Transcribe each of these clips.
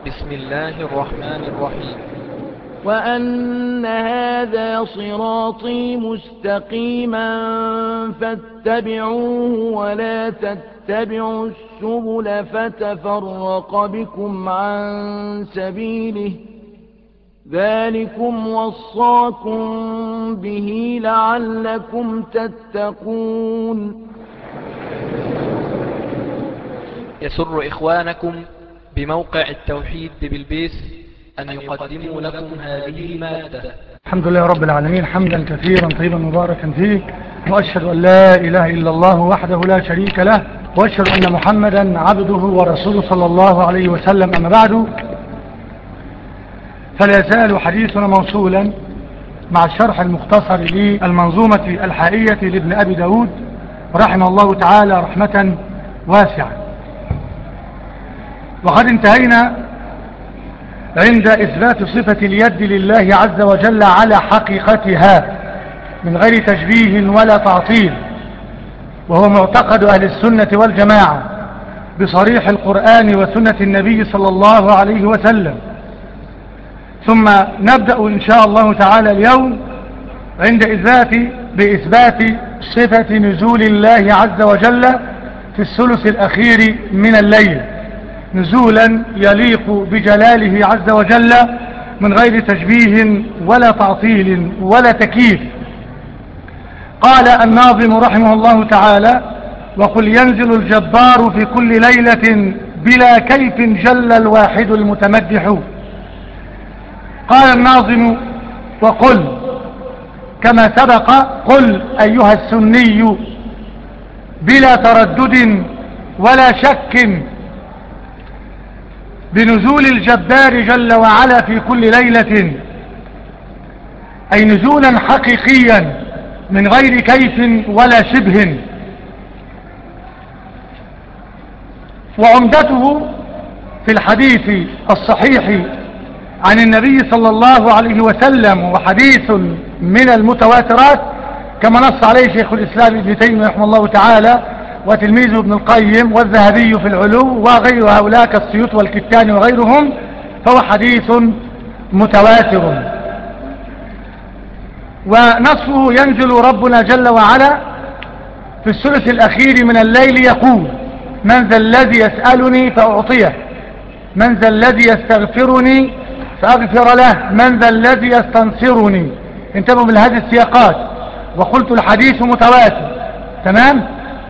بسم الله الرحمن الرحيم. وأن هذا صراطي مستقيما فاتبعوه ولا تتبعوا السبل فتفرق بكم عن سبيله ذلكم وصاكم به لعلكم تتقون. يسر إخوانكم بموقع التوحيد بالبيس أن يقدموا لكم هذه المادة. الحمد لله رب العالمين، حمدا كثيرا طيبا مباركا فيه، وأشهد أن لا إله إلا الله وحده لا شريك له، وأشهد أن محمدا عبده ورسوله صلى الله عليه وسلم. أما بعد، فلا يزال حديثنا موصولا مع الشرح المختصر للمنظومة الحائية لابن أبي داود رحمه الله تعالى رحمة واسعة. وقد انتهينا عند إثبات صفة اليد لله عز وجل على حقيقتها من غير تشبيه ولا تعطيل، وهو معتقد أهل السنة والجماعة بصريح القرآن وسنة النبي صلى الله عليه وسلم. ثم نبدأ إن شاء الله تعالى اليوم عند بإثبات صفة نزول الله عز وجل في الثلث الأخير من الليل، نزولا يليق بجلاله عز وجل من غير تشبيه ولا تعطيل ولا تكييف. قال الناظم رحمه الله تعالى: وقل ينزل الجبار في كل ليلة بلا كيف جل الواحد المتمدح. قال الناظم: وقل كما سبق، قل أيها السني بلا تردد ولا شك بنزول الجبار جل وعلا في كل ليلة، أي نزولا حقيقيا من غير كيف ولا شبه. وعمدته في الحديث الصحيح عن النبي صلى الله عليه وسلم، وحديث من المتواترات كما نص عليه شيخ الإسلام ابن تيمية رحمه الله تعالى وتلميذه ابن القيم والذهبي في العلو وغير هؤلاء كالسيوط والكتاني وغيرهم، فهو حديث متواتر. ونصفه: ينزل ربنا جل وعلا في الثلث الأخير من الليل يقول: من ذا الذي يسألني فأعطيه، من ذا الذي يستغفرني فأغفر له، من ذا الذي يستنصرني. انتبهوا من هذه السياقات. وقلت الحديث متواتر، تمام.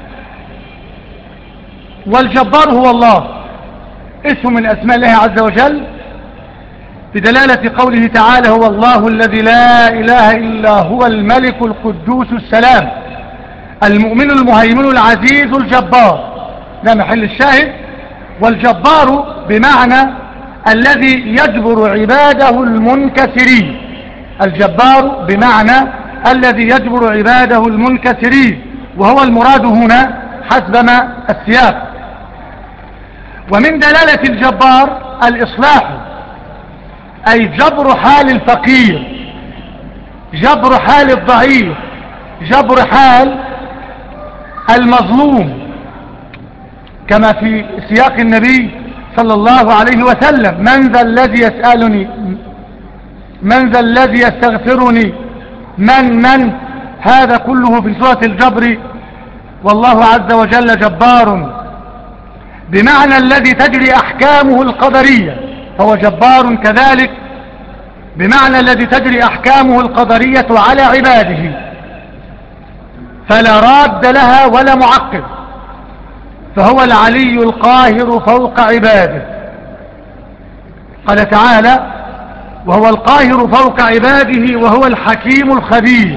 والجبار هو الله، اسم من أسماء الله عز وجل، بدلالة قوله تعالى: هو الله الذي لا إله إلا هو الملك القدوس السلام المؤمن المهيمن العزيز الجبار. ده محل الشاهد. والجبار بمعنى الذي يجبر عباده المنكسرين، الجبار بمعنى الذي يجبر عباده المنكسرين، وهو المراد هنا حسب ما السياق. ومن دلالة الجبار الإصلاح، أي جبر حال الفقير، جبر حال الضعيف، جبر حال المظلوم، كما في سياق النبي صلى الله عليه وسلم: من ذا الذي يسألني، من ذا الذي يستغفرني، من هذا كله في سورة الجبر. والله عز وجل جبار بمعنى الذي تجري أحكامه القدرية، فهو جبار كذلك بمعنى الذي تجري أحكامه القدرية على عباده، فلا راد لها ولا معقب، فهو العلي القاهر فوق عباده. قال تعالى: وهو القاهر فوق عباده وهو الحكيم الخبير.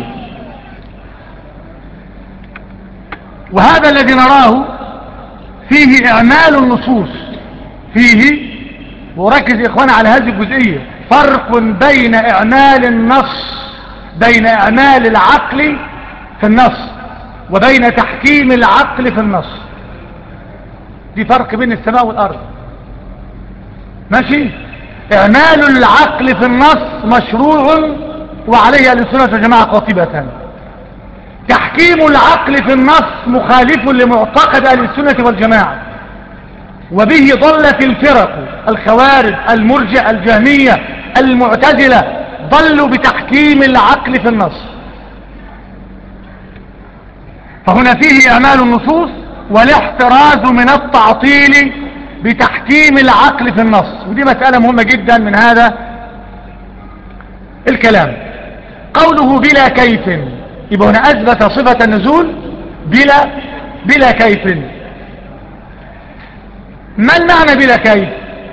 وهذا الذي نراه فيه إعمال النصوص، فيه، وركز يا إخوان على هذه الجزئية، فرق بين إعمال النص، بين إعمال العقل في النص وبين تحكيم العقل في النص. دي فرق بين السماء والأرض، ماشي. إعمال العقل في النص مشروع وعليه أهل السنة والجماعة قاطبة. تحكيم العقل في النص مخالف لمعتقد أهل السنة والجماعة، وبه ضلت الفرق الخوارج المرجع الجهمية المعتزلة، ضلوا بتحكيم العقل في النص. فهنا فيه إعمال النصوص والاحتراز من التعطيل بتحكيم العقل في النص، ودي مسألة مهمة جدا من هذا الكلام. قوله بلا كيف، يبقى هنا أثبت صفة النزول بلا كيف. ما المعنى بلا كيف؟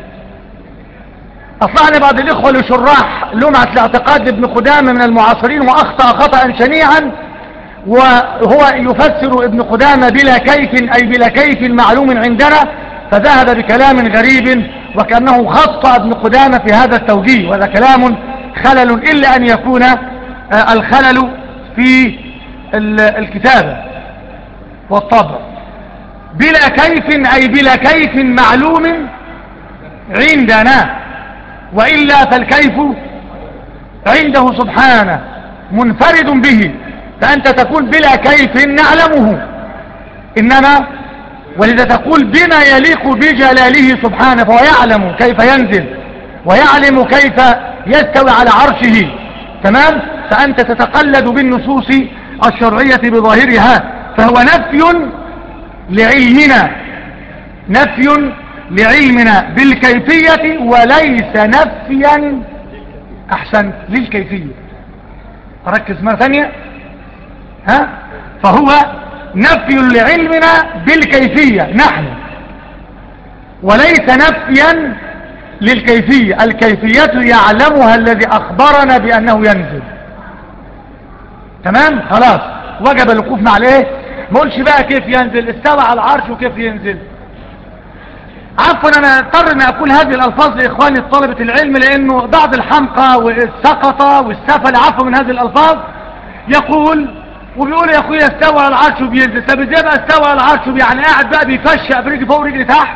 أطلعنا بعض الإخوة لشراح لمعة الاعتقاد لابن قدامة من المعاصرين، وأخطأ خطأ شنيعا، وهو يفسر ابن قدامة بلا كيف أي بلا كيف معلوم عندنا، فذهب بكلام غريب وكأنه خطأ ابن قدامة في هذا التوجيه، وهذا كلام خلل، إلا أن يكون الخلل في الكتابة والطبع. بلا كيف أي بلا كيف معلوم عندنا، وإلا فالكيف عنده سبحانه منفرد به، فأنت تقول بلا كيف نعلمه، إنما ولذا تقول بما يليق بجلاله سبحانه، فهو يعلم كيف ينزل ويعلم كيف يستوي على عرشه، تمام؟ فأنت تتقلد بالنصوص الشرعية بظاهرها، فهو نفي لعلمنا بالكيفية، وليس نفيا أحسن للكيفية. ركز مرة ثانية، فهو نفي لعلمنا بالكيفية نحن، وليس نفيا للكيفية. الكيفية يعلمها الذي أخبرنا بأنه ينزل، تمام؟ خلاص وجب الوقوف مع الايه؟ ما قولش بقى كيف ينزل، استوى على العرش وكيف ينزل. عفوا انا اضطر ان اقول هذه الالفاظ لاخواني طلبة العلم، لانه بعض الحمقى والسقطة والسفل عفوا من هذه الالفاظ يقول وبيقول يا اخويا استوى على العرش وبينزل. طب ازاي بقى استوى على العرش يعني قاعد بقى بيفشق برجلي فوق ورجلي تحت؟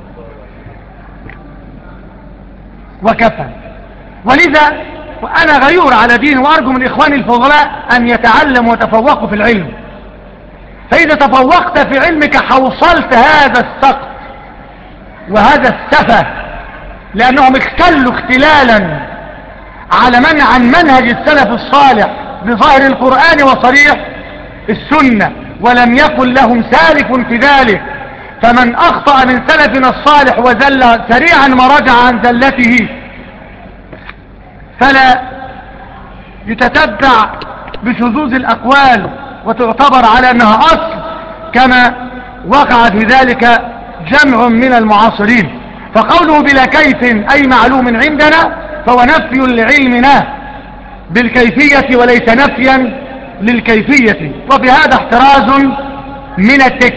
وكفى. ولذا وانا غيور على دين، وارجو من اخواني الفضلاء ان يتعلموا ويتفوقوا في العلم، فاذا تفوقت في علمك حوصلت هذا السقط وهذا السفه، لانهم اختلوا اختلالا على عن منهج السلف الصالح بظاهر القرآن وصريح السنة، ولم يكن لهم سالف في ذلك. فمن اخطأ من سلفنا الصالح وزل سريعا ما رجع عن زلته، فلا يتتبع بشذوذ الأقوال وتعتبر على أنها أصل، كما وقع في ذلك جمع من المعاصرين. فقوله بلا كيف أي معلوم عندنا، فهو نفي لعلمنا بالكيفية وليس نفيا للكيفية. وفي هذا احتراز من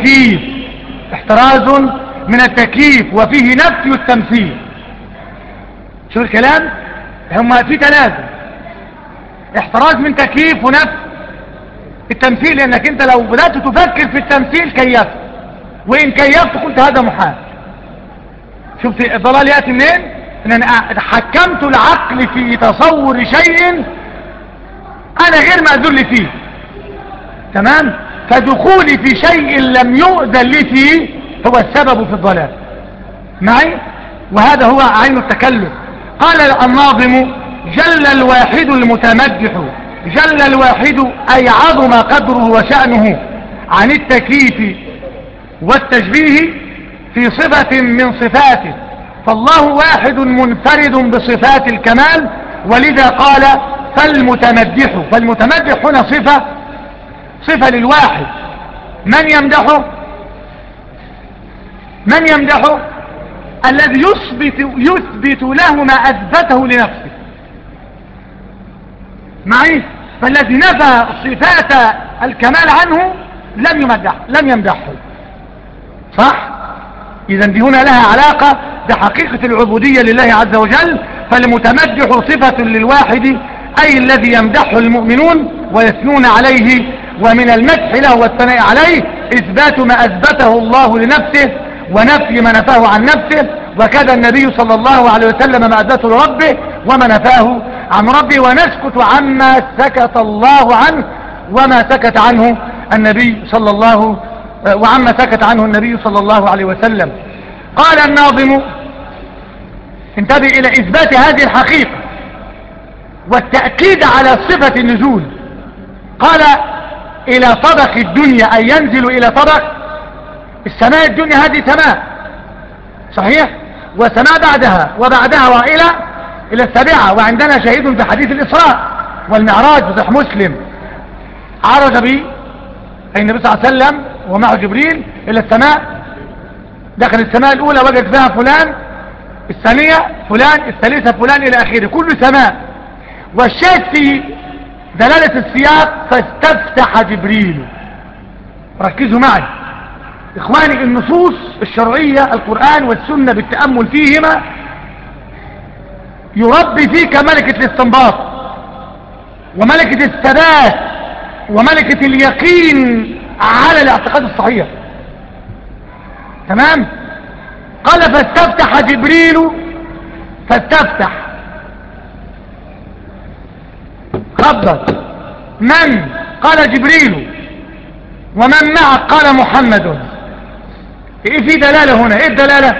التكييف، وفيه نفي التمثيل. شو الكلام؟ هما في ثلاثة: احتراز من تكييف ونفي التمثيل، لانك انت لو بدأت تفكر في التمثيل كيفت، وان كيفت قلت هذا محال. شفت الضلال يأتي منين؟ ان انا حكمت العقل في تصور شيء انا غير مأذون لي فيه، تمام؟ فدخولي في شيء لم يؤذن لي فيه هو السبب في الضلال معي، وهذا هو عين التكلف. قال الناظم: جل الواحد المتمدح، جل الواحد أي عظم قدره وشأنه عن التكييف والتشبيه في صفة من صفاته، فالله واحد منفرد بصفات الكمال، ولذا قال فالمتمدح هنا صفة للواحد. من يمدحه؟ الذي يثبت له ما أثبته لنفسه معي. فالذي نفى صفات الكمال عنه لم يمدحه، صح؟ إذن دي هنا لها علاقة بحقيقة العبودية لله عز وجل. فالمتمدح صفة للواحد أي الذي يمدحه المؤمنون ويثنون عليه، ومن المدح له والثناء عليه إثبات ما أثبته الله لنفسه ونفي ما نفاه عن نفسه، وكذا النبي صلى الله عليه وسلم ما أثبته لربه وما نفاه عن ربه، ونسكت عما سكت الله عنه وما سكت عنه النبي صلى الله عليه وسلم. قال الناظم: انتبه إلى إثبات هذه الحقيقة والتأكيد على صفة النزول. قال: إلى طبق الدنيا، أي ينزل إلى طبق السماء الدنيا. هذه سماء صحيح، وسماء بعدها وبعدها إلى السابعة. وعندنا شهيد في حديث الإسراء والمعراج في صحيح مسلم، عرج به أي النبي صلى الله عليه وسلم ومعه جبريل إلى السماء. دخل السماء الأولى وجد فيها فلان، الثانية فلان، الثالثة فلان، إلى آخره، كل سماء. والشاهد في دلالة السياق: فاستفتح جبريل. ركزوا معي إخواني، النصوص الشرعية القرآن والسنة بالتأمل فيهما يربي فيك ملكة الاستنباط وملكة الثبات وملكة اليقين على الاعتقاد الصحيح. تمام؟ قال: فاستفتح جبريل. فاستفتح خبط. من؟ قال جبريل. ومن معك؟ قال محمد. ايه في دلالة هنا؟ ايه الدلالة؟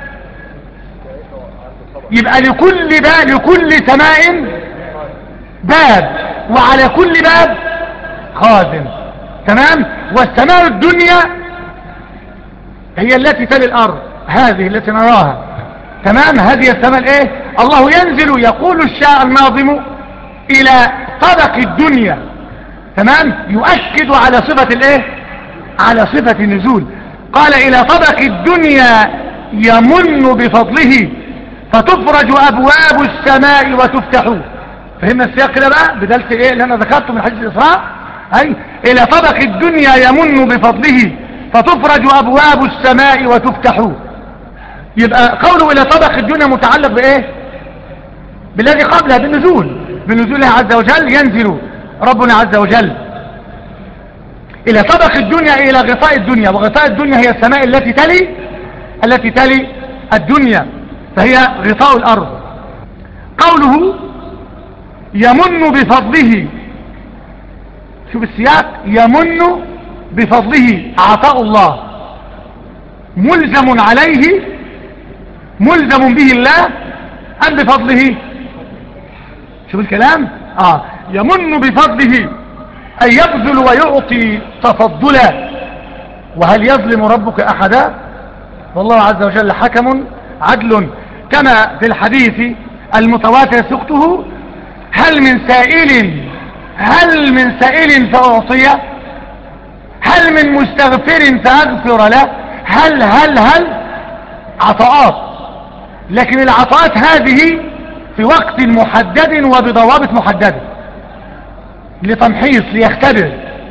يبقى لكل سماء باب، وعلى كل باب خازن. تمام؟ والسماء الدنيا هي التي تلي الارض، هذه التي نراها. تمام؟ هذه السماء الايه؟ الله ينزل، يقول الشاعر الناظم: الى طبق الدنيا. تمام؟ يؤكد على صفة الايه؟ على صفة النزول. قال: الى طبق الدنيا يمن بفضله فتفرج ابواب السماء وتفتح. فهمنا السياق كده بقى بدلت ايه اللي انا ذكرته من حديث الاسراء؟ اي الى طبق الدنيا يمن بفضله فتفرج ابواب السماء وتفتح. يبقى قوله الى طبق الدنيا متعلق بايه؟ بالذي قبلها، بالنزول، بنزوله عز وجل. ينزل ربنا عز وجل الى طبق الدنيا، الى غطاء الدنيا. وغطاء الدنيا هي السماء التي تلي الدنيا، فهي غطاء الارض. قوله يمن بفضله، شوف السياق: يمن بفضله، عطاء الله ملزم عليه، ملزم به الله ام بفضله؟ شوف الكلام. يمن بفضله أن يبذل ويعطي تفضلا. وهل يظلم ربك أحدا؟ والله عز وجل حكم عدل. كما في الحديث المتواتر سقطه: هل من سائل فأعطيه، هل من مستغفر فأغفر له. هل عطاءات، لكن العطاءات هذه في وقت محدد وبضوابط محددة، لتمحيص، ليختبر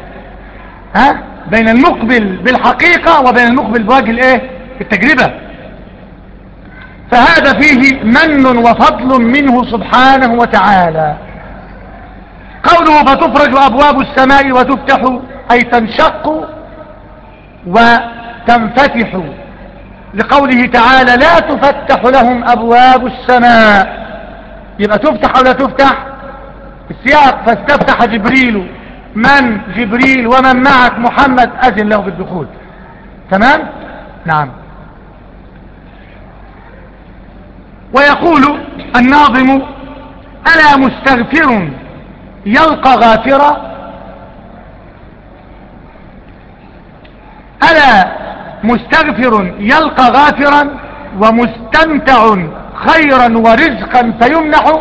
بين المقبل بالحقيقة وبين المقبل بوجه الايه؟ التجربة. فهذا فيه من وفضل منه سبحانه وتعالى. قوله فتفرج أبواب السماء وتفتح، أي تنشق وتنفتح، لقوله تعالى: لا تفتح لهم أبواب السماء. يبقى تفتح ولا تفتح؟ السياق: فاستفتح جبريل. من؟ جبريل. ومن معك؟ محمد. أذن له بالدخول. تمام؟ نعم. ويقول الناظم: ألا مستغفر يلقى غافرا. ألا مستغفر يلقى غافرا، ومستمتع خيرا ورزقا فيمنح،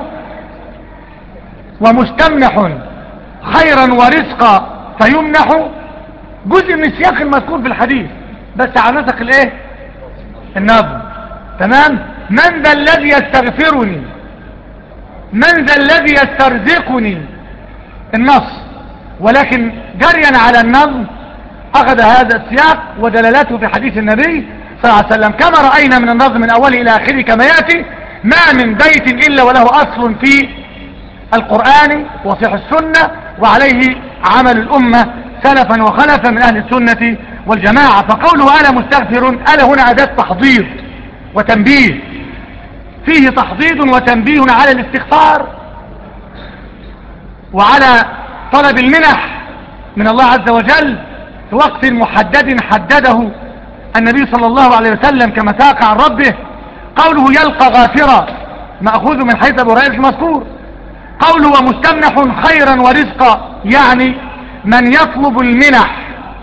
ومستمنح خيرا ورزقا فيمنح. جزء من السياق المذكور في الحديث، بس على نسق الايه؟ النظم. تمام؟ من ذا الذي يستغفرني، من ذا الذي يسترزقني، النص. ولكن جريا على النظم أخذ هذا السياق ودلالته في حديث النبي صلى الله عليه وسلم، كما رأينا من النظم من أوله إلى آخره كما يأتي: ما من بيت إلا وله أصل في القرآن وفي السنة، وعليه عمل الأمة سلفا وخلفا من أهل السنة والجماعة. فقوله أنا مستغفر، أنا هنا أداة تحضيض وتنبيه، فيه تحضيض وتنبيه على الاستغفار وعلى طلب المنح من الله عز وجل في وقت محدد حدده النبي صلى الله عليه وسلم كما تاق عن ربه قوله يلقى غافرا مأخوذ من حيث أبو هريرة المذكور. قوله ومستمنح خيرا ورزقا يعني من يطلب المنح،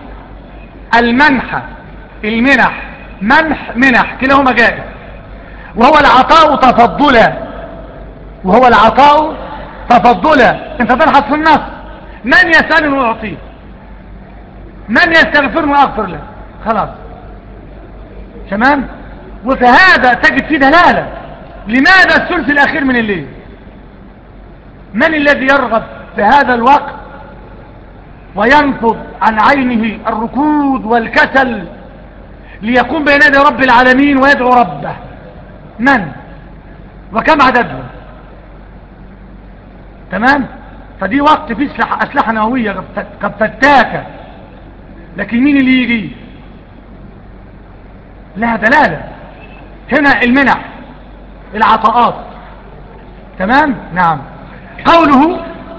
المنح المنح منح كلاهما جائز، وهو العطاء تفضلا، وهو العطاء تفضلا. انت تبحث في النص من يسألني ويعطيه، من يستغفرني وأغفر له، خلاص تمام. وفي هذا تجد فيه دلالة لماذا الثلث الأخير من الليل. من الذي يرغب في هذا الوقت وينفض عن عينه الركود والكسل ليقوم بين يدي رب العالمين ويدعو ربه؟ من وكم عددهم؟ تمام. فدي وقت فيه أسلحة نووية قد فتاكة، لكن مين اللي يجي؟ لها دلالة هنا المنح العطاءات. تمام. نعم. قوله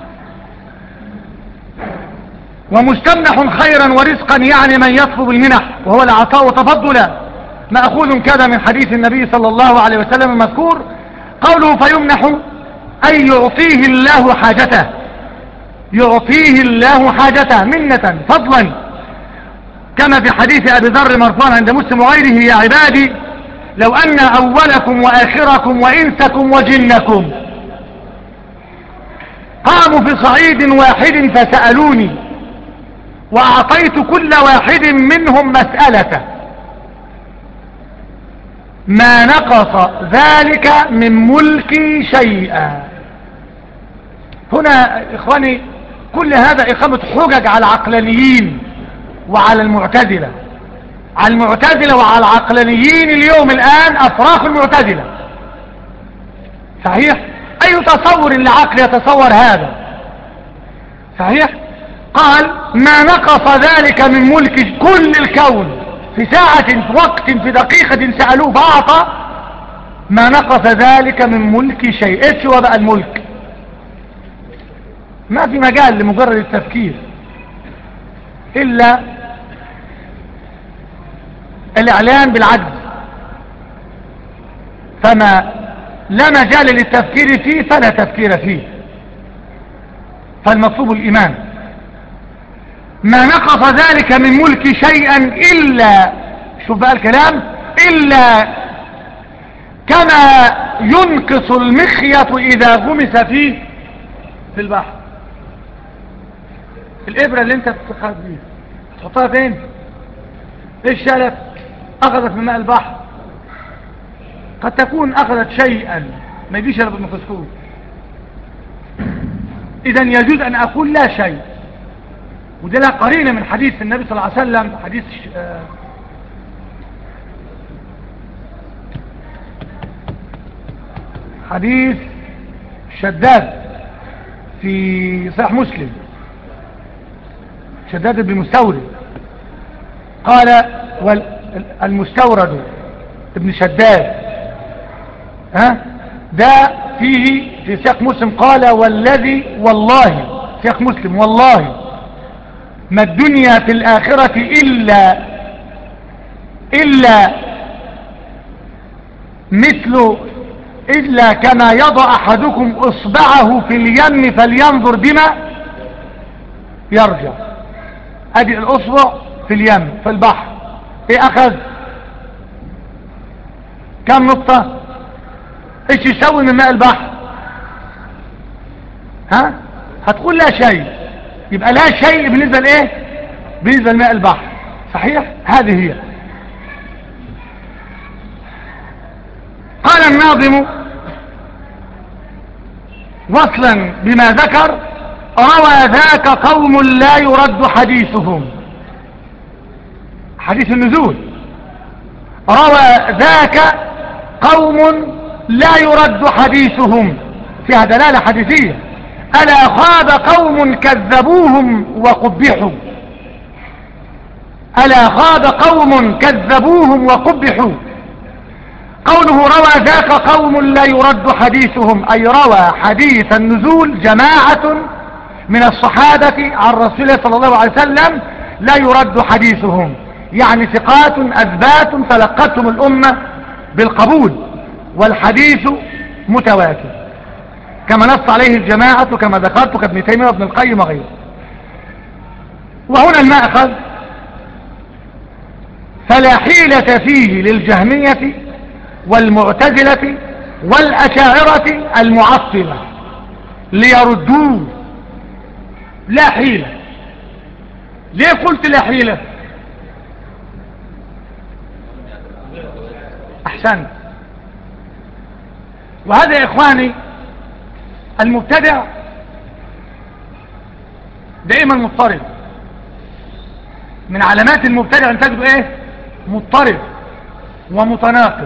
ومستمنح خيرا ورزقا يعني من يطلب المنح وهو العطاء تفضلا، مأخوذ كذا من حديث النبي صلى الله عليه وسلم المذكور. قوله فيمنح أي يعطيه الله حاجته، يعطيه الله حاجته منة فضلا، كما في حديث أبي ذر مرفوعا عند مسلم وغيره يا عبادي لو أن أولكم وآخركم وإنسكم وجنكم قاموا في صعيد واحد فسألوني وأعطيت كل واحد منهم مسألته ما نقص ذلك من ملكي شيئا. هنا إخواني كل هذا إقامة حجج على العقلانيين وعلى المعتزلة، على المعتزلة وعلى العقلانيين اليوم الآن أفراخ المعتزلة. صحيح؟ أي تصور العقل يتصور هذا؟ صحيح؟ قال ما نقص ذلك من ملك كل الكون في ساعة في وقت في دقيقة سألوه فأعطى، ما نقص ذلك من ملك شيء. ايش هو بقى الملك؟ ما في مجال لمجرد التفكير إلا الإعلان بالعجز، فما لا مجال للتفكير فيه فلا تفكير فيه، فالمطلوب الإيمان. ما نقص ذلك من ملك شيئا إلا، شوف بقى الكلام، إلا كما ينقص المخيط إذا غمس فيه في البحر. الإبرة اللي انت بتخرج بيها تحطها فين؟ ايش شالت؟ أخذت من ماء البحر، قد تكون أخذت شيئا ما يجيش إلا بالميكروسكوب. إذا يجوز أن أقول لا شيء، وده لا قرينة من حديث النبي صلى الله عليه وسلم، حديث شداد في صحيح مسلم، شداد بن مستورد قال المستورد ابن شداد، ده فيه في سياق مسلم قال والذي والله، سياق مسلم والله ما الدنيا في الآخرة إلا كما يضع أحدكم إصبعه في اليم فلينظر بما يرجع. أدي الأصبع في اليم في البحر، ايه أخذ كم نقطة؟ ايش يسوي من ماء البحر؟ هتقول لا شيء، يبقى لا شيء بالنسبة لايه؟ بالنسبة لماء البحر. صحيح؟ هذه هي. قال الناظم وصلا بما ذكر روى ذاك قوم لا يرد حديثهم، حديث النزول، روى ذاك قوم لا يرد حديثهم، فيها دلالة حديثية. ألا خاب قوم كذبوهم وقبحوا، ألا خاب قوم كذبوهم وقبحوا. قوله روى ذاك قوم لا يرد حديثهم أي روى حديث النزول جماعة من الصحابة عن رسول الله صلى الله عليه وسلم لا يرد حديثهم، يعني ثقات أثبات تلقتهم الأمة بالقبول، والحديث متواتر كما نص عليه الجماعة كما ذكرت كابن تيمية وابن القيم وغيره. وهنا المأخذ: فلا حيلة فيه للجهمية والمعتزلة والأشاعرة المعطلة ليردوه. لا حيلة. ليه قلت لا حيلة؟ أحسنت. وهذا يا إخواني المبتدع دائما مضطرب. من علامات المبتدع ان تجده ايه؟ مضطرب ومتناقض.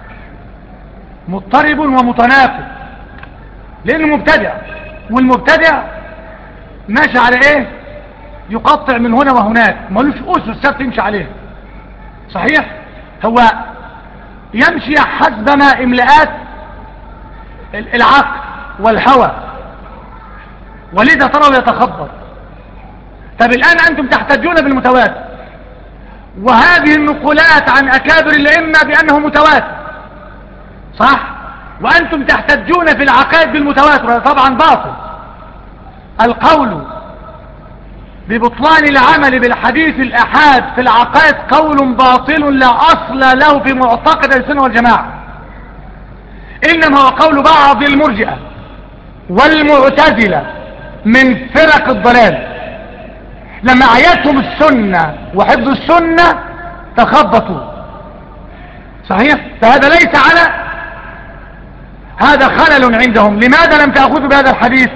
مضطرب ومتناقض لانه مبتدع، والمبتدع ماشي على ايه؟ يقطع من هنا وهناك، ملوش اسس ثابت يمشي عليه. صحيح؟ هو يمشي حسب ما املاءات العقل والهوى، ولذا ترى يتخبط. طب الآن أنتم تحتجون بالمتواتر، وهذه النقولات عن أكابر الأئمة بأنه متواتر، صح؟ وأنتم تحتجون في العقائد بالمتواتر، هذا طبعا باطل. القول ببطلان العمل بالحديث الأحاد في العقائد قول باطل لا أصل له في معتقد السنة والجماعة، إنما هو قول بعض المرجئة والمعتزلة من فرق الضلال، لما عيتهم السنة وحفظ السنة تخبطوا. صحيح؟ فهذا ليس على هذا خلل عندهم. لماذا لم تأخذوا بهذا الحديث؟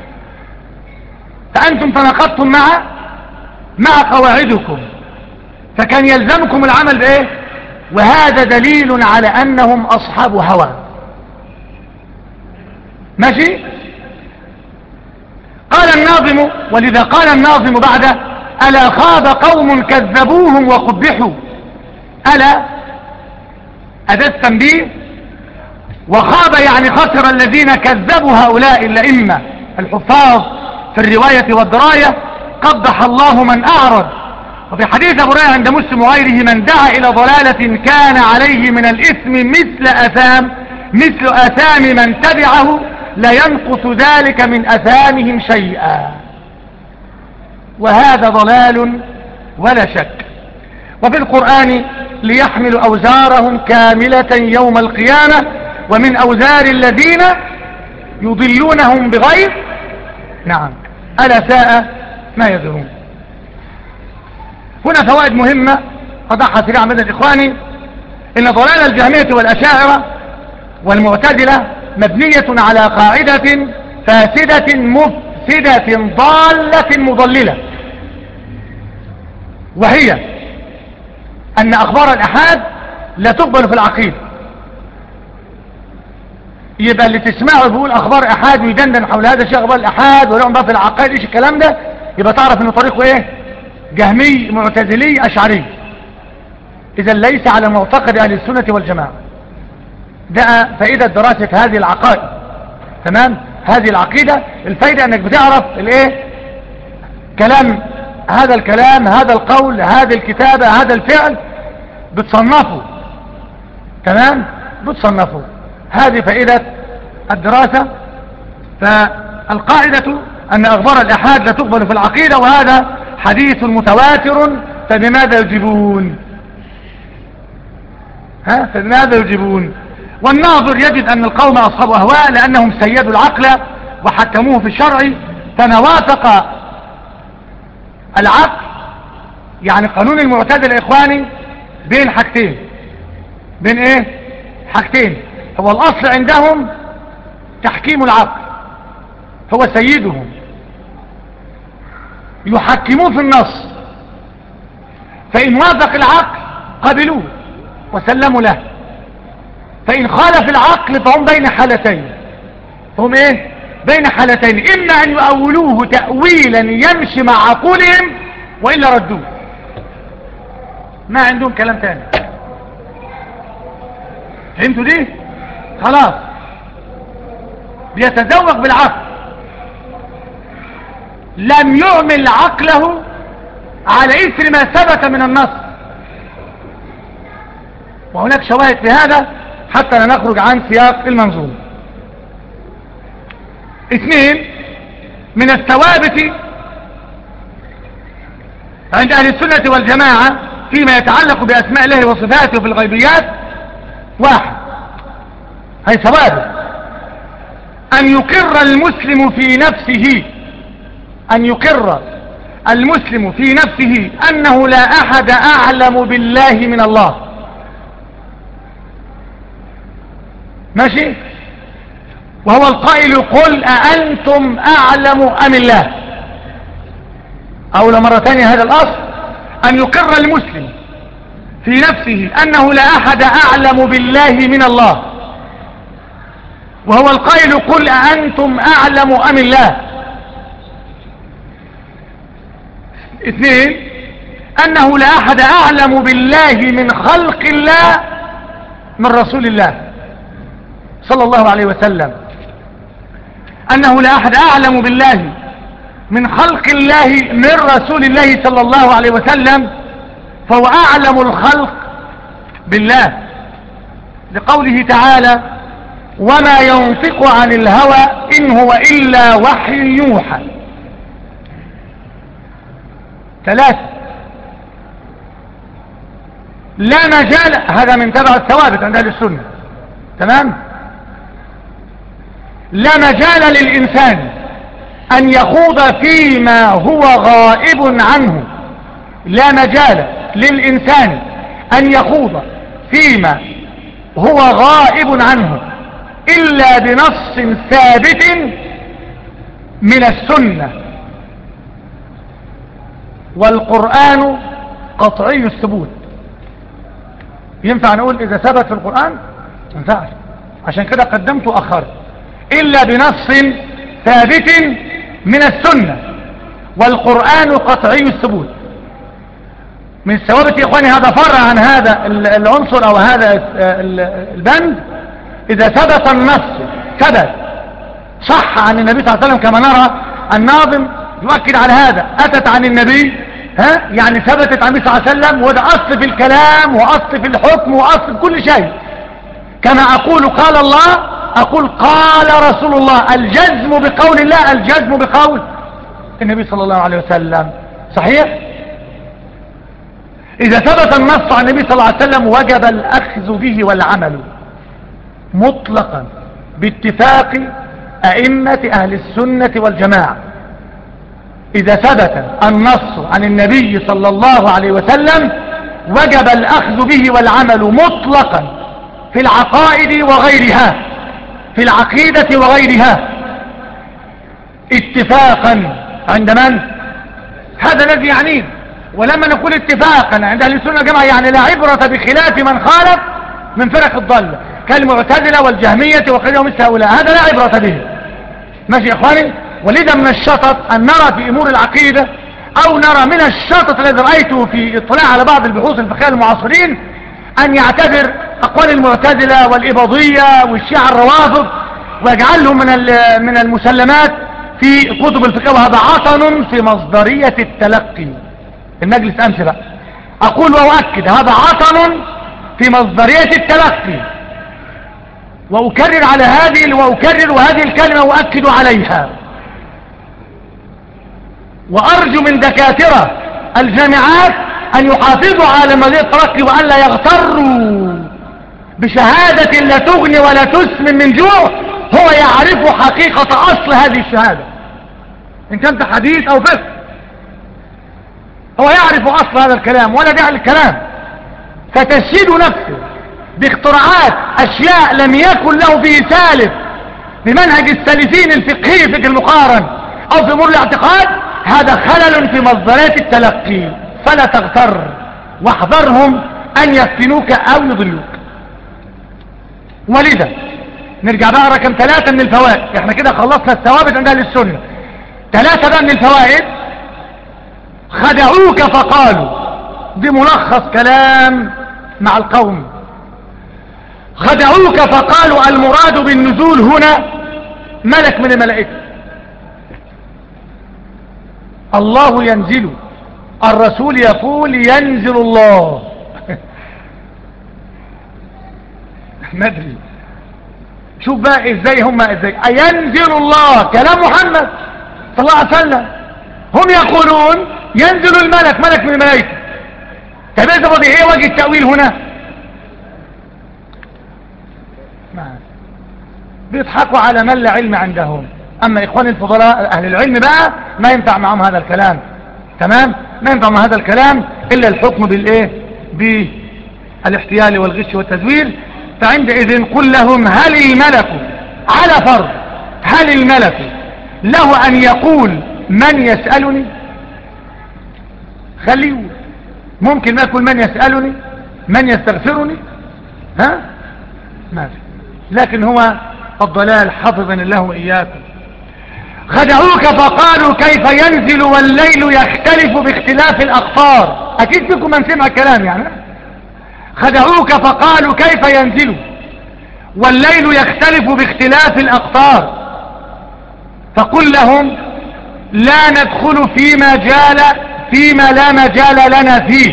فأنتم تناقضتم مع قواعدكم، فكان يلزمكم العمل بإيه؟ وهذا دليل على أنهم أصحاب هوى. ماشي؟ قال الناظم، ولذا قال الناظم بعد: ألا خاب قوم كذبوهم وقبحوا. ألا أداة التنبيه، وخاب يعني خسر الذين كذبوا هؤلاء الأئمة الحفاظ في الرواية والدراية. قبح الله من أعرض. وفي حديث أبو هريرة عند مسلم وغيره: من دعا إلى ضلالة كان عليه من الإثم مثل آثام من تبعه لا ينقص ذلك من أثامهم شيئا. وهذا ضلال ولا شك. وفي القرآن: ليحملوا أوزارهم كاملة يوم القيامة ومن أوزار الذين يضلونهم بغير. نعم، ألا ساء ما يزرون. هنا فوائد مهمة أضعها سريعا من الإخواني: إن ضلال الجهمية والأشاعرة والمعتزلة مبنية على قاعدة فاسدة مفسدة ضالة مضللة، وهي أن أخبار الأحاد لا تقبل في العقيدة. يبقى اللي تسمعه بيقول أخبار أحاد ويدندن حول هذا الشيء أخبار الأحاد ولهم بقى في العقائد إيش الكلام ده، يبقى تعرف إنه طريقه إيه؟ جهمي معتزلي أشعري، إذا ليس على معتقد أهل السنة والجماعة. ده فائدة دراسة هذه العقائد. تمام؟ هذه العقيدة الفائدة أنك بتعرف الإيه؟ كلام، هذا الكلام، هذا القول، هذه الكتابة، هذا الفعل، بتصنفه. تمام؟ بتصنفه. هذه فائدة الدراسة. فالقاعدة أن أخبار الأحاد لا تقبل في العقيدة، وهذا حديث متواتر، فبماذا يجيبون؟ فبماذا يجيبون؟ والناظر يجد أن القوم أصحاب أهواء لأنهم سيدوا العقل وحكموه في الشرع، فنوافق العقل. يعني قانون المعتزلة إخواني بين حاجتين، بين إيه؟ حاجتين. هو الأصل عندهم تحكيم العقل، هو سيدهم، يحكموه في النص، فإن وافق العقل قبلوه وسلموا له، فإن خالف العقل فهم بين حالتين. هم إيه؟ بين حالتين: إما أن يؤولوه تأويلا يمشي مع عقولهم، وإلا ردوه. ما عندهم كلام تاني. فهمتوا دي؟ خلاص، بيتزوج بالعقل، لم يعمل عقله على إثر ما ثبت من النص، وهناك شواهد في هذا حتى لا نخرج عن سياق المنظومة. 2 من الثوابت عند أهل السنة والجماعة فيما يتعلق بأسماء الله وصفاته في الغيبيات: 1 هي ثوابت أن يقر المسلم في نفسه، أن يقر المسلم في نفسه أنه لا أحد أعلم بالله من الله. ماشي؟ وهو القائل: قل أأنتم أعلم أم الله. أو مرة ثانية هذا الأصل: أن يقر المسلم في نفسه أنه لا أحد أعلم بالله من الله، وهو القائل: قل أأنتم أعلم أم الله. 2 أنه لا أحد أعلم بالله من خلق الله من رسول الله صلى الله عليه وسلم، أنه لا أحد أعلم بالله من خلق الله من رسول الله صلى الله عليه وسلم، فهو أعلم الخلق بالله، لقوله تعالى: وما ينطق عن الهوى إن هو إلا وحي يوحى. 3 لا مجال، هذا من تبع الثوابت عند أهل السنة، تمام؟ لا مجال للإنسان أن يخوض فيما هو غائب عنه، لا مجال للإنسان أن يخوض فيما هو غائب عنه إلا بنص ثابت من السنة، والقرآن قطعي الثبوت. ينفع نقول إذا ثبت في القرآن؟ ما ينفعش، عشان كده قدمت وأخرت. إلا بنص ثابت من السنة، والقرآن قطعي الثبوت. من الثوابت يا إخواني، هذا فرع عن هذا العنصر أو هذا البند. إذا ثبت النص، ثبت صح عن النبي صلى الله عليه وسلم، كما نرى الناظم يؤكد على هذا، أتت عن النبي، يعني ثبتت عن النبي صلى الله عليه وسلم، وده أصل في الكلام وأصل في الحكم وأصل في كل شيء. كما أقول قال الله، أقول قال رسول الله. الجزم بقول الله، الجزم بقول النبي صلى الله عليه وسلم. صحيح؟ إذا ثبت النص عن النبي صلى الله عليه وسلم وجب الأخذ به والعمل مطلقا باتفاق أئمة أهل السنة والجماعة. إذا ثبت النص عن النبي صلى الله عليه وسلم وجب الأخذ به والعمل مطلقا في العقائد وغيرها، في العقيدة وغيرها، اتفاقا عند من؟ هذا الذي يعنيه. ولما نقول اتفاقا عند اهل السنه والجماعه يعني لا عبرة بخلاف من خالف من فرق الضالة كالمعتزلة والجهمية وغيرهم مثل هؤلاء، هذا لا عبرة به. ماشي يا اخواني؟ ولذا من الشطط ان نرى في امور العقيدة، او نرى من الشطط الذي رأيته في اطلاع على بعض البحوث الفقهية المعاصرين، ان يعتبر اقوال المعتزلة والاباضية والشيعة الروافض ويجعلهم من المسلمات في كتب الفقه، وهذا عطن في مصدرية التلقي. المجلس امس بقى اقول واؤكد، هذا عطن في مصدرية التلقي، واكرر على هذه الكلمة واؤكد عليها، وارجو من دكاترة الجامعات ان يحافظوا على مصدرية التلقي، وان لا يغتروا بشهادة لا تغني ولا تسمن من جوع. هو يعرف حقيقة اصل هذه الشهادة ان كانت حديث او فقه، هو يعرف اصل هذا الكلام ولا داعي للكلام. فتشهد نفسه باختراعات اشياء لم يكن له فيه سالف بمنهج السالفين الفقهي فقه المقارن او في امور الاعتقاد، هذا خلل في مصدرات التلقي. فلا تغتر، واحذرهم ان يفتنوك او يضلوك. ولذا نرجع بقى رقم 3 من الفوائد. احنا كده خلصنا الثوابت عند اهل السنه. 3 بقى من الفوائد: خدعوك فقالوا، دي ملخص كلام مع القوم. خدعوك فقالوا المراد بالنزول هنا ملك من الملائكة. الله ينزل، الرسول يقول ينزل الله. ندري. شوف بقى ازاي هم ازاي ينزل الله، كلام محمد صلى الله عليه وسلم، هم يقولون ينزل الملك، ملك من الملائكة. طب ايه وجه التأويل هنا؟ بيضحكوا على من لا علم عندهم. اما اخواني الفضلاء اهل العلم بقى ما ينفع معهم هذا الكلام، تمام؟ ما ينفع مع هذا الكلام الا الحكم بالايه؟ بالاحتيال والغش والتزوير. فعندئذ قل لهم هل الملك، على فرض هل الملك له ان يقول من يسألني؟ خليه ممكن ما يقول من يسألني، من يستغفرني، ها؟ ما في. لكن هو الضلال حفظني الله وإياكم. خدعوك فقالوا كيف ينزل والليل يختلف باختلاف الأقطار. أكيد فيكم من سمع الكلام يعني. خدعوك فقالوا كيف ينزل والليل يختلف باختلاف الأقطار، فقل لهم لا ندخل فيما لا مجال لنا فيه.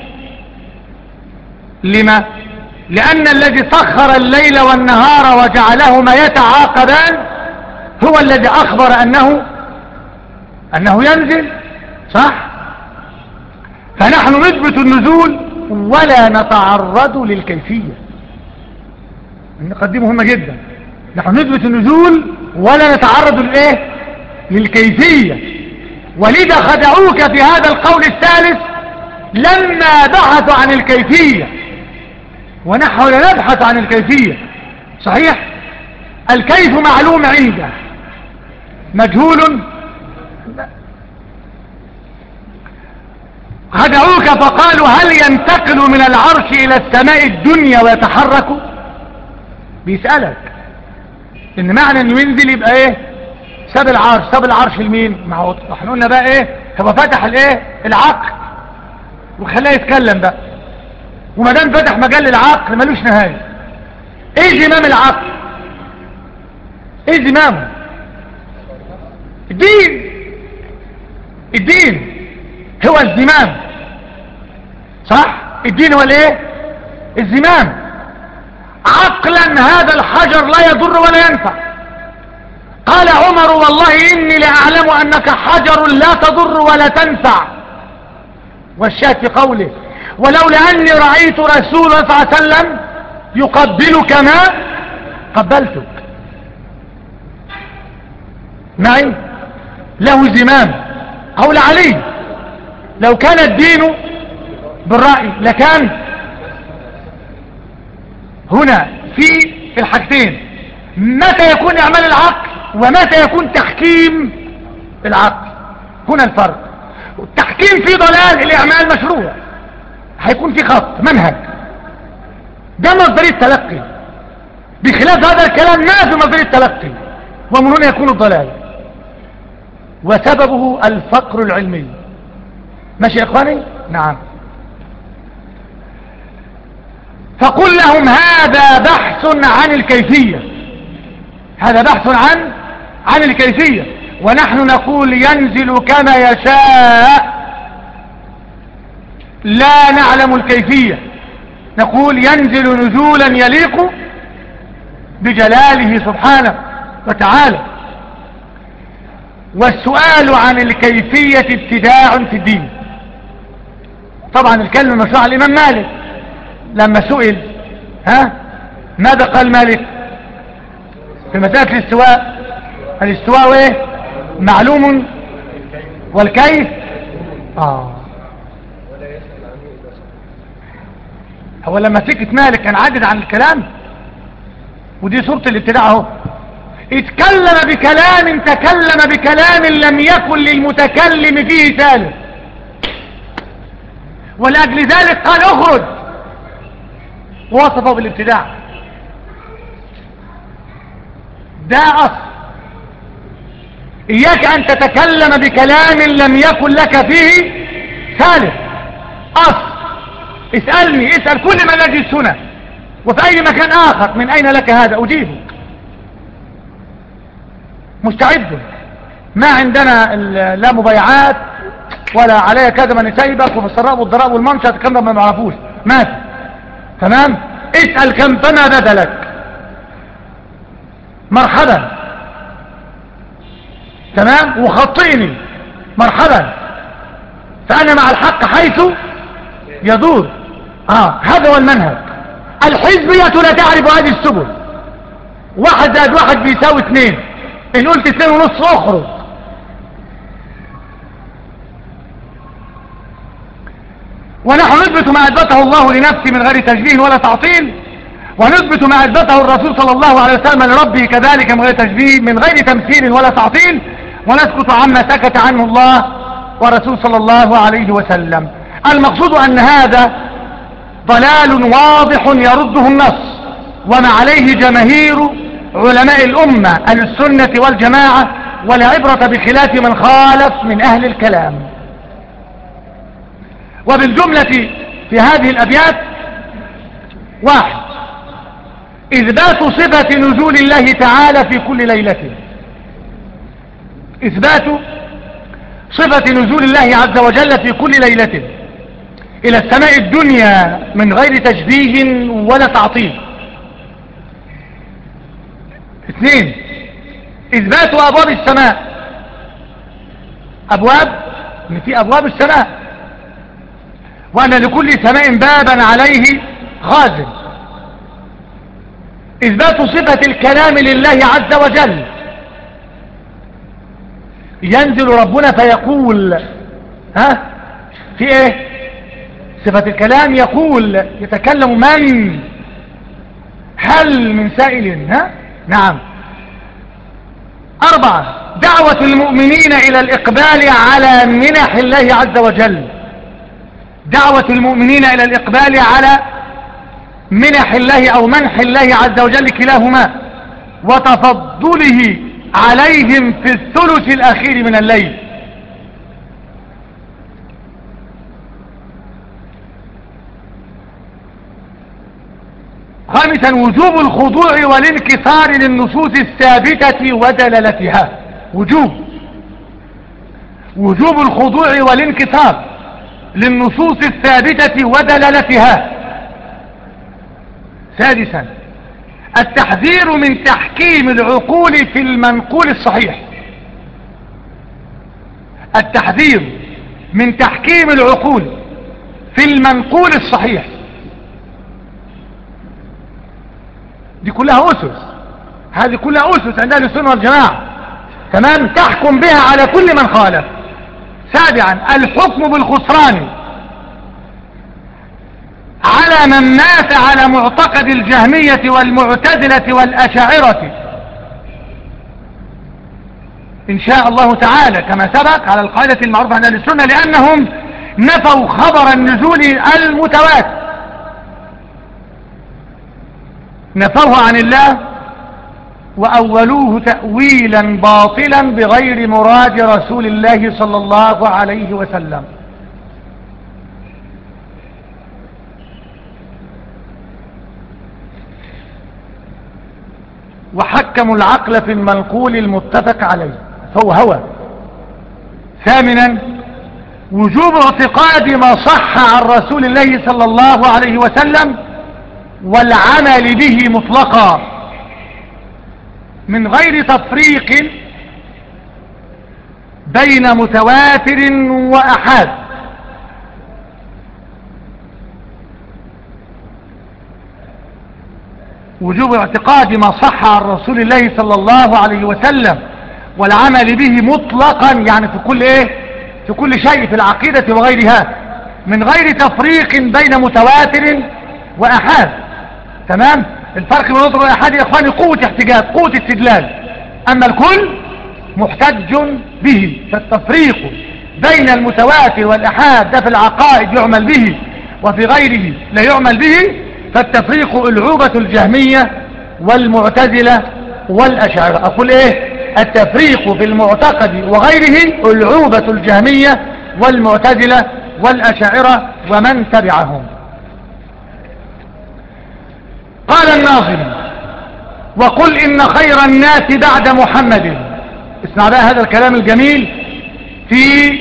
لما؟ لأن الذي سخر الليل والنهار وجعلهما يتعاقبان هو الذي أخبر أنه ينزل، صح؟ فنحن نثبت النزول ولا نتعرض للكيفية. نقدمه مهمة جدا، نحن نثبت النزول ولا نتعرض للكيفية. ولذا خدعوك في هذا القول الثالث لما بحثوا عن الكيفية، ونحن لا نبحث عن الكيفية. صحيح الكيف معلوم عنده، مجهول لا. خدعوك فقالوا هل ينتقل من العرش إلى السماء الدنيا ويتحرك؟ بيسألك إن معنى إنه ينزل يبقى إيه؟ ساب العرش لمين؟ ما هو احنا قلنا بقى إيه؟ هو فتح العقل وخلاه يتكلم بقى، وما دام فتح مجال العقل ملوش نهاية. ايه زمام العقل؟ ايه زمامه؟ الدين هو الزمام، صح؟ الدين هو الزمام. عقلا هذا الحجر لا يضر ولا ينفع. قال عمر والله إني لأعلم أنك حجر لا تضر ولا تنفع. والشاهد في قوله ولولا أني رأيت رسول الله صلى الله عليه وسلم يقبلك ما قبلتك. معي له زمام. قول علي لو كان الدين بالرأي لكان هنا في الحاجتين، متى يكون اعمال العقل ومتى يكون تحكيم العقل. هنا الفرق. التحكيم في ضلال، الاعمال مشروع، هيكون في خط منهج، ده مصدر التلقي. بخلاف هذا الكلام ما في مصدر التلقي، ومن هنا يكون الضلال وسببه الفقر العلمي. ماشي يا اخواني؟ نعم. فقل لهم هذا بحث عن الكيفية، هذا بحث عن الكيفية، ونحن نقول ينزل كما يشاء، لا نعلم الكيفية. نقول ينزل نزولا يليق بجلاله سبحانه وتعالى. والسؤال عن الكيفية ابتداع في الدين. طبعا الكلمة مشروع على الإمام مالك لما سئل ماذا قال مالك في مسألة الاستواء ايه؟ معلوم والكيف هو لما سكت مالك كان عاجز عن الكلام، ودي صورة الابتداع اهو. اتكلم بكلام تكلم بكلام لم يكن للمتكلم فيه ثالث، ولأجل ذلك قال اخرج، ووصفه بالابتداع. ده أصل. إياك أن تتكلم بكلام لم يكن لك فيه ثالث. أصل. اسأل كل من يجلس هنا وفي أي مكان آخر من أين لك هذا أجيبك، مستعد. ما عندنا لا مبايعات ولا عليها كذا من يسيبك وفي السراء والضراء والمنشط الكلام ده ما نعرفوش، ماشي تمام. اسأل كم فما بدلك، مرحبا، تمام، وخطئني، مرحبا، فأنا مع الحق حيث يدور. هذا هو المنهج. الحزبية لا تعرف هذه السبل. 1 زائد 1 بيساوي 2، إن قلت 2.5 اخرج. ونحن نثبت ما أثبته الله لنفسه من غير تشبيه ولا تعطيل، ونثبت ما أثبته الرسول صلى الله عليه وسلم لربه كذلك من غير تشبيه من غير تمثيل ولا تعطيل، ونسكت عما سكت عنه الله ورسول صلى الله عليه وسلم. المقصود أن هذا ضلال واضح يرده النص، وما عليه جماهير علماء الأمة أهل السنة والجماعة، ولا عبرة بخلاف من خالف من أهل الكلام. وبالجملة في هذه الأبيات: 1. إثبات صفة نزول الله تعالى في كل ليلة، إثبات صفة نزول الله عز وجل في كل ليلة إلى السماء الدنيا من غير تشبيه ولا تعطيل. 2. إثبات أبواب السماء، أبواب، إن في أبواب السماء، وأن لكل سماء بابا عليه خازن. إثبات صفة الكلام لله عز وجل، ينزل ربنا فيقول، في ايه؟ صفة الكلام، يقول، يتكلم، من؟ هل من سائل؟ نعم. 4. دعوة المؤمنين إلى الإقبال على منح الله عز وجل، دعوة المؤمنين إلى الإقبال على منح الله أو منح الله عز وجل كلاهما، وتفضله عليهم في الثلث الأخير من الليل. 5. وجوب الخضوع والانكسار للنصوص الثابتة ودلالتها، وجوب الخضوع والانكسار للنصوص الثابتة ودلالتها. 6. التحذير من تحكيم العقول في المنقول الصحيح، التحذير من تحكيم العقول في المنقول الصحيح. دي كلها أسس، هذه كلها أسس عند أهل السنة والجماعة، تمام، تحكم بها على كل من خالف. 7. الحكم بالخسران على من مات على معتقد الجهمية والمعتزلة والأشاعرة إن شاء الله تعالى، كما سبق على القاعدة المعروفة عند أهل السنة، لأنهم نفوا خبر النزول المتواتر، نفوه عن الله وأولوه تأويلا باطلا بغير مراد رسول الله صلى الله عليه وسلم. وحكموا العقل في المنقول المتفق عليه، فهو هوى. 8. وجوب اعتقاد ما صح عن رسول الله صلى الله عليه وسلم والعمل به مطلقا من غير تفريق بين متواتر وأحاد. وجوب اعتقاد ما صح عن رسول الله صلى الله عليه وسلم والعمل به مطلقا، يعني في كل في كل شيء في العقيدة وغيرها، من غير تفريق بين متواتر وأحاد. تمام. الفرق بين متواتر وأحاد يا اخواني قوة احتجاج، قوة استدلال، اما الكل محتج به. فالتفريق بين المتواتر والأحاد ده في العقائد يعمل به، وفي غيره لا يعمل به. فالتفريق ألعوبة الجهمية والمعتزلة والأشاعرة. أقول التفريق في المعتقد وغيره ألعوبة الجهمية والمعتزلة والأشاعرة ومن تبعهم. قال الناظم: وقل إن خير الناس بعد محمد. اسمع بقى هذا الكلام الجميل في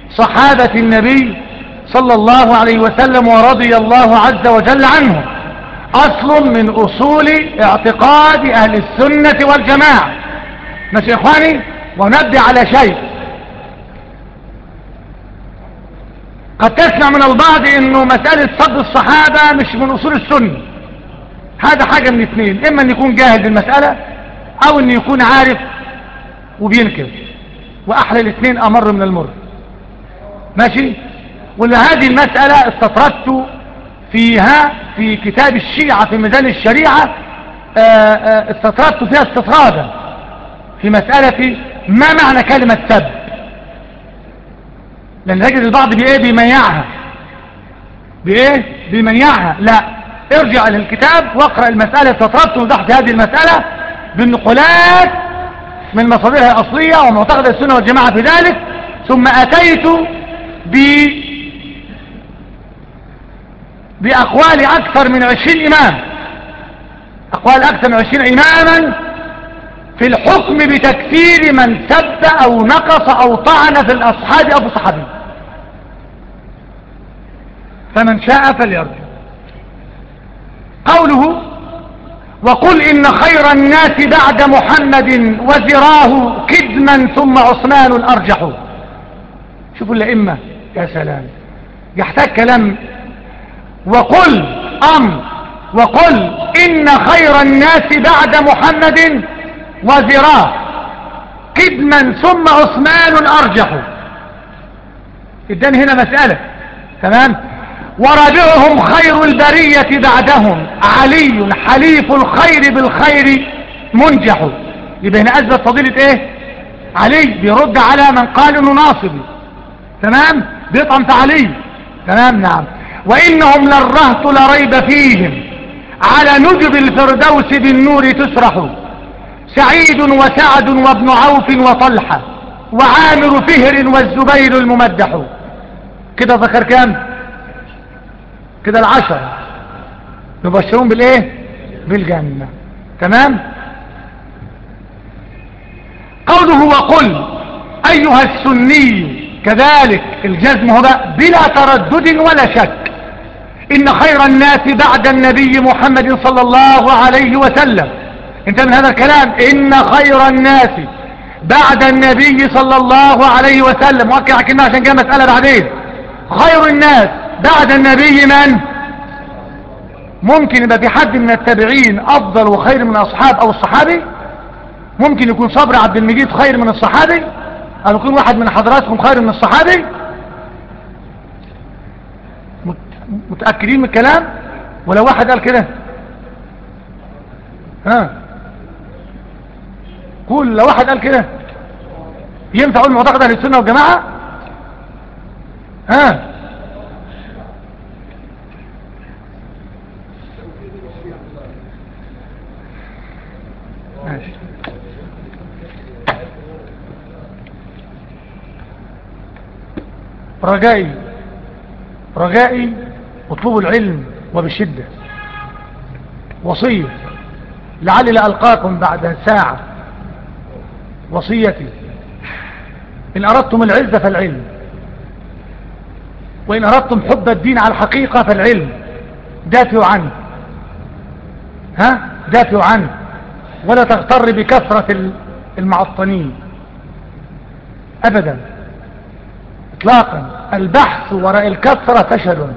صحابة النبي صلى الله عليه وسلم ورضي الله عز وجل عنهم. أصل من أصول اعتقاد أهل السنة والجماعة. ماشي يا إخواني؟ ونبدأ على شيء قد تسمع من البعض إنه مسألة صد الصحابة مش من أصول السنة. هذا حاجة من اثنين، إما أن يكون جاهل بالمسألة أو أن يكون عارف وبينكر، وأحلى الاثنين أمر من المر. ماشي؟ ولهذه المسألة استطردت فيها في كتاب الشيعة في ميزان الشريعة، استطردت فيها استطرادا في مسألة ما معنى كلمة سب، لأن نجد البعض بيميعها بيميعها. لا، ارجع للكتاب واقرأ المسألة. استطردت وضحت هذه المسألة بالنقولات من مصادرها الأصلية ومعتقد السنة والجماعة في ذلك، ثم أتيت بأقوال أكثر من 20 إمام، أقوال أكثر من 20 إماما في الحكم بتكفير من سب أو نقص أو طعن في الأصحاب أو في الصحابي. فمن شاء فليرجع. قوله وقل إن خير الناس بعد محمد وزراه كدما ثم عثمان الأرجح. شوفوا الأئمة، يا سلام، يحتاج كلام. وقل وقل إن خير الناس بعد محمد وزراه كدما ثم عثمان الأرجح. إذن هنا مسألة، تمام. ورابعهم خير البرية بعدهم علي حليف الخير بالخير منجح. يبقى هنا أثبت فضيلة إيه؟ علي، بيرد على من قال إنه ناصبي، تمام، بيطعن في علي، تمام، نعم. وإنهم للرهط لريب فيهم على نجب الفردوس بالنور تسرح. سعيد وسعد وابن عوف وطلحة وعامر فهر والزبير الممدح. كده ذكر كام؟ كده 10 يبشرون بالايه؟ بالجنة، تمام. قوله وقل ايها السني، كذلك الجزم هو بلا تردد ولا شك ان خير الناس بعد النبي محمد صلى الله عليه وسلم. انت من هذا الكلام ان خير الناس بعد النبي صلى الله عليه وسلم، وكع كلمة عشان جاء مسألة بعدين. خير الناس بعد النبي من؟ ممكن يبقى في حد من التابعين افضل وخير من اصحاب او الصحابي؟ ممكن يكون صبري عبد المجيد خير من الصحابي، او يكون واحد من حضراتكم خير من الصحابي؟ متأكدين من الكلام؟ ولو واحد قال كده قول، لو واحد قال كده ينفع اقول معتقد اهل السنة والجماعة؟ ماشي. رجائي اطلبوا العلم وبشدة. وصية لعلي لألقاكم بعد ساعة. وصيتي إن أردتم العزة فالعلم، وإن أردتم حب الدين على الحقيقة فالعلم. دافعوا عنه، دافعوا عنه، ولا تغتر بكثرة المعطنين أبدا إطلاقا. البحث وراء الكثرة فشل.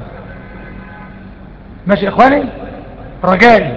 ماشي إخواني؟ رجائي.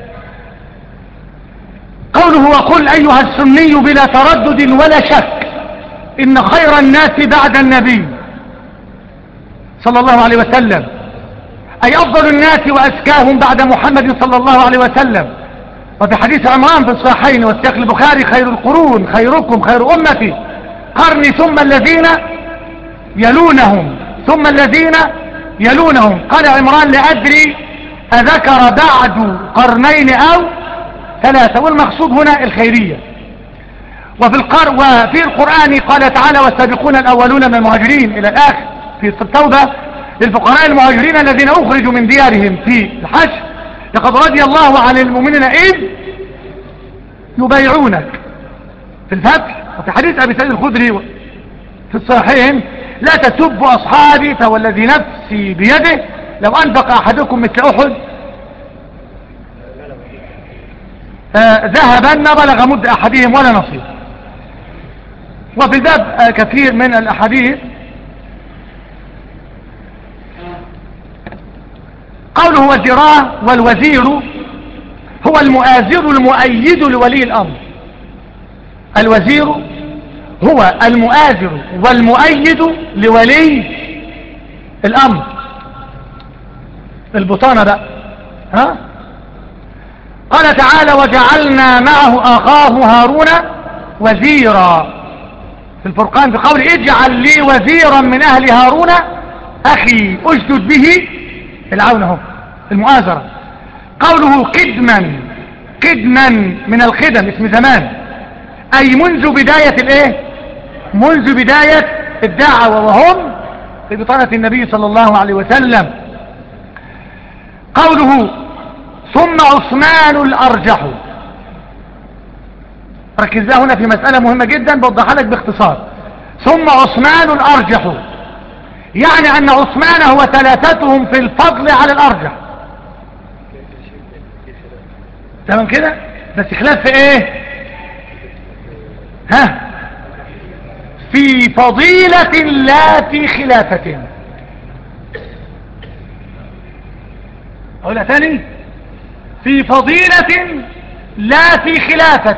قوله وقل أيها السني بلا تردد ولا شك إن خير الناس بعد النبي صلى الله عليه وسلم، أي أفضل الناس وأزكاهم بعد محمد صلى الله عليه وسلم. وفي حديث عمران في الصحيحين والسياق البخاري خير القرون خيركم خير أمتي قرني ثم الذين يلونهم ثم الذين يلونهم. قال عمران لا أدري أذكر بعد قرنين أو 3، والمقصود هنا الخيرية. وفي القرآن قال تعالى والسابقون الأولون من المهاجرين إلى الآخر في التوبة للفقراء المهاجرين الذين أخرجوا من ديارهم في الحج لقد رضي الله عن المؤمنين إذ يبايعونك في الفتح. وفي حديث أبي سعيد الخدري في الصحيحين لا تسبوا أصحابي فوالذي نفسي بيده لو أنفق أحدكم مثل أحد ذهبا ما بلغ مد أحدهم ولا نصيب. وفي الباب كثير من الأحاديث. قوله وزيراه، والوزير هو المؤازر المؤيد لولي الأمر. الوزير هو المؤازر والمؤيد لولي الأمر. البطانة بقى، ها؟ قال تعالى وجعلنا معه أخاه هارون وزيرا في الفرقان بقول اجعل لي وزيرا من أهل هارون أخي أشدد به العون اهو المؤازرة. قوله قدما من الخدم اسم زمان، أي منذ بداية الايه؟ منذ بداية الدعوة، وهم في بطانة النبي صلى الله عليه وسلم. قوله ثم عثمان الأرجح، ركز هنا في مسألة مهمة جدا بوضحها لك باختصار. ثم عثمان الأرجح يعني أن عثمان هو ثلاثتهم في الفضل على الأرجح. تمام كده؟ بس خلاف في ايه؟ ها؟ في فضيلة لا في خلافة. أقولها تاني، في فضيلة لا في خلافة.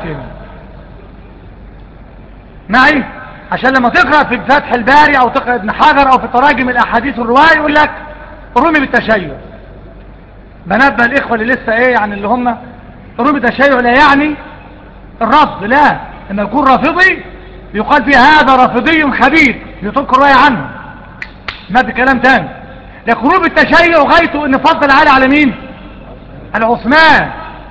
معي؟ عشان لما تقرأ في فتح الباري او تقرأ ابن حجر او في تراجم الاحاديث الرواية يقول لك رمي بالتشيع. بنبه الاخوة اللي لسه ايه يعني اللي هم رمي بالتشيع لا يعني الرفض، لا، لما يكون رافضي يقال فيه هذا رافضي خبيث يترك الرأي عنه، ما في كلام تاني. لكن رمي بالتشيع غايته ان فضل علي على مين؟ على عثمان.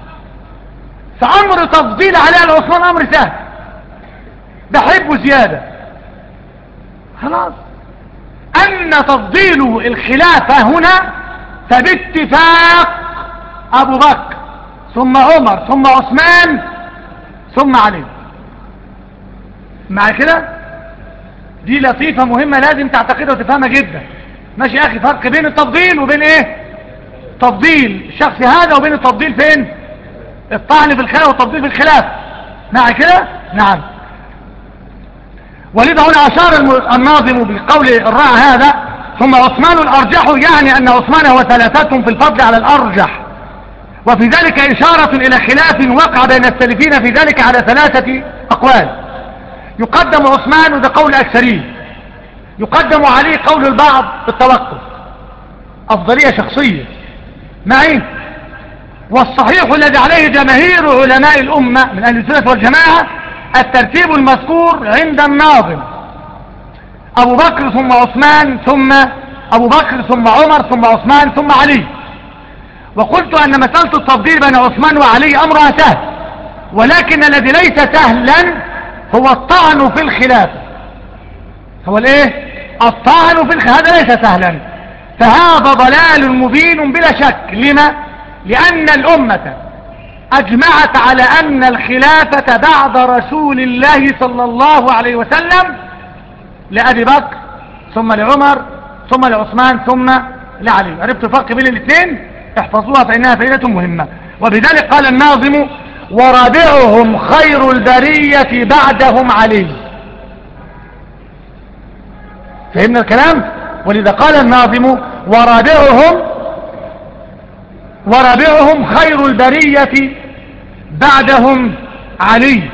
فامر تفضيل علي على عثمان امر سهل، بحبه زيادة خلاص. أن تفضيله الخلافة هنا فباتفاق أبو بكر ثم عمر ثم عثمان ثم علي. مع كده دي لطيفة مهمة لازم تعتقدها وتفهمها جدا. ماشي يا أخي؟ فرق بين التفضيل وبين إيه؟ تفضيل الشخص هذا وبين التفضيل فين؟ الطعن في الخلافة والتفضيل في الخلافة. مع كده؟ نعم. ولذا هنا أشار الناظم بقول الراعي هذا ثم عثمان الأرجح، يعني أن عثمان هو ثلاثتهم في الفضل على الأرجح. وفي ذلك إشارة إلى خلاف وقع بين السلفين في ذلك على ثلاثة أقوال. يقدم عثمان وده قول أكثرين، يقدم عليه قول البعض بالتوقف، أفضلية شخصية معي. والصحيح الذي عليه جماهير علماء الأمة من أهل السنة والجماعة الترتيب المذكور عند الناظم، أبو بكر ثم عثمان ثم أبو بكر ثم عمر ثم عثمان ثم علي. وقلت أن مسألة التفضيل بين عثمان وعلي أمرها سهل، ولكن الذي ليس سهلا هو الطعن في الخلافة. هو الايه؟ الطعن في الخلافة، هذا ليس سهلا. فهذا ضلال مبين بلا شك. لما؟ لأن الأمة أجمعت على أن الخلافة بعد رسول الله صلى الله عليه وسلم لأبي بكر ثم لعمر ثم لعثمان ثم لعلي. عرفت الفرق بين الاثنين؟ احفظوها فإنها فائدة مهمة. وبذلك قال الناظم ورابعهم خير البرية بعدهم علي. فهمنا الكلام؟ ولذا قال الناظم ورابعهم خير البرية بعدهم علي.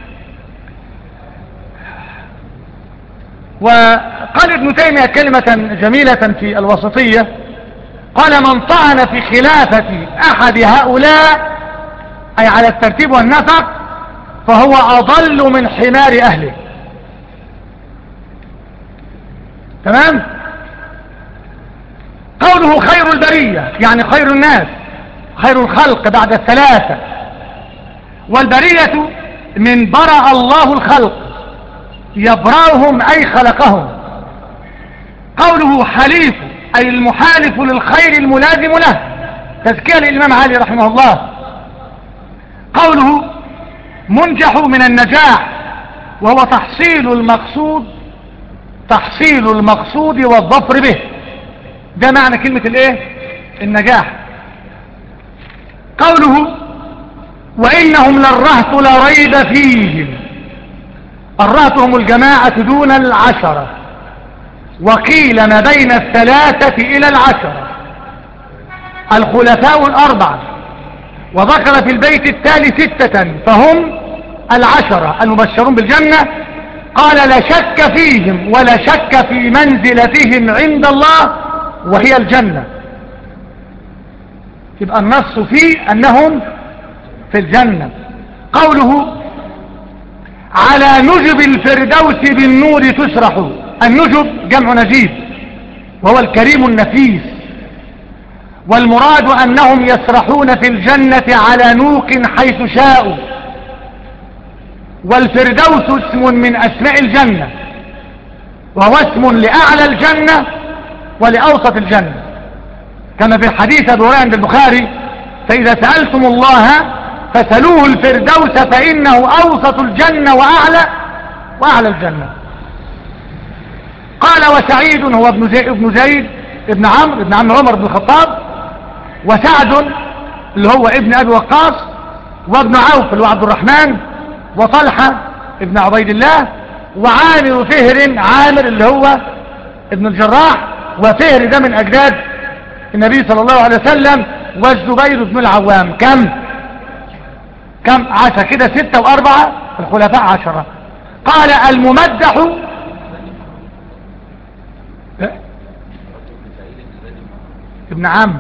وقال ابن تيمية كلمة جميلة في الوسطية، قال من طعن في خلافة أحد هؤلاء أي على الترتيب والنسق فهو أضل من حمار أهله. تمام؟ قوله خير البرية يعني خير الناس، خير الخلق بعد الثلاثة. والبرية من برأ الله الخلق، يبرأهم أي خلقهم. قوله حليف أي المحالف للخير الملازم له، تزكية للإمام علي رحمه الله. قوله منجح من النجاح، وهو تحصيل المقصود والظفر به. ده معنى كلمة الايه؟ النجاح. قوله وإنهم للرهط لا ريب فيهم. الرهط هم الجماعة دون العشرة، وقيل ما بين 3 إلى 10. الخلفاء 4، وذكر في البيت التالي 6 فهم 10 المبشرون بالجنة. قال لا شك فيهم ولا شك في منزلتهم عند الله وهي الجنة. يبقى النص فيه أنهم في الجنة. قوله على نجب الفردوس بالنور تسرح. النجب جمع نجيب وهو الكريم النفيس، والمراد أنهم يسرحون في الجنة على نوق حيث شاءوا. والفردوس اسم من أسماء الجنة، وهو اسم لأعلى الجنة ولأوسط الجنة، كما في الحديث أبي هريرة عند البخاري: فإذا سألتم الله فسألوه الفردوس فإنه أوسط الجنة وأعلى الجنة. قال وسعيد هو ابن زيد ابن عمرو ابن عم عمر بن الخطاب، وسعد اللي هو ابن أبي وقاص، وابن عوف اللي هو عبد الرحمن، وطلحة ابن عبيد الله، وعامر فهر عامر اللي هو ابن الجراح، وفهر ده من أجداد النبي صلى الله عليه وسلم، والزبير بن العوام. كم 10 كده، 6 و4 الخلفاء 10. قال الممدح ابن عم.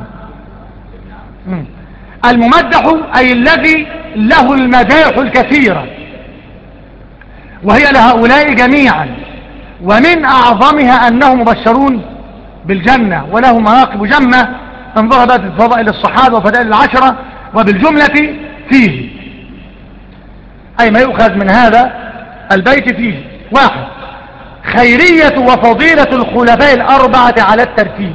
الممدح أي الذي له المداح الكثيرة، وهي لهؤلاء جميعا، ومن أعظمها أنهم مبشرون بالجنة ولهم مناقب جمة ان ذهبت فضائل الصحابة وفضائل 10، وبالجملة فيه أي ما يؤخذ من هذا البيت فيه: 1. خيرية وفضيلة الخلفاء 4 على الترتيب.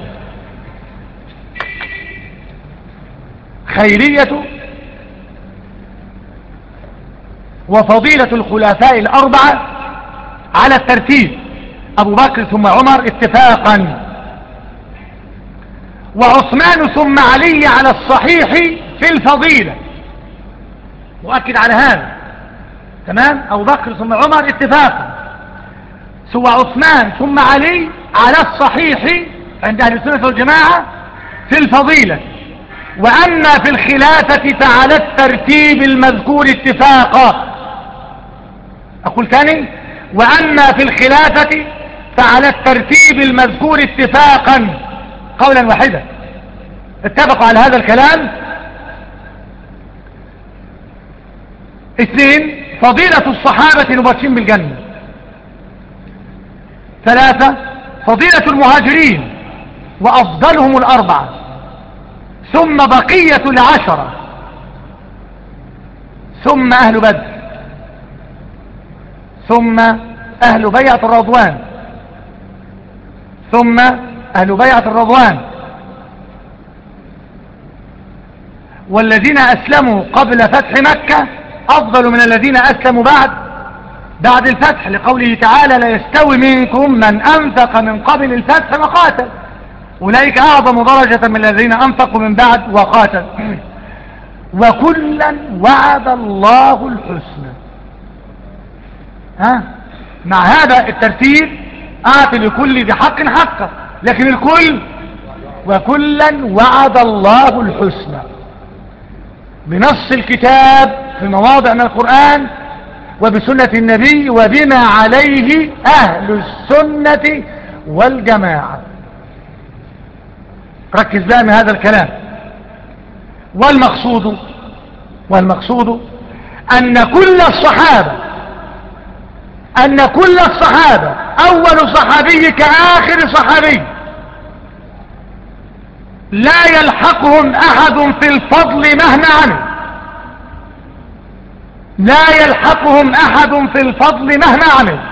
خيرية وفضيلة الخلفاء 4 على الترتيب: أبو بكر ثم عمر اتفاقا، وعثمان ثم علي على الصحيح في الفضيلة. مؤكد على هذا، تمام؟ أبو بكر ثم عمر اتفاقا، سوى عثمان ثم علي على الصحيح عند أهل السنة والجماعة في الفضيلة. وأما في الخلافة فعلى الترتيب المذكور اتفاقا. أقول ثاني: وأما في الخلافة فعلى الترتيب المذكور اتفاقا، قولا واحدا اتفقوا على هذا الكلام. 2. فضيلة الصحابة المبشرين بالجنة. 3. فضيلة المهاجرين وأفضلهم 4، ثم بقية 10، ثم أهل بدر، ثم أهل بيعة الرضوان، ثم أهل بيعة الرضوان، والذين أسلموا قبل فتح مكة أفضل من الذين أسلموا بعد الفتح، لقوله تعالى: لا يستوي منكم من أنفق من قبل الفتح وقاتل، أولئك أعظم درجة من الذين أنفقوا من بعد وقاتل، وكلا وعد الله الحسنى. مع هذا الترتيب أعطي لكل ذي حق حقه، لكن الكل وكلا وعد الله الحسنى بنص الكتاب في مواضع من القرآن وبسنة النبي وبما عليه أهل السنة والجماعة. ركز بقى من هذا الكلام. والمقصود أن كل الصحابة أول صحابي كآخر صحابي لا يلحقهم أحد في الفضل مهما عنه، لا يلحقهم أحد في الفضل مهما عنه.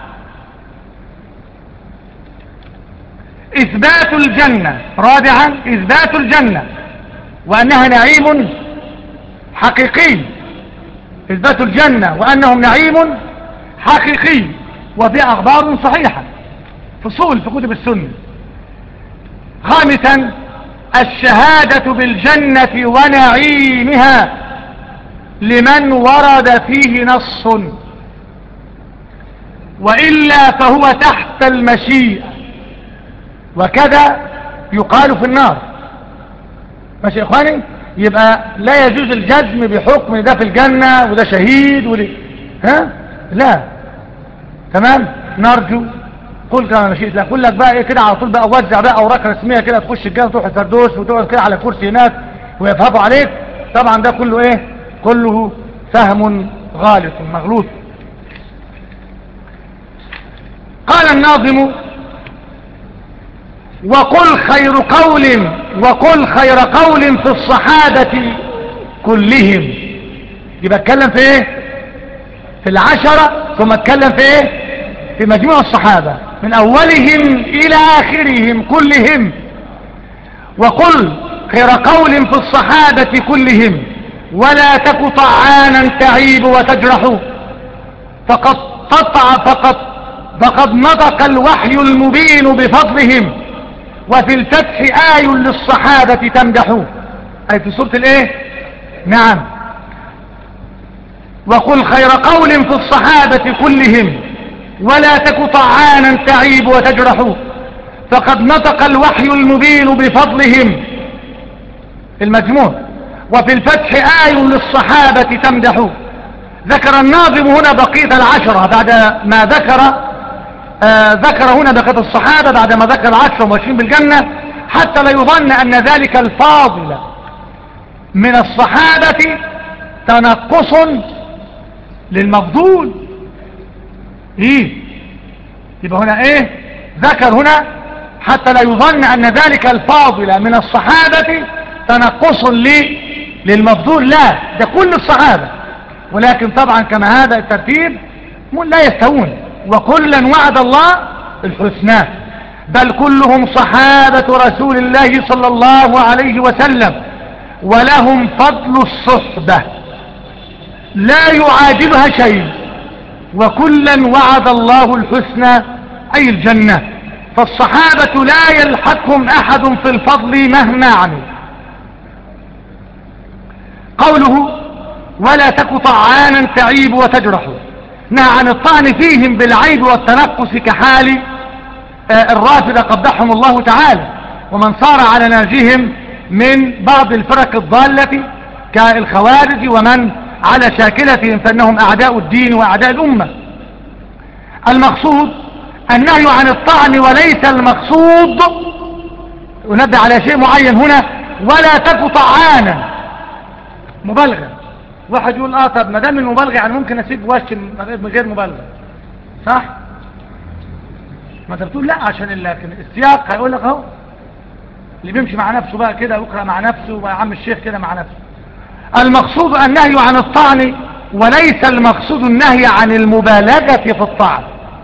إثبات الجنة. رابعا إثبات الجنة وأنها نعيم حقيقي. إثبات الجنة وأنهم نعيم حقيقي، وفي أخبار صحيحة فصول في كتب السنة. خامسا الشهادة بالجنة ونعيمها لمن ورد فيه نص، وإلا فهو تحت المشيئة، وكذا يقال في النار. ماشي يا إخواني؟ يبقى لا يجوز الجزم بحكم ده في الجنة وده شهيد وده لا. تمام. نرجو قل كما مشيت. لا اقول لك بقى ايه كده على طول بقى وزع بقى اوراق رسميه كده، تخش الجنه تروح الفردوس وتقعد كده على كرسي هناك ويفهموا عليك. طبعا ده كله ايه؟ كله فهم غالط مغلوط. قال الناظم: وقل خير قول في الصحابة كلهم. يبقى اتكلم في ايه؟ في العشرة، ثم اتكلم في ايه؟ في مجموع الصحابة من اولهم الى اخرهم كلهم. وقل خير قول في الصحابة كلهم ولا تك طعانا تعيب وتجرح، فقد نطق الوحي المبين بفضلهم، وفي الفتح آي للصحابة تمدح. أي في سورة الايه؟ نعم. وقل خير قول في الصحابة كلهم ولا تك طعانا تعيب وتجرح، فقد نطق الوحي المبين بفضلهم المجموع، وفي الفتح آي للصحابة تمدح. ذكر الناظم هنا بقية العشرة بعد ما ذكر هنا بقية الصحابة بعد ما ذكر العشرة ومبشرين بالجنة، حتى لا يظن أن ذلك الفاضل من الصحابة تنقص للمفضول. يبقى هنا ايه؟ ذكر هنا حتى لا يظن أن ذلك الفاضل من الصحابة تنقص للمفضول. لا، ده كل الصحابة، ولكن طبعا كما هذا الترتيب لا يستوون. وكلا وعد الله الحسنى، بل كلهم صحابة رسول الله صلى الله عليه وسلم، ولهم فضل الصحبة لا يعادلها شيء. وكلا وعد الله الحسنى أي الجنة، فالصحابة لا يلحقهم أحد في الفضل مهما عمل. قوله ولا تك طعانا تعيب وتجرح، نهى عن الطعن فيهم بالعيب والتنقص كحال الرافضة قبحهم الله تعالى، ومن صار على نهجهم من بعض الفرق الضالة كالخوارج، ومن على شاكلتهم فإنهم أعداء الدين وأعداء الأمة. المقصود النهي عن الطعن، وليس المقصود ونبه على شيء معين هنا ولا تك طعانا مبالغة. واحد يقول طب ما دام المبالغة يعني ممكن اسيب وش من غير مبالغة، صح؟ ما انت بتقول لا عشان السياق هيقول لك اهو اللي بيمشي مع نفسه بقى كده ويقرأ مع نفسه ويا عم الشيخ كده مع نفسه. المقصود النهي عن الطعن، وليس المقصود النهي عن المبالغة في الطعن.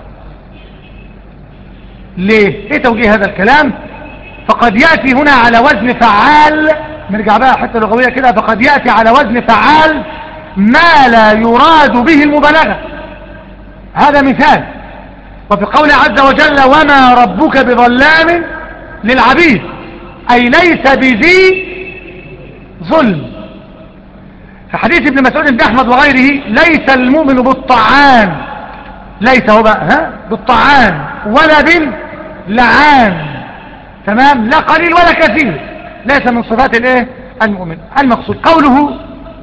ليه؟ ايه توجيه هذا الكلام؟ فقد يأتي هنا على وزن فعال، نرجع بقى حتى لغوية كده، فقد يأتي على وزن فعال ما لا يراد به المبالغة. هذا مثال. وفي قول عز وجل وما ربك بظلام للعبيد، أي ليس بذي ظلم. في حديث ابن مسعود بن أحمد وغيره ليس المؤمن بالطعان، ليس هو بقى بالطعان ولا باللعان، تمام؟ لا قليل ولا كثير، ليس من صفات الايه؟ المؤمن. المقصود قوله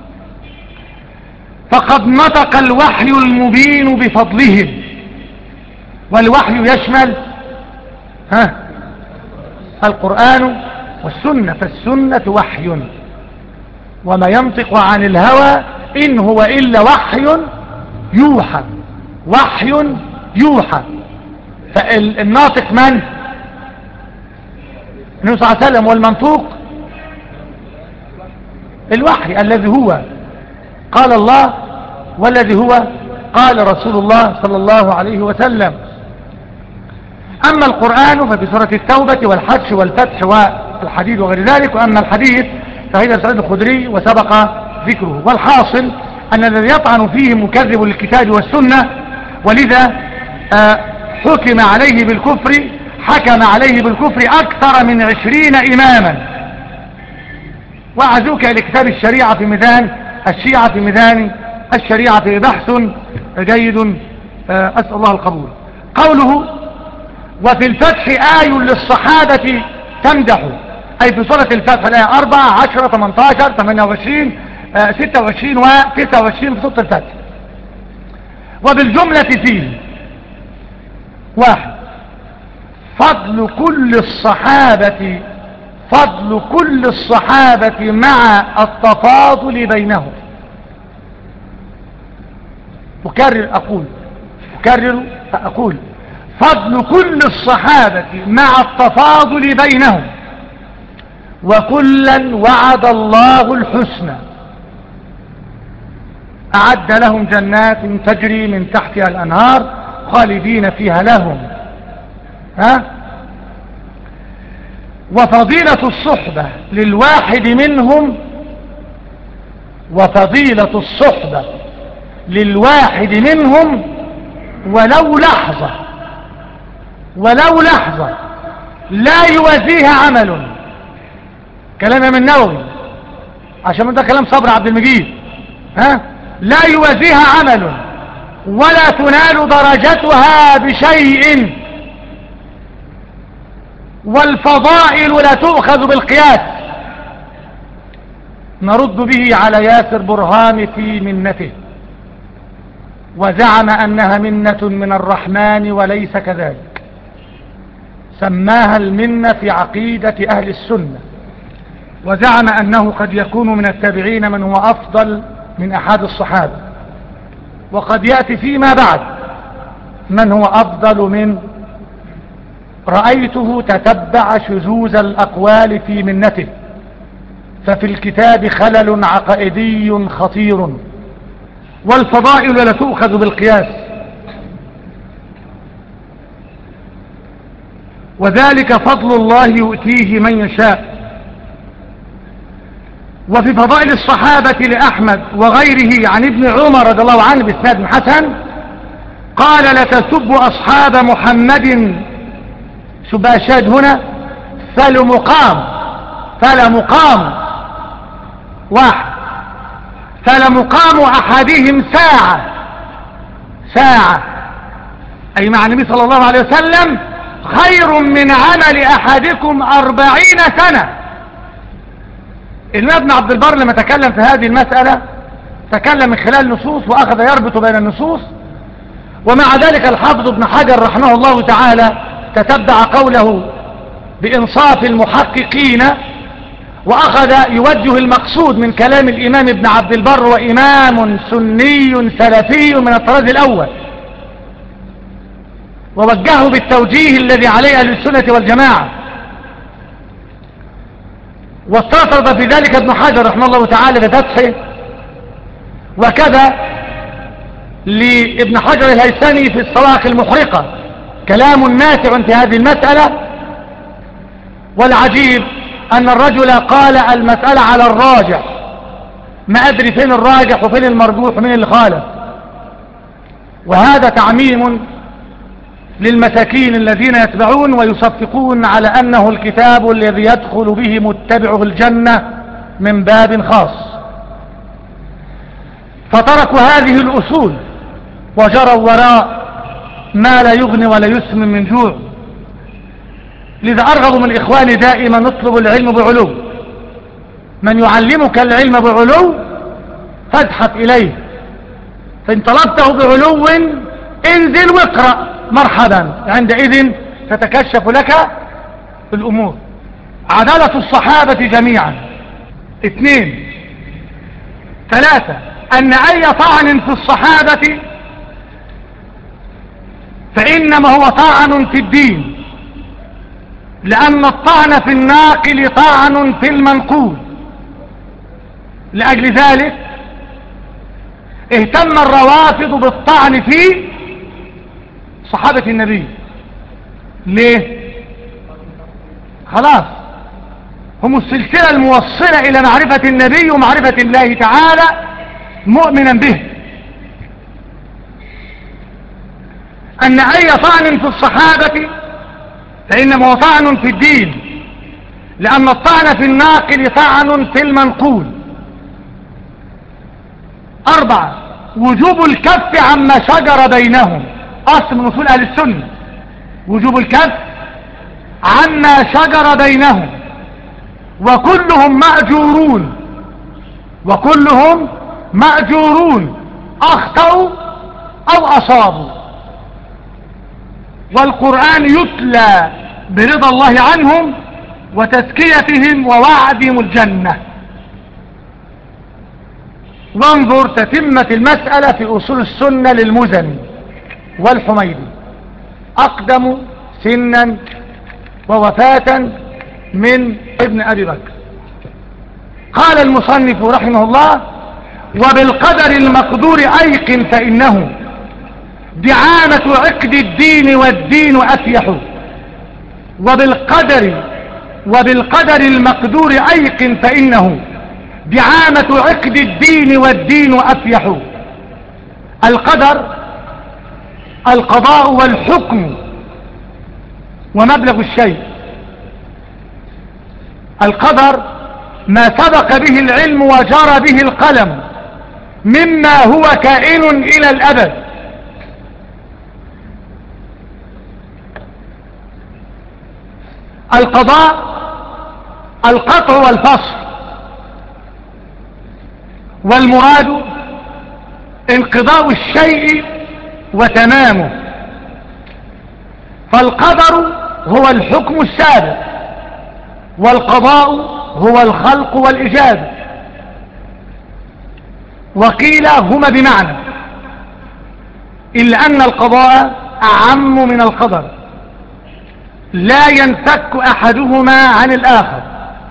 فقد نطق الوحي المبين بفضلهم، والوحي يشمل القرآن والسنة، فالسنة وحي، وما ينطق عن الهوى إن هو إلا وحي يوحى. وحي يوحى. فالناطق من؟ النبي صلى الله عليه وسلم، والمنطوق الوحي الذي هو قال الله، والذي هو قال رسول الله صلى الله عليه وسلم. أما القرآن ففي سورة التوبة والحج والفتح والحديد وغير ذلك. وأما الحديث فهذا سعيد الخدري وسبق ذكره. والحاصل أن الذي يطعن فيه مكذب للكتاب والسنة، ولذا حكم عليه بالكفر أكثر من 20 إماما. وأعزوك إلى كتاب الشريعة في ميزان الشيعة في ميدان الشريعة بحث جيد، أسأل الله القبول. قوله وفي الفتح آي للصحابة تمدح، أي في سورة الفتح الآية 4 10 18 28 26 و 29 في سورة الفتح. وبالجملة فيه: 1 فضل كل الصحابة مع التفاضل بينهم. أكرر أقول فضل كل الصحابة مع التفاضل بينهم، وكلا وعد الله الحسنى، أعد لهم جنات تجري من تحتها الأنهار خالدين فيها لهم. وفضيلة الصحبة للواحد منهم ولو لحظة لا يوازيها عمل. كلام من النووي، عشان ده كلام صبر عبد المجيد. لا يوازيها عمل ولا تنال درجتها بشيء، والفضائل لا تؤخذ بالقياس. نرد به على ياسر برهان في منته، وزعم أنها منة من الرحمن وليس كذلك. سماها المنة في عقيدة أهل السنة، وزعم أنه قد يكون من التابعين من هو أفضل من أحد الصحابة، وقد يأتي فيما بعد من هو أفضل من. رأيته تتبع شذوذ الأقوال في منته، ففي الكتاب خلل عقائدي خطير، والفضائل لا تؤخذ بالقياس، وذلك فضل الله يؤتيه من يشاء. وفي فضائل الصحابة لأحمد وغيره عن ابن عمر رضي الله عنه بإسناد حسن قال: لا تسبوا أصحاب محمد، شباشاد هنا فلمقام 1 فلمقام أحدهم ساعة، أي مع النبي صلى الله عليه وسلم خير من عمل أحدكم 40 سنة. الإمام ابن عبد البر لما تكلم في هذه المسألة تكلم من خلال نصوص وأخذ يربط بين النصوص، ومع ذلك الحافظ ابن حجر رحمه الله تعالى تتبع قوله بإنصاف المحققين، وأخذ يوجه المقصود من كلام الإمام ابن عبد البر، وإمام سني سلفي من الطراز الأول، ووجهه بالتوجيه الذي عليه أهل السنة والجماعة. واستطرد في ذلك ابن حجر رحمه الله تعالى بفتحه، وكذا لابن حجر الهيثمي في الصواعق المحرقة كلام نافع في هذه المسألة. والعجيب أن الرجل قال المسألة على الراجح، ما أدري فين الراجح وفين المرجوح ومين اللي خالف. وهذا تعميم للمساكين الذين يتبعون ويصفقون على أنه الكتاب الذي يدخل به متبعه الجنة من باب خاص، فتركوا هذه الأصول وجروا وراء ما لا يغني ولا يسمن من جوع. لذا أرغب من إخواني دائما نطلب العلم بعلو، من يعلمك العلم بعلو فادحف إليه، فإن طلبته بعلو انزل واقرأ مرحبا، عندئذ تتكشف لك الأمور. عدالة الصحابة جميعا. 2 3 أن أي طعن في الصحابة فإنما هو طعن في الدين، لأن الطعن في الناقل طعن في المنقول. لأجل ذلك اهتم الروافض بالطعن في صحابة النبي. ليه؟ خلاص هم السلسلة الموصلة إلى معرفة النبي ومعرفة الله تعالى مؤمنا به. أن أي طعن في الصحابة فإنما هو طعن في الدين، لأن الطعن في الناقل طعن في المنقول. 4. وجوب الكف عما شجر بينهم، أصل من أصول أهل السنة، وجوب الكف عما شجر بينهم، وكلهم مأجورون، وكلهم مأجورون أخطأوا أو أصابوا، والقرآن يتلى برضا الله عنهم وتزكيتهم ووعدهم الجنة. وانظر تتمة المسألة في أصول السنة للمزني والحميدي، أقدم سنا ووفاة من ابن أبي بكر. قال المصنف رحمه الله: وبالقدر المقدور أيقن فإنه دعامة عقد الدين والدين أفيح. وبالقدر المقدور أيقن فإنه دعامة عقد الدين والدين أفيح. القدر القضاء والحكم ومبلغ الشيء. القدر ما سبق به العلم وجرى به القلم مما هو كائن إلى الأبد. القضاء القطع والفصل، والمراد انقضاء الشيء وتمامه. فالقدر هو الحكم السابق، والقضاء هو الخلق والإجابة. وقيل هما بمعنى، إلا أن القضاء أعم من القدر، لا ينفك أحدهما عن الآخر،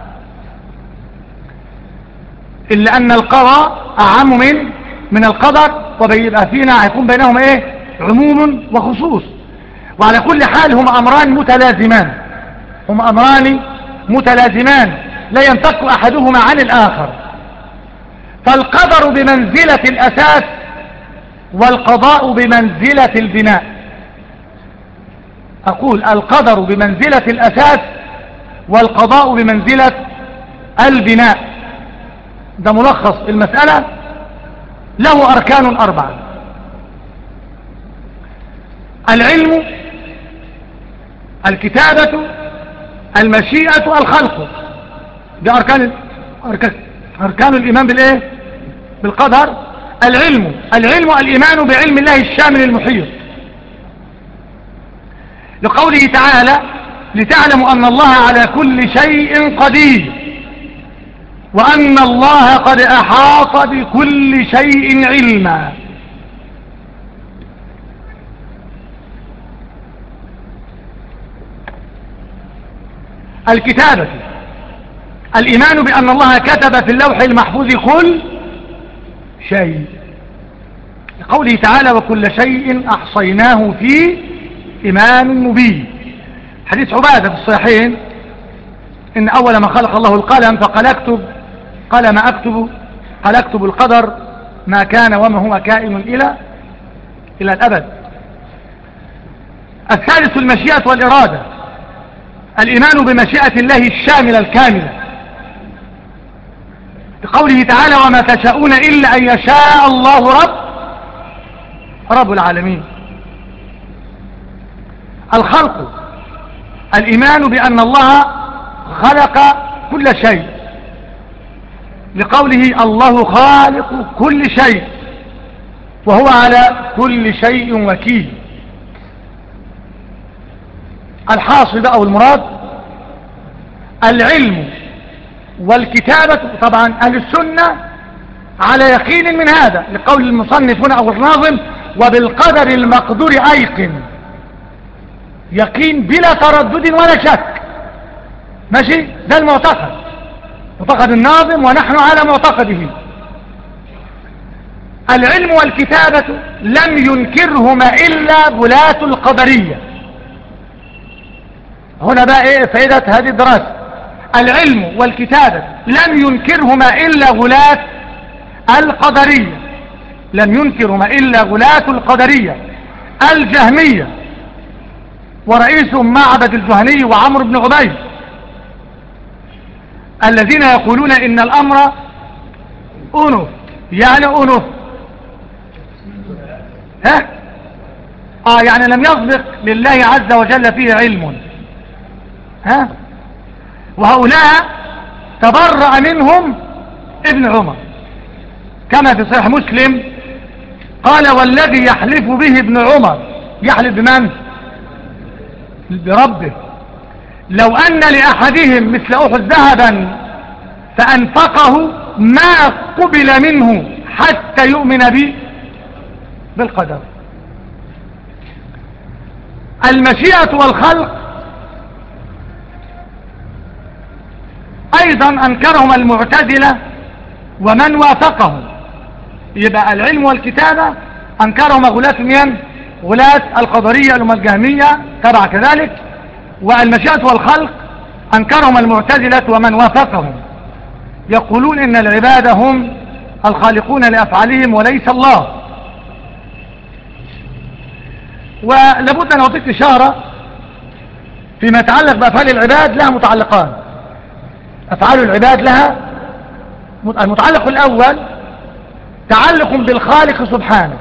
إلا أن القضاء أعم من القدر، وبيبقى فينا هيكون بينهم إيه؟ عموم وخصوص. وعلى كل حال هما أمران متلازمان، هما أمران متلازمان لا ينفك أحدهما عن الآخر. فالقدر بمنزلة الأساس، والقضاء بمنزلة البناء. أقول القدر بمنزلة الأساس، والقضاء بمنزلة البناء. ده ملخص المسألة. له أركان 4: العلم، الكتابة، المشيئة، الخلق. دي أركان الإيمان بالإيه؟ بالقدر. العلم الإيمان بعلم الله الشامل المحيط، لقوله تعالى: لتعلموا أن الله على كل شيء قدير، وأن الله قد أحاط بكل شيء علما. الكتابة الإيمان بأن الله كتب في اللوح المحفوظ كل شيء، لقوله تعالى: وكل شيء أحصيناه في إمام مبين. حديث عبادة في الصحيحين: إن أول ما خلق الله القلم فقال اكتب، قال ما أكتب؟ قال اكتب القدر ما كان وما هو كائن إلى الأبد. الثالث المشيئة والإرادة، الإيمان بمشيئة الله الشاملة الكاملة، لقوله تعالى: وما تشاءون إلا أن يشاء الله رب العالمين. الخلق الإيمان بأن الله خلق كل شيء، لقوله: الله خالق كل شيء وهو على كل شيء وكيل. الحاصل أو المراد العلم والكتابة. طبعا أهل السنة على يقين من هذا، لقول المصنف هنا أو الناظم: وبالقدر المقدور أيقن. يقين بلا تردد ولا شك. ماشي؟ ده المعتقد، معتقد الناظم ونحن على معتقده. العلم والكتابة لم ينكرهما إلا غلاة القدرية. هنا بقى إيه فائدة هذه الدراسة؟ العلم والكتابة لم ينكرهما إلا غلاة القدرية، لم ينكرهما إلا غلاة القدرية الجهمية، ورئيسهم معبد الجهني وعمرو بن عبيد، الذين يقولون إن الأمر أنف، يعني أنف ها يعني لم يسبق لله عز وجل فيه علم. ها وهؤلاء تبرأ منهم ابن عمر كما في صحيح مسلم قال والذي يحلف به ابن عمر، يحلف بمن؟ بربه، لو أن لأحدهم مثل أحد ذهبا فأنفقه ما قبل منه حتى يؤمن به بالقدر. المشيئة والخلق أيضا أنكرهم المعتزلة ومن وافقهم. يبقى العلم والكتابة أنكرهم غلاة من؟ غلاة القدرية الجهمية تبع كذلك. والمشيئة والخلق أنكرهم المعتزلة ومن وافقهم، يقولون إن العباد هم الخالقون لأفعالهم وليس الله. ولابد أن أعطيك إشارة فيما يتعلق بأفعال العباد، لها متعلقان. أفعال العباد لها المتعلق الأول تعلق بالخالق سبحانه،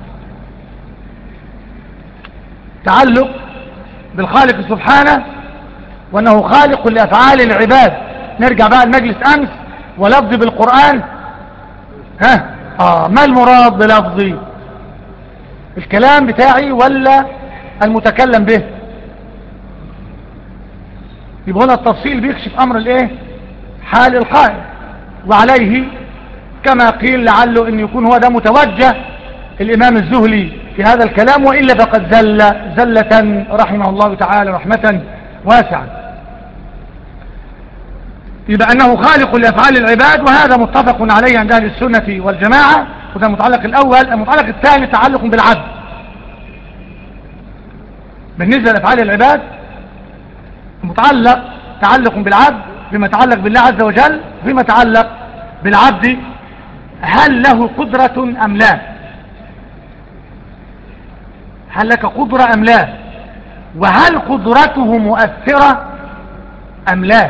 تعلق بالخالق سبحانه وأنه خالق لأفعال العباد. نرجع بقى المجلس أمس ولفظ بالقرآن. ما المراد بلفظي؟ الكلام بتاعي ولا المتكلم به؟ يبقى هنا التفصيل بيكشف أمر الايه؟ حال القائل. وعليه كما قيل لعله ان يكون هو ده متوجه الامام الزهلي في هذا الكلام، وإلا فقد زلة رحمه الله تعالى رحمة واسعة. يبقى أنه خالق لأفعال العباد، وهذا متفق عليه عند أهل السنة والجماعة. وده المتعلق الأول. المتعلق الثاني تعلق بالعبد. بالنسبة لأفعال العباد المتعلق تعلق بالعبد فيما يتعلق بالله عز وجل، فيما يتعلق بالعبد هل له قدرة أم لا؟ هل لك قدرة أم لا؟ وهل قدرته مؤثرة أم لا؟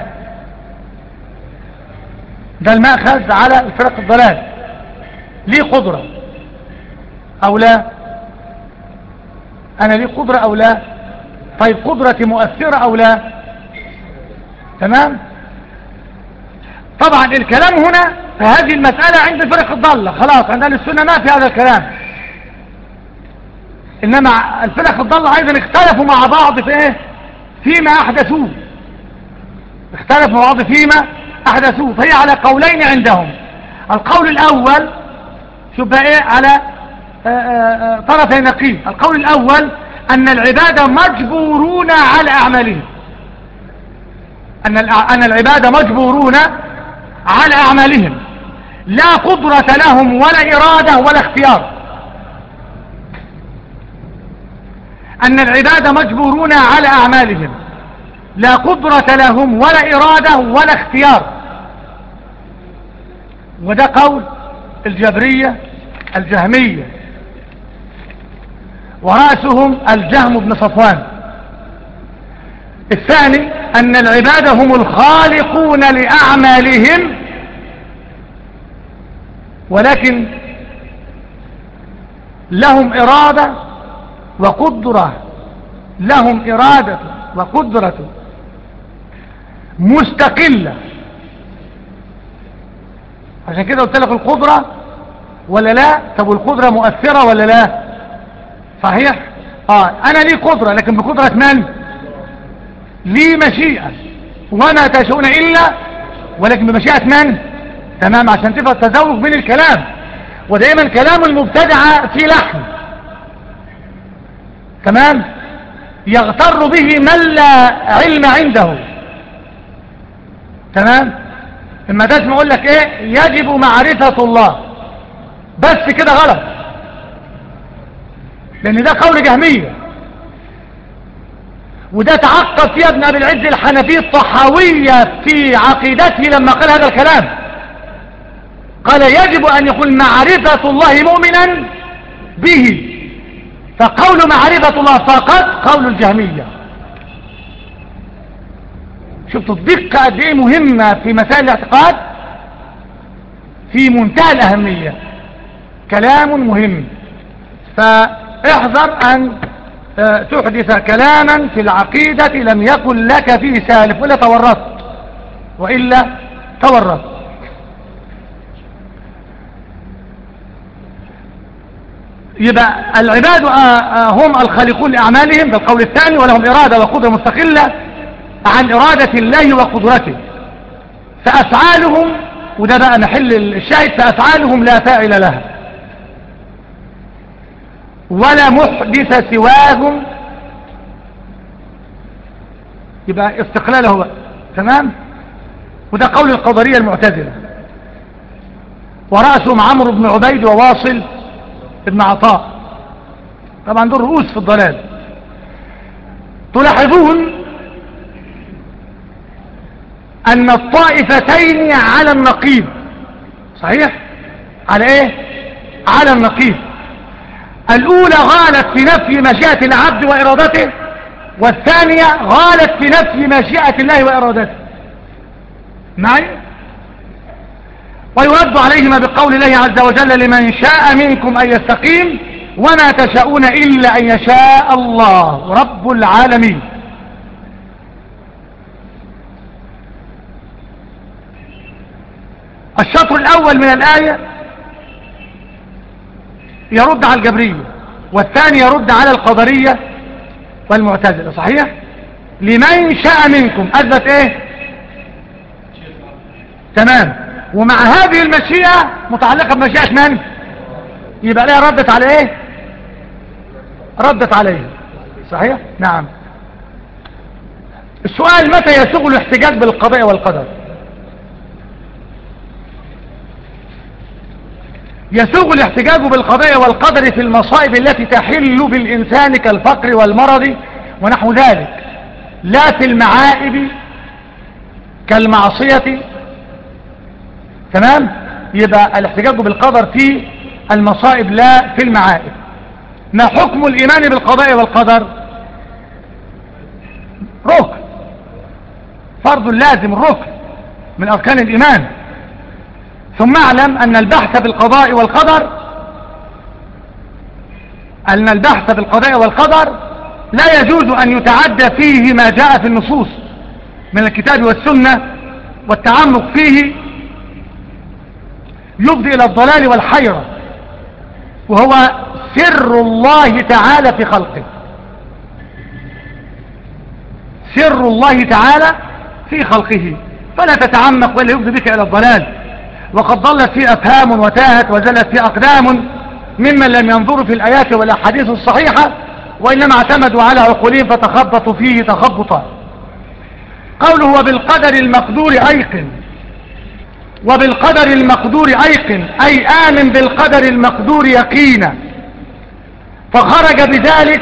ده المأخذ على الفرق الضلال. ليه قدرة أو لا؟ أنا ليه قدرة أو لا؟ طيب قدرتي مؤثرة أو لا؟ تمام؟ طبعا الكلام هنا في هذه المسألة عند الفرق الضالة، خلاص عند أهل السنة ما في هذا الكلام. إنما الفرق الضالة أيضا اختلفوا مع بعض في إيه؟ فيما أحدثوه. اختلفوا مع بعض فيما أحدثوه، فهي على قولين عندهم. القول الأول شوف بقى إيه؟ على طرفي نقيض. القول الأول أن العباد مجبورون على أعمالهم، أن العباد مجبورون على أعمالهم، لا قدرة لهم ولا إرادة ولا اختيار. أن العباد مجبورون على أعمالهم، لا قدرة لهم ولا إرادة ولا اختيار. وده قول الجبرية الجهمية، ورأسهم الجهم بن صفوان. الثاني أن العباد هم الخالقون لأعمالهم، ولكن لهم إرادة وقدرة، لهم إرادة وقدرة مستقلة. عشان كده قلت لك القدرة ولا لا؟ طب والقدرة مؤثرة ولا لا؟ صحيح؟ أنا لي قدرة، لكن بقدرة من؟ لي مشيئة، وما تشاءون إلا ولكن بمشيئة من؟ تمام. عشان تبقى التزاوج بين الكلام. ودائما كلام المبتدع في لحن، تمام، يغتر به من لا علم عنده. تمام. لما تسمع يقول لك ايه؟ يجب معرفة الله، بس كده غلط، لان ده قول جهمية. وده تعقب فيه ابن ابي العز الحنفي الطحاوية في عقيدته لما قال هذا الكلام. قال يجب ان يكون معرفة الله مؤمنا به، فقول معرفة الله فقط قول الجهمية. شفت الدقة قد ايه مهمة في مسائل الاعتقاد، في منتهى الأهمية، كلام مهم. احذر أن تحدث كلاما في العقيدة لم يكن لك فيه سالف وإلا تورط. يبقى العباد هم الخالقون لأعمالهم بالقول الثاني، ولهم إرادة وقدرة مستقلة عن إرادة الله وقدرته، فأفعالهم، وده بقى محل الشاهد، فأفعالهم لا فاعل لها ولا محدث سواهم. يبقى استقلاله بقى. تمام. وده قول القدرية المعتزلة، ورأسهم عمرو بن عبيد وواصل ابن عطاء، طبعا دول رؤوس في الضلال. تلاحظون أن الطائفتين على النقيض. صحيح؟ على إيه؟ على النقيض. الأولى غالت في نفي مشيئة العبد وإرادته، والثانية غالت في نفي مشيئة الله وإرادته. معي؟ ويرد عليهما بقول الله عز وجل: لمن شاء منكم أن يستقيم وما تشاءون إلا أن يشاء الله رب العالمين. الشطر الأول من الآية يرد على الجبرية، والثاني يرد على القدرية والمعتزلة. صحيح؟ لمن شاء منكم أثبت إيه؟ تمام. ومع هذه المشيئة متعلقة بمشيئة من؟ يبقى لها ردت على إيه؟ ردت عليه. صحيح؟ نعم. السؤال: متى يسوغ الاحتجاج بالقضاء والقدر؟ يسوغ الاحتجاج بالقضاء والقدر في المصائب التي تحل بالإنسان كالفقر والمرض ونحو ذلك، لا في المعائب كالمعصية. تمام. يبقى الاحتجاج بالقدر في المصائب لا في المعائب. ما حكم الإيمان بالقضاء والقدر؟ ركن، فرض لازم، الركن من أركان الإيمان. ثم اعلم أن البحث بالقضاء والقدر لا يجوز أن يتعدى فيه ما جاء في النصوص من الكتاب والسنة، والتعمق فيه يفضي إلى الضلال والحيرة، وهو سر الله تعالى في خلقه. سر الله تعالى في خلقه، فلا تتعمق ولا يفضي بك إلى الضلال. وقد ضلت فيه أفهام وتاهت وزلت فيه أقدام ممن لم ينظروا في الآيات والأحاديث الصحيحة، وإنما اعتمدوا على عقولهم فتخبطوا فيه تخبطا. قوله: وبالقدر المقدور أيقن. وبالقدر المقدور أيقن أي آمن بالقدر المقدور يقينا. فخرج بذلك،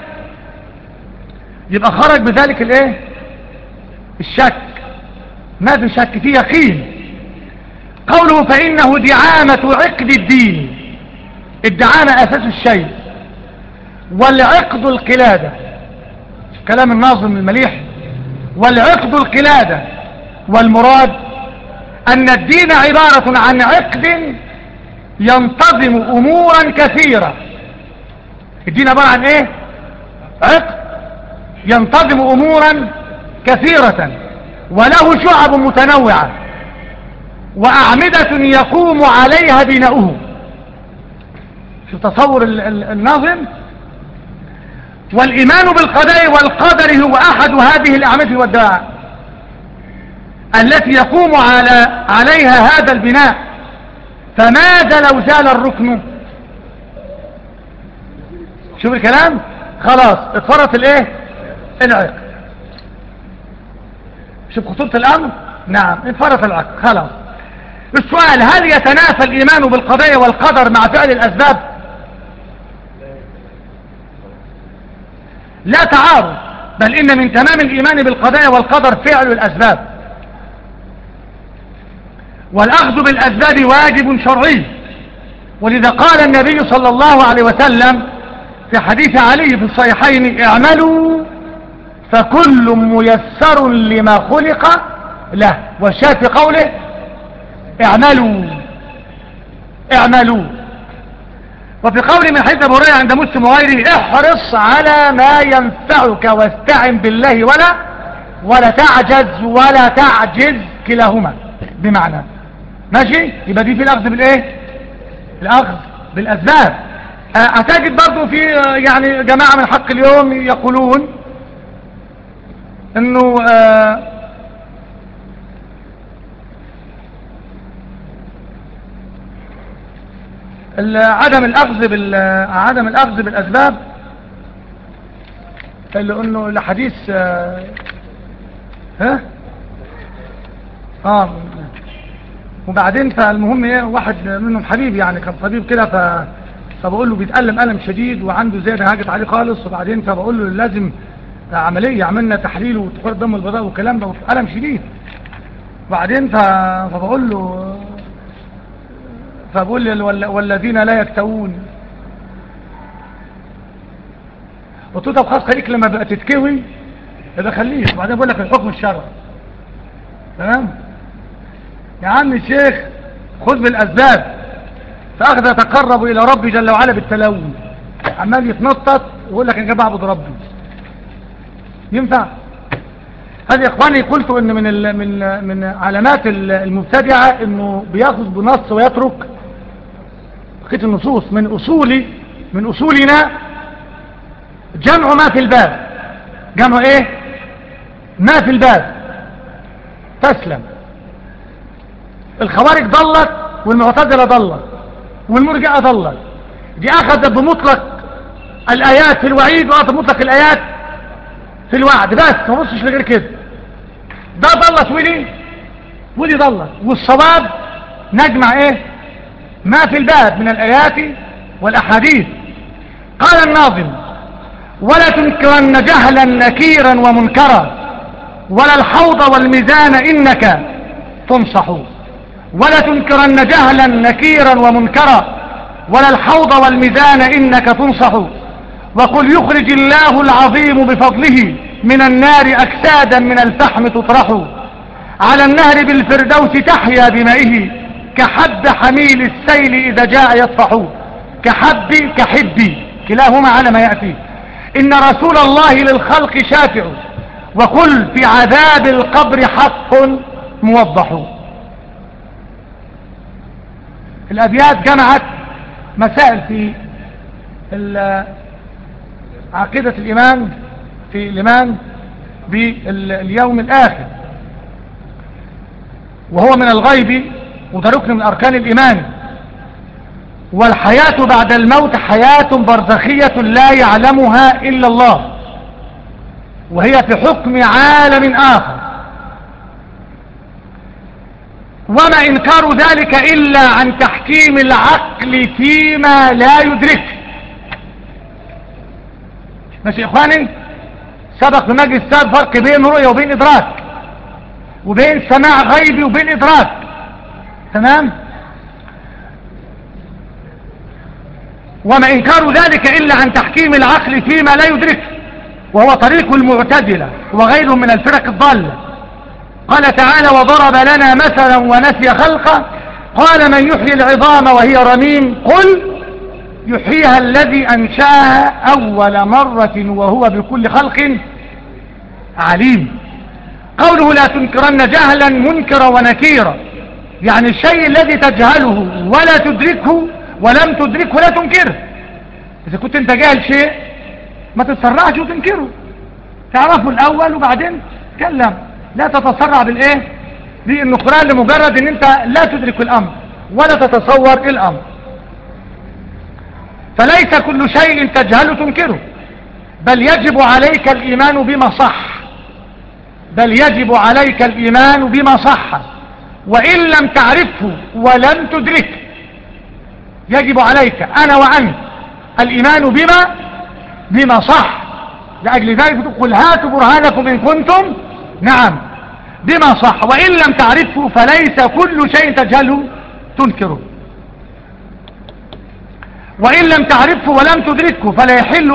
يبقى خرج بذلك الايه؟ الشك. ما في شك، فيه يقين. قوله: فإنه دعامة عقد الدين. الدعامة أساس الشيء، والعقد القلادة. كلام الناظم المليح: والعقد القلادة. والمراد أن الدين عبارة عن عقد ينتظم أمورا كثيرة. الدين عبارة عن إيه؟ عقد ينتظم أمورا كثيرة، وله شعب متنوعة، وأعمدة يقوم عليها بناؤه. شو تصور الناظم. والإيمان بالقضاء والقدر هو أحد هذه الأعمدة والدواعي التي يقوم عليها هذا البناء. فماذا لو زال الركن؟ شوف الكلام، خلاص اتفرط الايه؟ العقد. شوف خطورة الأمر. نعم، اتفرط العقد خلاص. السؤال: هل يتنافى الإيمان بالقضاء والقدر مع فعل الأسباب؟ لا تعارض، بل إن من تمام الإيمان بالقضاء والقدر فعل الأسباب، والأخذ بالأسباب واجب شرعي. ولذا قال النبي صلى الله عليه وسلم في حديث علي في الصحيحين: اعملوا فكل ميسر لما خلق له. والشاهد في قوله: اعملوا. وفي قول من حديث أبي هريرة عند مسلم وغيره: احرص على ما ينفعك واستعن بالله ولا تعجز كلاهما بمعنى. ماشي؟ يبقى دي في الأخذ بالإيه؟ الأخذ بالأسباب. هتجد برضو في يعني جماعة من حق اليوم يقولون انه عدم الأخذ بالأسباب، اللي انه الحديث وبعدين فالمهم ايه، واحد منهم حبيب يعني كان طبيب كده، فبقول له بيتألم ألم شديد وعنده زيادة هاجت عليه خالص، وبعدين فبقول له لازم عملية، عملنا تحليل وتقرأ دم البيضاء والكلام ده، ألم شديد. وبعدين فبقول له، فبقول لي والذين لا يكتوون. قلت له طب خلاص خليك لما بقى تتكوي يبقى خليك، وبعدين بقول لك الحكم الشرعي. تمام يا عم الشيخ، خذ بالأسباب فأخذ يتقرب إلى ربي جل وعلا بالتلون، عمال يتنطط ويقول لك أنا بعبد ربي. ينفع؟ هذه يا إخواني قلت إن من علامات المبتدعة إنه بيأخذ بنص ويترك بقية النصوص. من أصولنا جمع ما في الباب. جمع إيه؟ ما في الباب. تسلم. الخوارج ضلت والمعتزلة ضلت والمرجئة ضلت. دي أخذت بمطلق الآيات في الوعيد وأخذت بمطلق الآيات في الوعد بس، ما بصش لغير كده. ده ضلت ولي ضلت. والصواب نجمع ايه؟ ما في الباب من الآيات والأحاديث. قال الناظم: ولا تنكرن جهلا نكيرا ومنكرا، ولا الحوض والميزان إنك تنصح. ولا تنكرن جهلا نكيرا ومنكرا، ولا الحوض والميزان إنك تنصح. وقل يخرج الله العظيم بفضله من النار أجسادا من الفحم تطرح. على النهر بالفردوس تحيا بمائه، كحب حميل السيل إذا جاء يطفح. كحبي كلاهما على ما يأتي. إن رسول الله للخلق شافع، وقل في عذاب القبر حق موضح. الأبيات جمعت مسائل في عقيدة الإيمان، في الإيمان باليوم الآخر، وهو من الغيب وده ركن من أركان الإيمان. والحياة بعد الموت حياة برزخية لا يعلمها إلا الله، وهي في حكم عالم آخر. وما إنكار ذلك إلا عن تحكيم العقل فيما لا يدرك. ماشي يا إخواني؟ سبق في مجلس السابق فرق بين رؤية وبين إدراك، وبين سماع غيبي وبين إدراك. تمام؟ وما إنكار ذلك إلا عن تحكيم العقل فيما لا يدرك، وهو طريق المعتدلة وغيرهم من الفرق الضالة. قال تعالى: وضرب لنا مثلا ونسي خلقه، قال: من يحيي العظام وهي رميم؟ قل يحييها الذي أنشاها أول مرة وهو بكل خلق عليم. قوله لا تنكرن جهلا منكرا ونكيرا، يعني الشيء الذي تجهله ولا تدركه ولم تدركه لا تنكره. إذا كنت انت جاهل شيء ما تتسرعش وتنكره، تعرفه الأول وبعدين تكلم. لا تتسرع بالإيه؟ بالنكران لمجرد ان انت لا تدرك الأمر ولا تتصور الأمر. فليس كل شيء تجهله تنكره، بل يجب عليك الإيمان بما صح. وإن لم تعرفه ولم تدركه يجب عليك أنا وأنت الإيمان بما صح. لأجل ذلك قل هاتوا برهانكم إن كنتم نعم بما صح. وإن لم تعرفه فليس كل شيء تجهله تنكره. وإن لم تعرفه ولم تدركه فلا يحل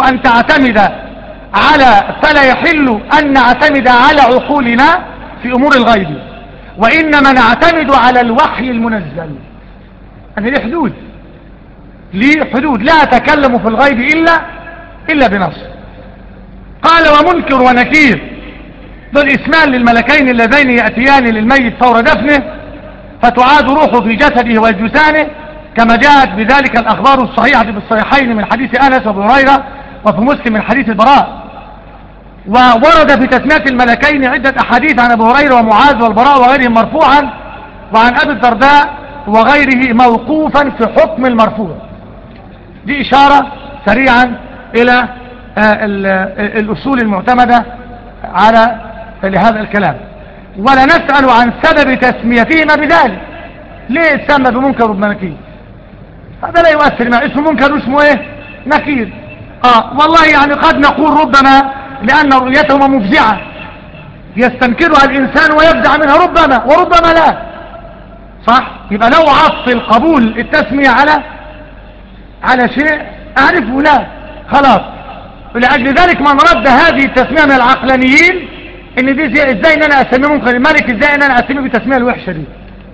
أن نعتمد على عقولنا في أمور الغيب، وإنما نعتمد على الوحي المنزل. أنا ليه حدود ليه حدود، لا أتكلم في الغيب إلا بنص. قال ومنكر ونكير دول اسمان للملكين اللذين يأتيان للميت فور دفنه فتعاد روحه في جسده وجسانه، كما جاءت بذلك الأخبار الصحيحة في الصحيحين من حديث أنس وابن هريرة، وفي مسلم من حديث البراء. وورد في تسمية الملكين عدة أحاديث عن أبي هريرة ومعاذ والبراء وغيرهم مرفوعا، وعن أبي الدرداء وغيره موقوفا في حكم المرفوع. دي إشارة سريعا إلى الأصول المعتمدة على لهذا الكلام. ولا نسأل عن سبب تسميتهما بذلك، ليه تسمى بمنكر وبنكير؟ هذا لا يؤثر، ما اسمه منكر واسمه ايه؟ نكير. والله يعني قد نقول ربما لأن رؤيتهما مفزعة يستنكرها الإنسان ويفزع منها ربما، وربما لا، صح؟ يبقى لو عطل قبول التسمية على شيء أعرفه لا، خلاص. ولأجل ذلك من رد هذه التسمية من العقلانيين ان دي ازاي ان انا اسميه منكر الملك، ازاي ان انا اسميه بالتسمية الوحشة دي.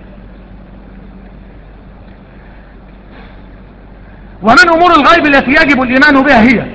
ومن امور الغيب التي يجب الايمان بها هي: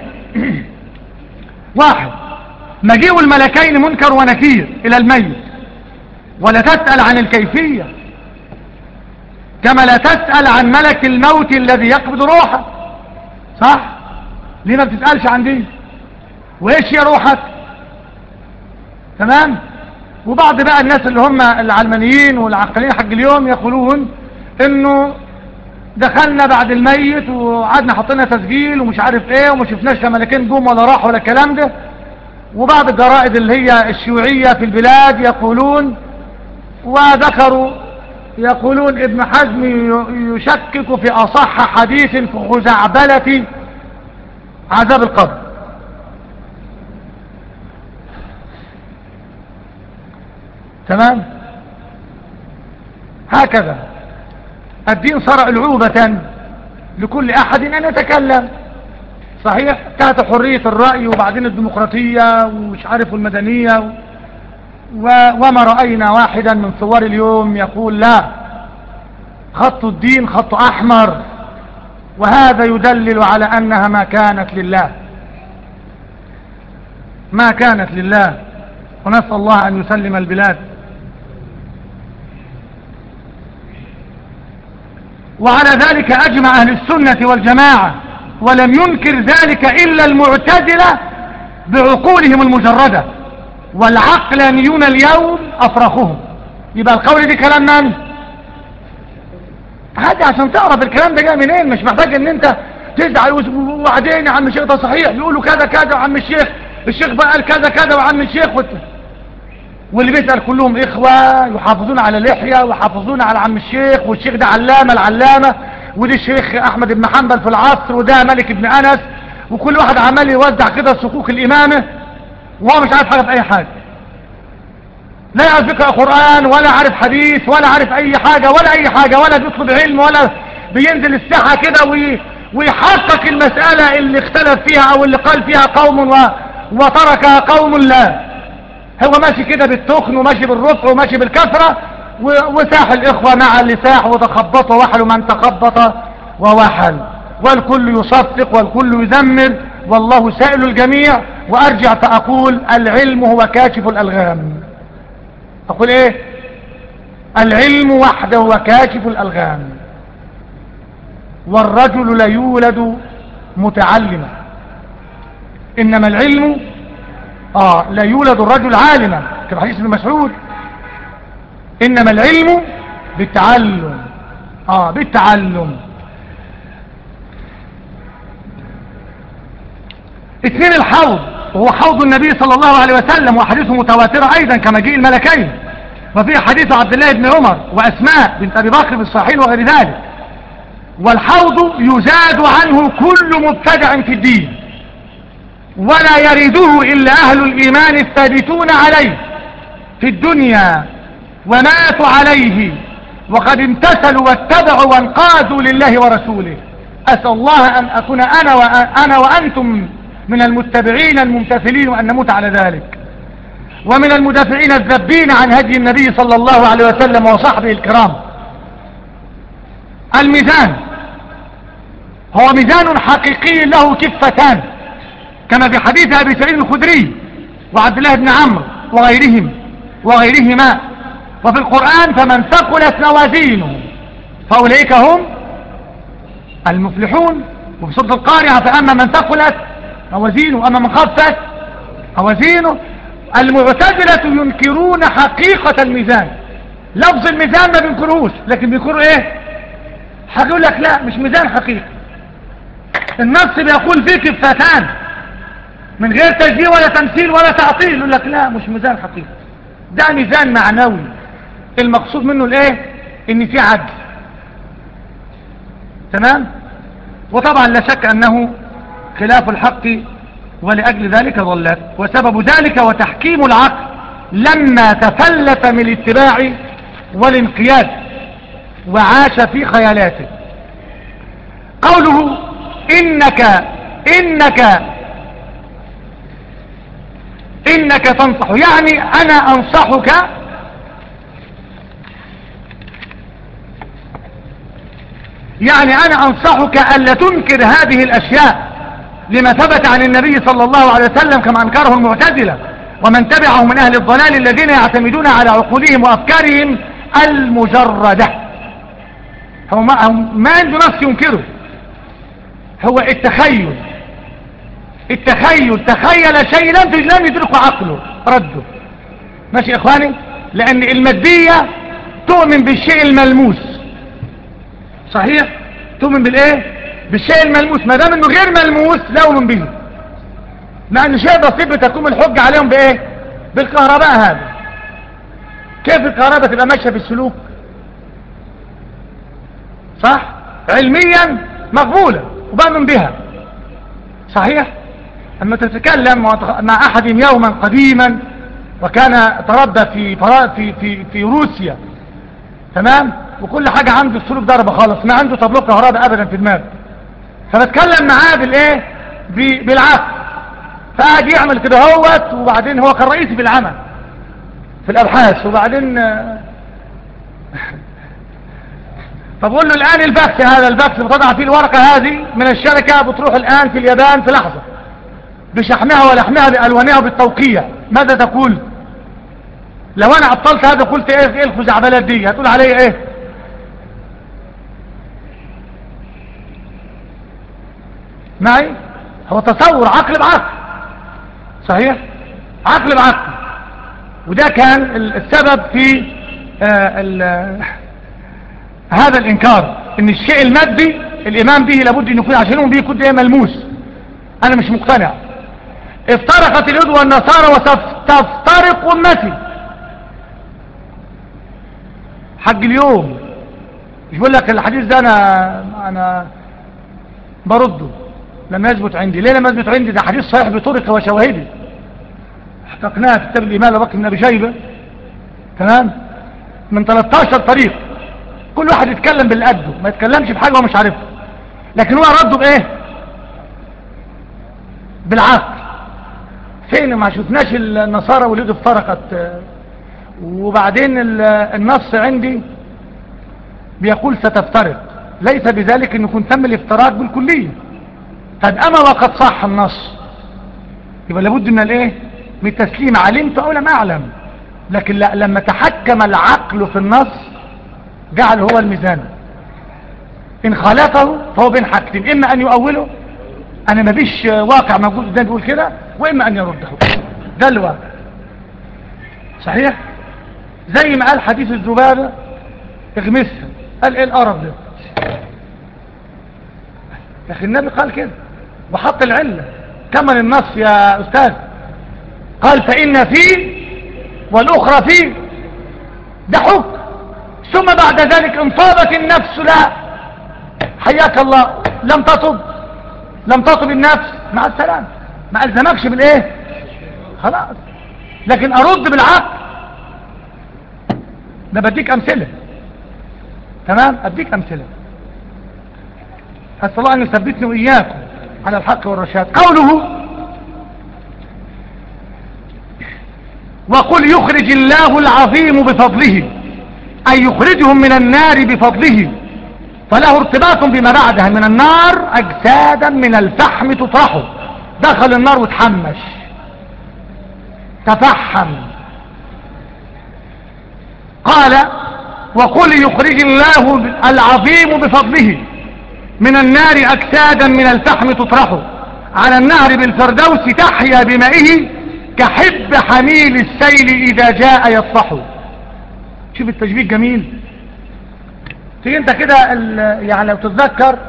1. مجيء الملكين منكر ونكير الى الميت، ولا تسأل عن الكيفية، كما لا تسأل عن ملك الموت الذي يقبض روحه، صح؟ ليه ما بتسألش عن دي؟ وايش هي روحك؟ تمام. وبعض بقى الناس اللي هم العلمانيين والعقليين حق اليوم يقولون انه دخلنا بعد الميت وقعدنا حطينا تسجيل ومش عارف ايه وما شفناش لا ملكين جم ولا راحوا ولا الكلام ده. وبعض الجرائد اللي هي الشيوعية في البلاد يقولون، وذكروا يقولون ابن حزم يشكك في اصح حديث في خزعبلة عذاب القبر. تمام. هكذا الدين صار ألعوبة لكل أحد أن يتكلم، صحيح، تحت حرية الرأي وبعدين الديمقراطية ومش عارف المدنية وما رأينا واحدا من ثوار اليوم يقول لا، خط الدين خط أحمر، وهذا يدلل على أنها ما كانت لله، ما كانت لله، ونسأل الله أن يسلم البلاد. وعلى ذلك أجمع أهل السنة والجماعة، ولم ينكر ذلك إلا المعتزلة بعقولهم المجردة، والعقلانيون اليوم أفرخهم. يبقى القول دي كلام من؟ هذا عشان تعرف الكلام ده جاي منين، مش محتاج ان انت تزعل وبعدين يا عم الشيخ ده صحيح بيقولوا كذا كذا وعم الشيخ بقى قال كذا كذا وعم الشيخ واللي بيسأل كلهم إخوة يحافظون على اللحية ويحافظون على عم الشيخ، والشيخ ده علامة العلامة، ودي الشيخ أحمد بن حنبل في العصر، وده ملك بن أنس، وكل واحد عمال يوزع كده صكوك الإمامة وهو مش عارف حاجة في أي حاجة، لا يعرف فقه قرآن ولا عارف حديث ولا عارف أي حاجة ولا أي حاجة، ولا بيطلب علم ولا بينزل الساحة كده ويحقق المسألة اللي اختلف فيها أو اللي قال فيها قوم وتركها قوم. لا، هو ماشي كده بالتخن وماشي بالرفع وماشي بالكثرة وساح الإخوة مع اللي ساح، وتخبط ووحل من تخبط ووحل، والكل يصفق والكل يذمر، والله سائل الجميع. وأرجع فأقول العلم هو كاشف الألغام. أقول إيه؟ العلم وحده هو كاشف الألغام، والرجل لا يولد متعلما، إنما العلم لا يولد الرجل عالما كما حديث ابن مسعود، إنما العلم بالتعلم. بالتعلم. 2. الحوض، وهو حوض النبي صلى الله عليه وسلم، وحديثه متواترة أيضا كما جاء الملكين، وفي حديث عبد الله بن عمر وأسماء بنت أبي بكر في الصحيح وغير ذلك. والحوض يزاد عنه كل مبتدع في الدين، ولا يريده إلا أهل الإيمان الثابتون عليه في الدنيا وماتوا عليه، وقد امتثلوا واتبعوا وانقادوا لله ورسوله. أسأل الله أن أكون أنا وأنتم من المتبعين الممتثلين، وأن نموت على ذلك، ومن المدافعين الذبين عن هدي النبي صلى الله عليه وسلم وصحبه الكرام. الميزان هو ميزان حقيقي له كفتان، كما في حديث أبي سعيد الخدري وعبد الله بن عمرو وغيرهما. وفي القرآن فمن ثقلت موازينه فأولئك هم المفلحون. وفي سورة القارعة فأما من ثقلت موازينه أما من خفت موازينه. المعتزلة ينكرون حقيقة الميزان، لفظ الميزان ما بينكروش، لكن بينكروا ايه؟ هيقول لك لا مش ميزان حقيقي. النص بيقول فيه كفتان من غير تشبيه ولا تمثيل ولا تعطيل، يقول لك لا مش ميزان حقيقي، ده ميزان معنوي المقصود منه الايه؟ ان في عدل. تمام. وطبعا لا شك انه خلاف الحق، ولأجل ذلك ضلت. وسبب ذلك وتحكيم العقل لما تفلت من الاتباع والانقياد وعاش في خيالاته. قوله إنك تنصح، يعني أنا أنصحك، يعني أنا أنصحك ألا تنكر هذه الأشياء لما ثبت عن النبي صلى الله عليه وسلم كما أنكره المعتزلة ومن تبعه من أهل الضلال الذين يعتمدون على عقولهم وأفكارهم المجردة. هو ما عنده نص ينكره، هو التخيل تخيل شيء لم يدركه عقله رده. ماشي يا إخواني؟ لأن المادية تؤمن بالشيء الملموس، صحيح؟ تؤمن بالإيه؟ بالشيء الملموس، ما دام انه غير ملموس لا يؤمن به. مع ان شيء بسيط بتقوم الحجة عليهم بايه؟ بالكهرباء. هذا كيف الكهرباء تبقى ماشيه في السلوك؟ صح؟ علميا مقبولة وبأمن بها، صحيح؟ اما تتكلم مع احد يوما قديما وكان تربى في روسيا، تمام؟ وكل حاجة عنده السلوك ضربة خالص، ما عنده طبلوك كهرباء ابدا في دماغه. فبتكلم معاه بالايه؟ بالعقل. فقعد يعمل كده هوت، وبعدين هو كان رئيسي في العمل في الابحاث، وبعدين فبقول له الان الباكس، هذا الباكس بتضع فيه الورقة هذه من الشركة، بتروح الان في اليابان في لحظة بشحمها ولحمها بألوانها وبالتوقيع، ماذا تقول؟ لو انا عطلت هذا قلت ايه الخزعبلات دي هتقول علي ايه؟ معي؟ هو تصور عقل بعقل، صحيح؟ عقل بعقل. وده كان السبب في هذا الانكار، ان الشيء المادي الايمان به لابد ان يكون عشان يؤمن به يكون ملموس. انا مش مقتنع. افترقت اليهود والنصارى وستفترق امتي. حق اليوم مش بقول لك الحديث ده انا برده لما يثبت عندي. ليه لما يثبت عندي؟ ده حديث صحيح بطرق وشواهده، احتقناه في كتاب الإيمان لبكر بن أبي شيبة، تمام؟ من 13 طريق، كل واحد يتكلم بالقد، ما يتكلمش بحاجة هو مش عارفها، لكن هو رده بايه؟ بالعقل. فين ما شفناش النصارى واليهود افترقت؟ وبعدين النص عندي بيقول ستفترق، ليس بذلك ان يكون تم الافتراق بالكلية. طب اما وقد صح النص يبقى لابد من الايه؟ من التسليم، علمت او لم اعلم. لكن لا، لما تحكم العقل في النص جعل هو الميزان، ان خالفه فهو بين حاجتين، اما ان يؤوله، انا ما فيش واقع موجود قدامي بيقول كده، واما ان يرده، ده الواقع، صحيح؟ زي ما قال حديث الذبابة اغمسها، قال ايه القرف ده يا اخي؟ النبي قال كده وحط العلة. كمل النص يا استاذ، قال فإن فيه والاخرى فيه، ده حكم. ثم بعد ذلك انطابت النفس، لا حياك الله، لم تطب النفس، مع السلام، ما ألزمكش بالايه؟ خلاص. لكن ارد بالعقل، ده بديك امثلة، تمام؟ اديك امثلة. أسأل الله أن يثبتني وإياكم على الحق والرشاد. قوله وقل يخرج الله العظيم بفضله، أي يخرجهم من النار بفضله فله ارتباط بما بعدها من النار أجسادا من الفحم تطرح. دخل النار وتحمش، تفحم. قال وقل يخرج الله العظيم بفضله من النار أجسادا من الفحم تطرح على النهر بالفردوس تحيا بمائه كحب حميل السيل إذا جاء يصفح. شوف التشبيه جميل. تيجي انت كده يعني لو تتذكر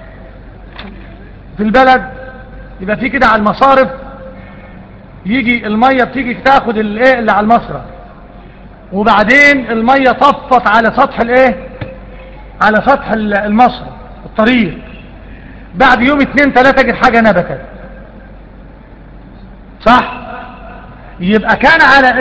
في البلد يبقى في كده على المصارف يجي المية بتيجي تاخد الايه اللي على المصرف، وبعدين المية طفت على سطح الايه، على سطح المصرف الطريق. بعد يوم 2-3 تجد حاجة نبتت، صح؟ يبقى كان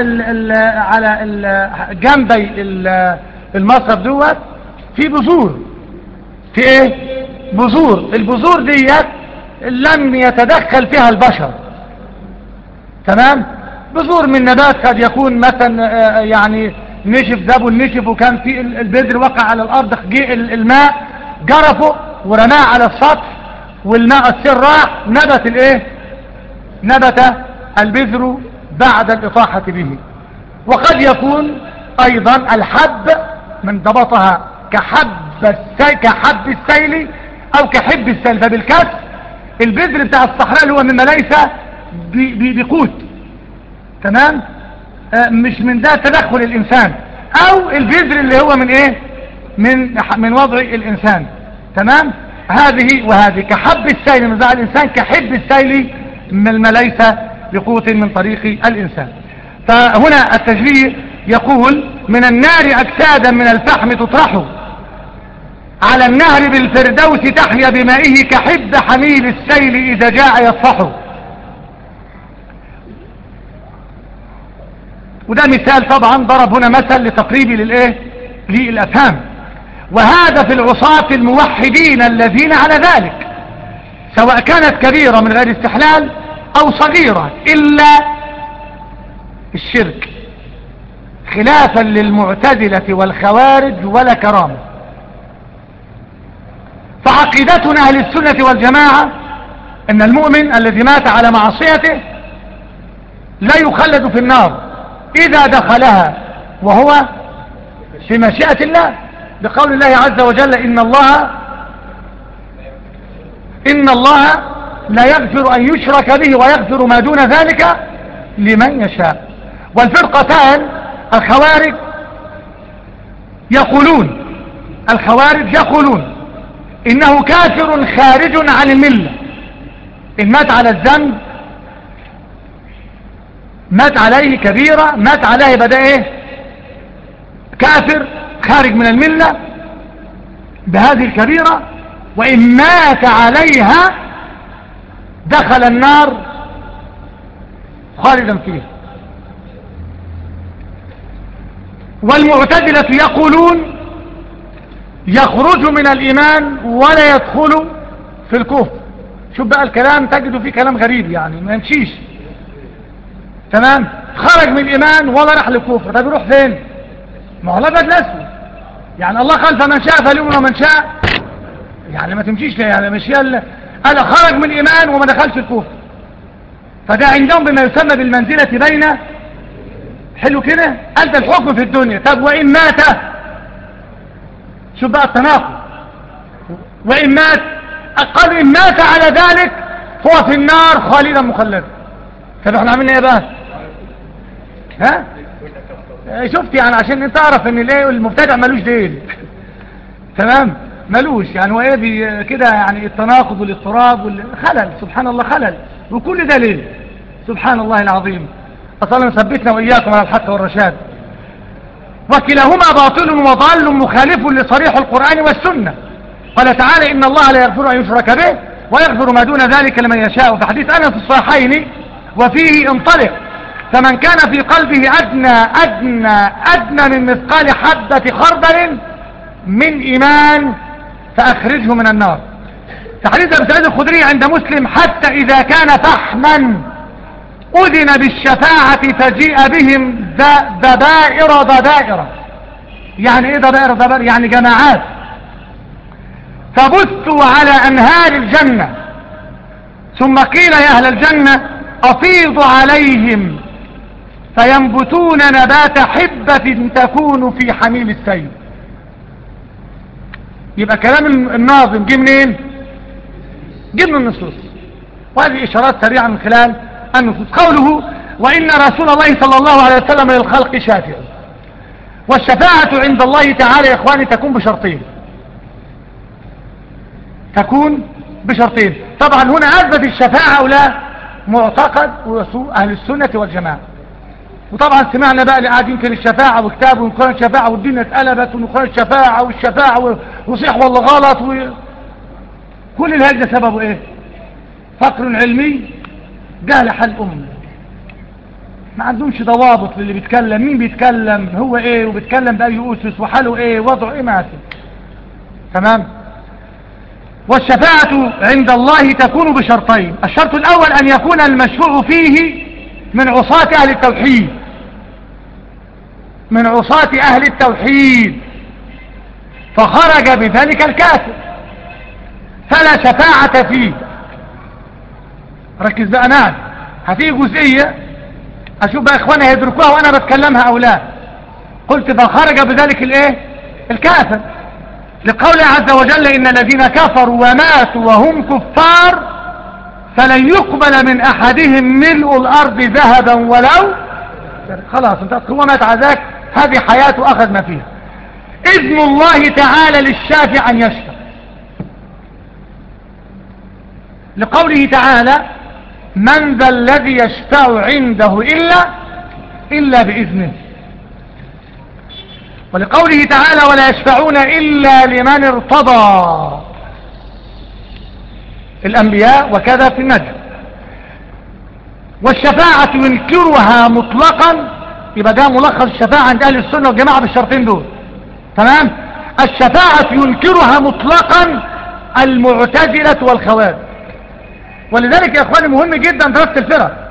على جنبي المصرف دوت في بذور، في ايه؟ بذور. البذور ديت لم يتدخل فيها البشر، تمام؟ بذور من نبات قد يكون مثلا يعني نشف، ذابوا النشف وكان في البذر وقع على الارض، جه الماء جرفه ورماه على السطح والماء السير راح، نبت الايه؟ نبت البذر بعد الاطاحة به. وقد يكون ايضا الحب من ضبطها كحب السيل او كحب السيل، فبالكسر البذر بتاع الصحراء اللي هو مما ليس بقوت، تمام؟ مش من ده تدخل الانسان، او البذر اللي هو من ايه، من وضع الانسان، تمام؟ هذه وهذه كحب السيل من وضع الانسان، كحب السيل مما ليس بقوت من طريق الانسان. فهنا التشبيه يقول من النار اجسادا من الفحم تطرح على النهر بالفردوس تحيا بمائه كحب حميل السيل إذا جاء يصفح. وده مثال طبعا ضرب هنا مثل لتقريب للأفهام. وهذا في العصاة الموحدين الذين على ذلك، سواء كانت كبيرة من غير استحلال أو صغيرة إلا الشرك، خلافا للمعتزلة والخوارج ولا كرامة. فعقيدتنا أهل السنة والجماعة أن المؤمن الذي مات على معصيته لا يخلد في النار إذا دخلها وهو في مشيئة الله، بقول الله عز وجل إن الله لا يغفر أن يشرك به ويغفر ما دون ذلك لمن يشاء. والفرقتان الخوارج يقولون إنه كافر خارج عن الملة، إن مات على الذنب، مات عليه كبيرة، مات عليه بدأ إيه؟ كافر خارج من الملة بهذه الكبيرة، وإن مات عليها دخل النار خالدا فيه. والمعتزلة يقولون يخرج من الإيمان ولا يدخل في الكفر. شوف بقى الكلام، تجده فيه كلام غريب يعني ما يمشيش، تمام؟ خرج من الإيمان ولا راح للكفر، طب يروح فين؟ ما هو الأبيض الأسود، يعني الله قال فمن شاء فليؤمن ومن شاء، يعني ما تمشيش يعني مش قال خرج من الإيمان وما دخلش الكفر، فده عندهم بما يسمى بالمنزلة بين، حلو كده، قال ده الحكم في الدنيا. طب وإن مات، شوف بقى التناقض، وإن مات قال إن مات على ذلك هو في النار خالدا مخلدا. طب احنا عملنا ايه بقى؟ ها؟ شفت يعني عشان انت تعرف ان المبتدع ملوش دين، تمام؟ ملوش يعني، هو ايه كده يعني التناقض والاضطراب والخلل، سبحان الله خلل، وكل ده ليه؟ سبحان الله العظيم. أصلا نثبتنا وإياكم على الحق والرشاد. وكلاهما باطل وضال مخالف لصريح القرآن والسنة. قال تعالى إن الله لا يغفر أن يشرك به ويغفر ما دون ذلك لمن يشاء، في حديث أنس في الصحيحين وفيه انطلق فمن كان في قلبه أدنى من مثقال حبة خردل من إيمان فأخرجه من النار. في حديث أبي سعيد الخدري عند مسلم حتى إذا كان فحما أذن بالشفاعة فجيء بهم ضبائر. يعني ايه ضبائر؟ يعني جماعات فبثوا على أنهار الجنة، ثم قيل يا أهل الجنة أفيضوا عليهم فينبتون نبات حبة تكون في حميل السيل. يبقى كلام الناظم جه منين؟ جه من النصوص، وهذه إشارات سريعة من خلال النصوص. قوله وإن رسول الله صلى الله عليه وسلم للخلق شافع. والشفاعة عند الله تعالى يا إخواني تكون بشرطين، تكون بشرطين. طبعا هنا أثبت الشفاعة أو لا معتقد أهل السنة والجماعة. وطبعا سمعنا بقى اللي قاعدين في الشفاعة وكتاب ونقرأ الشفاعة والدنيا اتقلبت ونقرأ الشفاعة والشفاعة وصيح والله غلط كل الهجة سببه ايه؟ فقر علمي، جهل حال أمة، ما عندهمش ضوابط للي بيتكلم، مين بيتكلم، هو ايه، وبيتكلم بأي أسس، وحاله ايه، وضعه ايه، ما في. تمام. والشفاعة عند الله تكون بشرطين. الشرط الأول أن يكون المشفوع فيه من عصاة أهل التوحيد، من عصاة أهل التوحيد، فخرج بذلك الكافر فلا شفاعة فيه. ركز بقى معي، هتيجي جزئية أشوف بقى إخواني هيدركوها وأنا بتكلمها أو لا. قلت فخرج بذلك الإيه؟ الكافر، لقوله عز وجل إن الذين كفروا وماتوا وهم كفار فلن يقبل من أحدهم ملء الأرض ذهبا ولو. خلاص انت هو مات عذاك، هذه حياته أخذ ما فيها. إذن الله تعالى للشافع أن يشفع، لقوله تعالى من ذا الذي يشفع عنده إلا بإذنه، ولقوله تعالى ولا يشفعون إلا لمن ارتضى، الأنبياء وكذا في النجم. والشفاعة ينكرها مطلقا، يبقى ده ملخص الشفاعة عند أهل السنة والجماعة بالشرطين دول. تمام. الشفاعة ينكرها مطلقا المعتزلة والخوارج. ولذلك يا اخواني مهم جدا دراسة الفرق.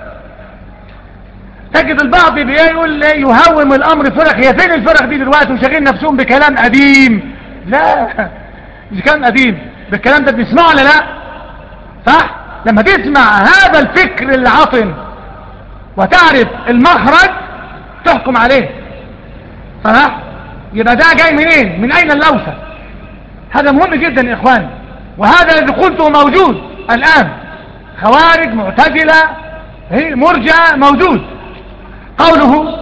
تجد البعض بيقول يهوم الامر فرق، هي فين الفرق دي دلوقتي وشاغلين نفسهم بكلام قديم؟ لا، مش كلام قديم، بالكلام ده بنسمعه ولا لا؟ صح؟ لما تسمع هذا الفكر العاطن وتعرف المخرج تحكم عليه. صح؟ يبقى ده جاي منين؟ من اين اللوثة؟ هذا مهم جدا يا اخواني، وهذا الذي قلته موجود الان، خوارج، معتزلة، مرجئة، موجود. قوله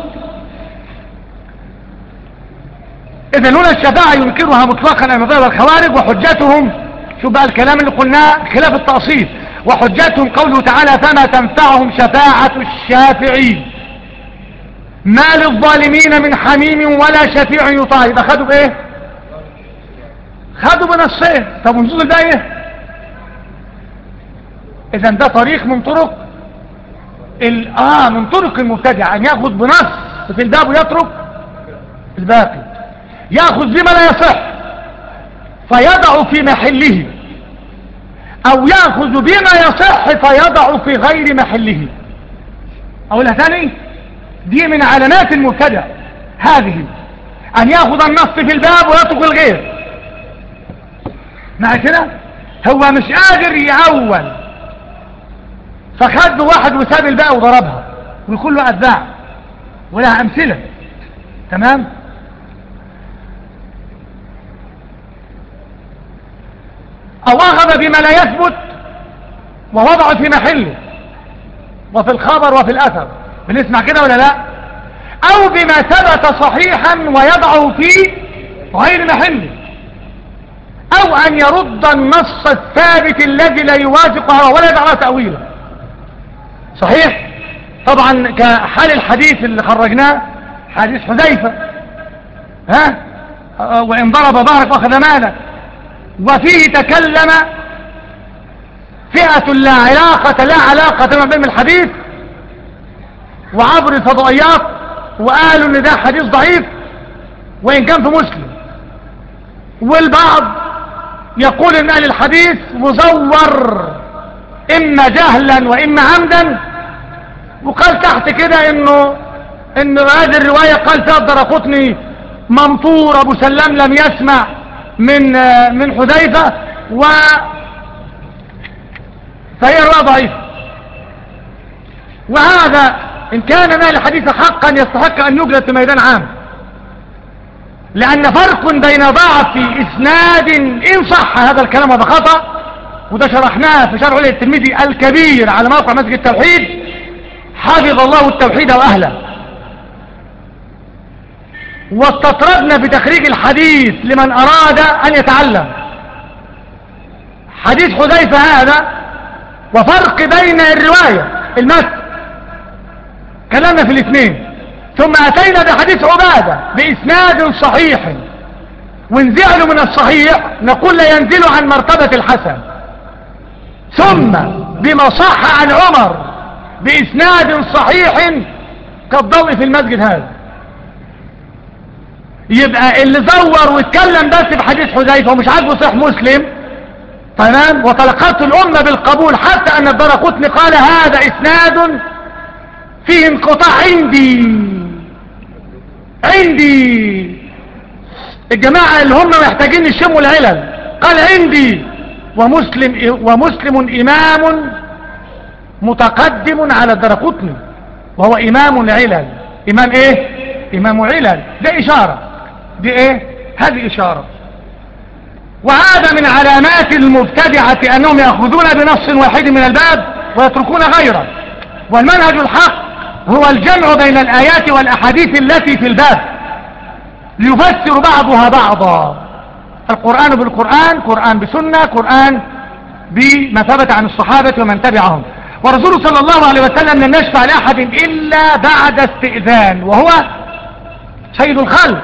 إذن هنا الشفاعة ينكرها مطلقا المعتزلة والخوارج، وحجتهم شو بقى الكلام اللي قلناه خلاف التأصيل، وحجتهم قوله تعالى فما تنفعهم شفاعة الشافعين ما للظالمين من حميم ولا شفيع يطاع. يبقى خدوا بايه؟ خدوا بنصين. طب ونصوص ده ايه؟ اذا ده طريق من طرق من طرق المبتدع، ان ياخذ بنص في الباب ويترك الباقي، ياخذ بما لا يصح فيضع في محله، او ياخذ بما يصح فيضع في غير محله. اقولها ثاني، دي من علامات المبتدع هذه، ان ياخذ النص في الباب ويترك الغير. مع كده هو مش قادر يعول، فخد له واحد وساب الباقي وضربها، ويقول له أتباع ولها أمثلة. تمام. أو أخذ بما لا يثبت ووضعه في محله، وفي الخبر وفي الأثر بنسمع كده ولا لا؟ أو بما ثبت صحيحا ويضعه في غير محله، أو أن يرد النص الثابت الذي لا يوافق هواه ولا يدعى تأويله. صحيح؟ طبعا كحال الحديث اللي خرجناه حديث حذيفة، وإن ضرب ظهرك وأخذ مالك، وفيه تكلم فئة لا علاقة بين الحديث وعبر الفضائيات، وقالوا ان ده حديث ضعيف وإن كان في مسلم، والبعض يقول ان اهل الحديث مزور اما جهلا واما عمدا، وقال تحت كده ان هذه الرواية قال فيها الدرقطني ممطور ابو سلام لم يسمع من حذيفة، فهي رواية ضعيفة. وهذا إن كان ما الحديث حقا يستحق أن يجلد في ميدان عام، لأن فرق بين ضعف إسناد إن صح هذا الكلام هذا خطأ، وده شرحناه في شرح علي الترمذي الكبير على موقع مسجد التوحيد، حفظ الله التوحيد وأهله. واستطردنا بتخريج الحديث لمن أراد أن يتعلم حديث حذيفة هذا، وفرق بين الرواية المتن كلامنا في الاثنين، ثم أتينا بحديث عبادة بإسناد صحيح، ونزعله من الصحيح نقول لا ينزل عن مرتبة الحسن، ثم بما صح عن عمر بإسناد صحيح كالضوء في المسجد هذا. يبقى اللي زور واتكلم بس بحديث حذيفة ومش عاجبه صحيح مسلم، تمام، وتلقته الأمة بالقبول حتى أن الدرقطني قال هذا إسناد فيه انقطاع عندي الجماعة اللي هم محتاجين يشموا العلل، قال عندي ومسلم إمام متقدم على الدرقطني، وهو إمام العلل. إمام إيه؟ إمام علل. ده إشارة، دي إيه؟ هذه إشارة. وهذا من علامات المبتدعة أنهم يأخذون بنص واحد من الباب ويتركون غيره، والمنهج الحق هو الجمع بين الآيات والأحاديث التي في الباب ليفسر بعضها بعضا، القرآن بالقرآن، قرآن بسنة، قرآن بما ثبت عن الصحابة ومن تبعهم. ورسول صلى الله عليه وسلم لم يشفع لأحد إلا بعد استئذان، وهو سيد الخلق،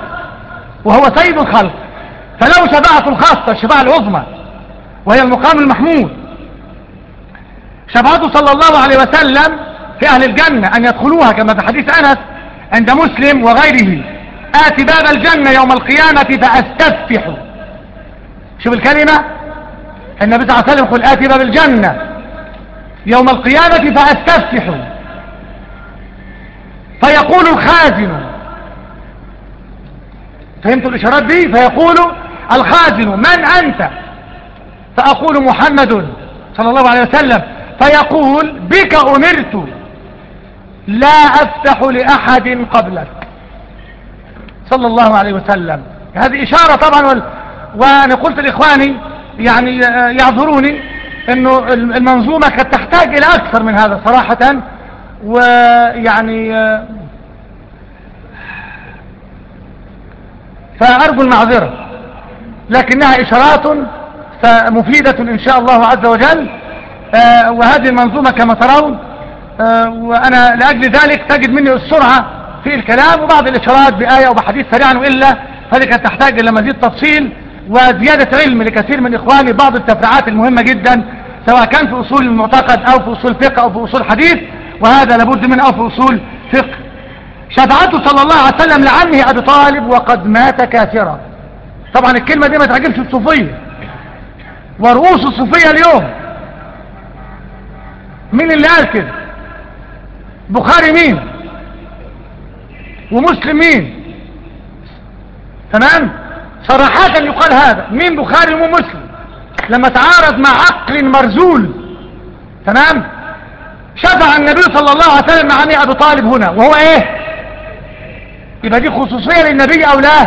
فله شفاعة خاصة، الشفاعة العظمى، وهي المقام المحمود. شفاعته صلى الله عليه وسلم في أهل الجنة أن يدخلوها كما في حديث أنس عند مسلم وغيره: آتي باب الجنة يوم القيامة فأستفتح. شوف الكلمة، النبي صلى الله عليه وسلم يقول آتي باب الجنة يوم القيامة فأستفتح، فيقول الخازن، فهمتوا الإشارات دي؟ فيقول الخازن: من أنت؟ فأقول: محمد صلى الله عليه وسلم. فيقول: بك أمرت لا أفتح لأحد قبلك صلى الله عليه وسلم. هذه إشارة طبعا، وأنا قلت لإخواني يعني يعذروني أنه المنظومة قد تحتاج إلى أكثر من هذا صراحة، ويعني فأرجو المعذرة، لكنها إشارات مفيدة إن شاء الله عز وجل. وهذه المنظومة كما ترون، وأنا لأجل ذلك تجد مني السرعة في الكلام وبعض الإشارات بآية أو بحديث سريعا، وإلا فذلك تحتاج إلى مزيد تفصيل وزيادة علم لكثير من إخواني بعض التفريعات المهمة جدا، سواء كان في أصول المعتقد أو في أصول فقه أو في أصول حديث، وهذا لابد منه، أو في أصول فقه. شفاعته صلى الله عليه وسلم لعمه أبي طالب وقد مات كافرا. طبعا الكلمة دي ما تعجبش الصوفية ورؤوس الصوفية اليوم. مين اللي قال كده؟ بخاري مين؟ ومسلم مين؟ تمام؟ صراحة يقال هذا. مين بخاري ومسلم؟ لما تعارض مع عقل مرزول، تمام؟ شفع النبي صلى الله عليه وسلم مع عمه أبي طالب هنا، وهو ايه؟ يبقى دي خصوصية للنبي أو لا؟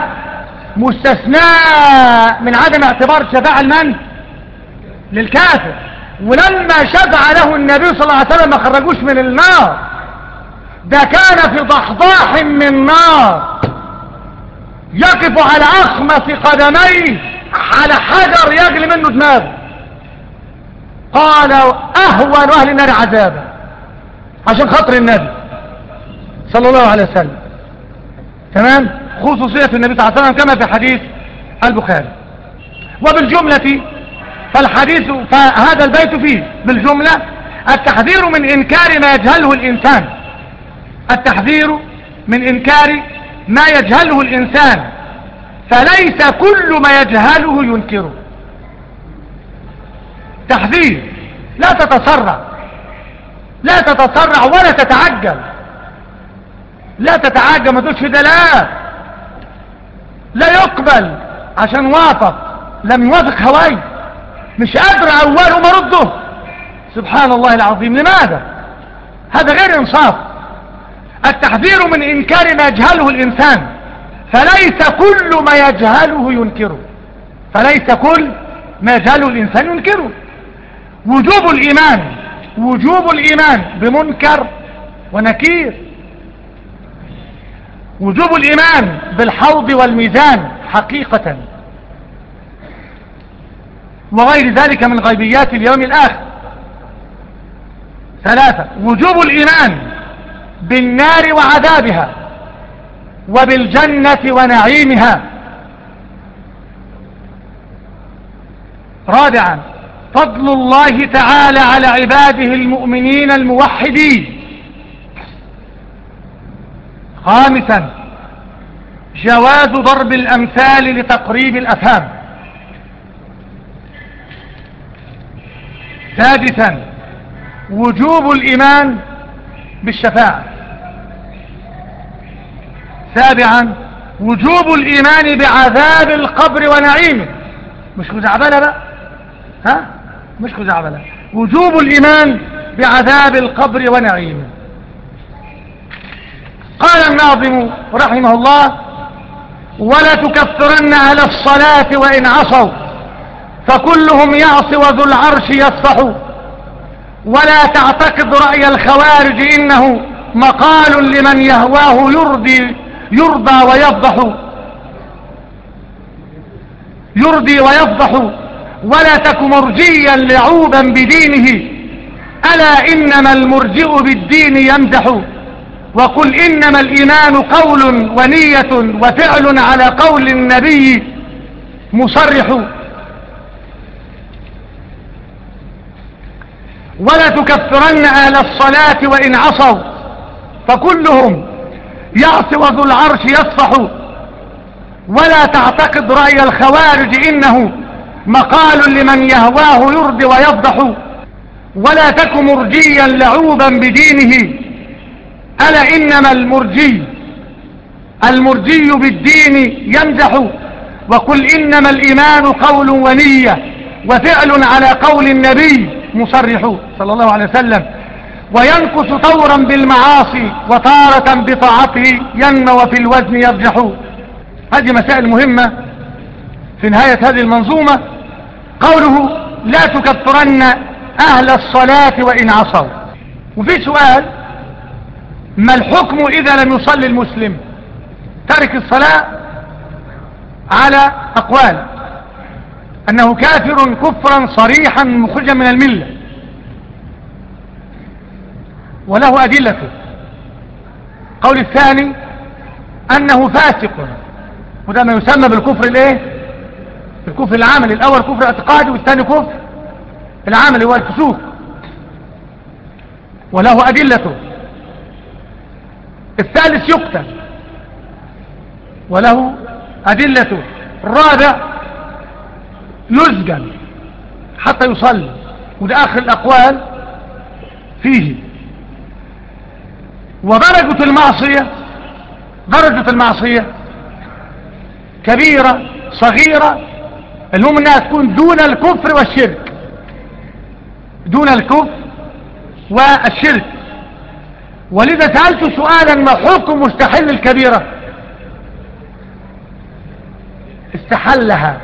مستثناء من عدم اعتبار شفاعة المن للكافر. ولما شفع له النبي صلى الله عليه وسلم ما خرجوش من النار، ده كان في ضحضاح من نار يقف على أخمص قدميه على حجر يجلي منه دماغه. قال: أهون أهل النار عذابا، عشان خاطر النبي صلى الله عليه وسلم. تمام؟ خصوصية النبي صلى الله عليه وسلم كما في حديث البخاري. وبالجملة فالحديث، فهذا البيت فيه بالجملة التحذير من إنكار ما يجهله الإنسان، التحذير من إنكار ما يجهله الإنسان، فليس كل ما يجهله ينكره. تحذير، لا تتسرع، لا تتسرع ولا تتعجل، لا تتعجل، ما تقولش ده لا يقبل عشان وافق، لم يوافق هواي، مش قادر أولهم أرده. سبحان الله العظيم. لماذا؟ هذا غير إنصاف. التحذير من إنكار ما يجهله الإنسان، فليس كل ما يجهله ينكره، فليس كل ما يجهله الإنسان ينكره. وجوب الإيمان بمنكر ونكير، وجوب الإيمان بالحوض والميزان حقيقة، وغير ذلك من غيبيات اليوم الآخر. 3. وجوب الإيمان بالنار وعذابها وبالجنة ونعيمها. 4. فضل الله تعالى على عباده المؤمنين الموحدين. 5. جواز ضرب الأمثال لتقريب الأفهام. 6. وجوب الإيمان بالشفاعة. 7. وجوب الإيمان بعذاب القبر ونعيمه. مش خزعبلة بقى، ها؟ مش خزعبلة. وجوب الإيمان بعذاب القبر ونعيمه. قال الناظم رحمه الله: ولا تكفرن على الصلاة وإن عصوا فكلهم يعصي وذو العرش يصفح، ولا تعتقد رأي الخوارج إنه مقال لمن يهواه يرضى ويفضح، ولا تك مرجيا لعوبا بدينه، ألا إنما المرجئ بالدين يمزح، وقل إنما الإيمان قول ونية وفعل على قول النبي مصرح. ولا تكفرن أهل الصلاة وإن عصوا فكلهم يعصي وذو العرش يصفح، ولا تعتقد رأي الخوارج إنه مقال لمن يهواه يرضي ويفضح، ولا تك مرجيا لعوبا بدينه، ألا إنما المرجي بالدين يمزح، وقل إنما الإيمان قول ونية وفعل على قول النبي مصرح صلى الله عليه وسلم، وينقص طورا بالمعاصي وطارة بطاعته ينمى وفي الوزن يرجح. هذه مسائل مهمة في نهاية هذه المنظومة. قوله لا تكفرن أهل الصلاة وإن عصوا. وفي سؤال: ما الحكم إذا لم يصلي المسلم؟ ترك الصلاة على أقوال: أنه كافر كفرا صريحا مخرجا من الملة، وله أدلته. قول الثاني أنه فاسق، وده ما يسمى بالكفر الايه؟ الكفر العملي. الأول كفر اعتقادي، والثاني كفر العملي هو الفسوق، وله أدلته. الثالث يقتل، وله أدلته. الرابع يسجن حتى يصلي، وده آخر الأقوال فيه. ودرجة المعصية كبيرة صغيرة، المهم انها تكون دون الكفر والشرك، دون الكفر والشرك. ولذا سألت سؤالا: ما حكم مستحل الكبيرة؟ استحلها.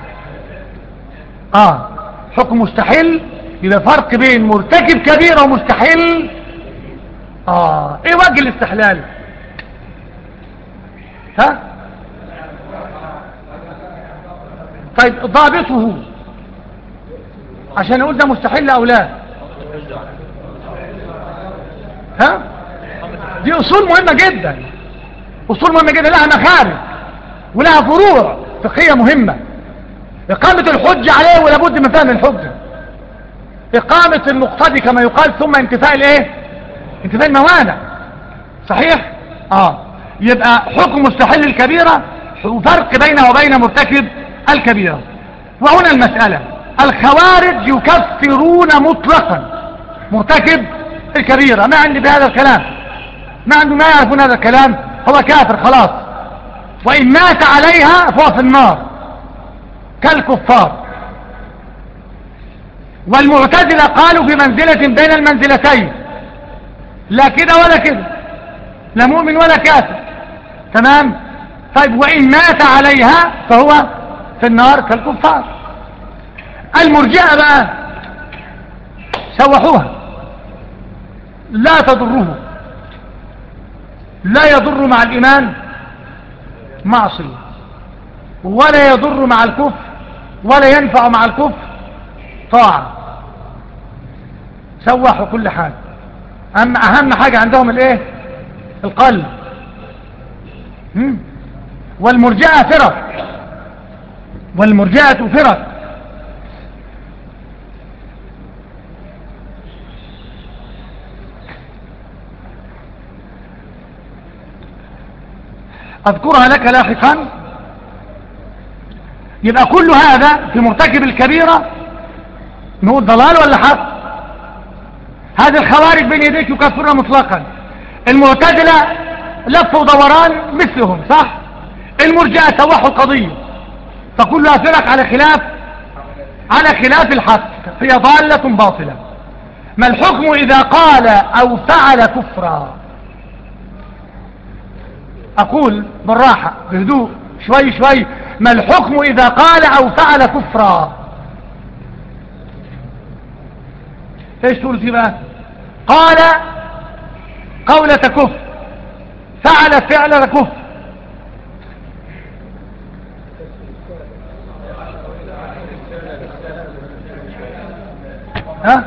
حكم مستحل، يبقى فرق بين مرتكب كبيرة ومستحل. ايه وجه الاستحلال؟ ها؟ طيب ضابطه عشان نقول ده مستحيل او لا؟ ها؟ دي اصول مهمة جدا، لها مخارج ولها فروع فقهية مهمة. اقامة الحجة عليه ولابد من فهم الحجة، اقامة المقتضي كما يقال، ثم انتفاء انتفاء الموانع. صحيح؟ يبقى حكم مستحيل الكبيرة فرق بينه وبين مرتكب الكبيرة. وهنا المسألة: الخوارج يكفرون مطلقا مرتكب الكبيرة، ما عندي بهذا الكلام، ما يعرفون هذا الكلام، هو كافر خلاص، وإن مات عليها فهو في النار كالكفار. والمعتزلة قالوا في منزلة بين المنزلتين، لا كده ولا كده، لا مؤمن ولا كافر. تمام. طيب وإن مات عليها فهو في النار كالكفار. المرجئة بقى سوحوها، لا تضره، لا يضر مع الإيمان معصية، ولا يضر مع الكفر، ولا ينفع مع الكفر طاعة. سوحوا كل حاجة. أما أهم حاجة عندهم الايه؟ القلب. والمرجئة فرق، والمرجئة فرق. أذكرها لك لاحقا. يبقى كل هذا في مرتكب الكبيرة نقول ضلال ولا حق؟ هذه الخوارج بين يديك يكفرون مطلقا. المعتزلة لف ودوران مثلهم، صح؟ المرجئة سوحوا القضية، فكلها فرق على خلاف الحق، هي ضالة باطلة. ما الحكم إذا قال أو فعل كفرا؟ أقول بالراحة بهدوء شوي شوي. ما الحكم إذا قال أو فعل كفرا؟ ايش تقول فيه بقى؟ قال قولة كفر، فعل فعل كفر. ها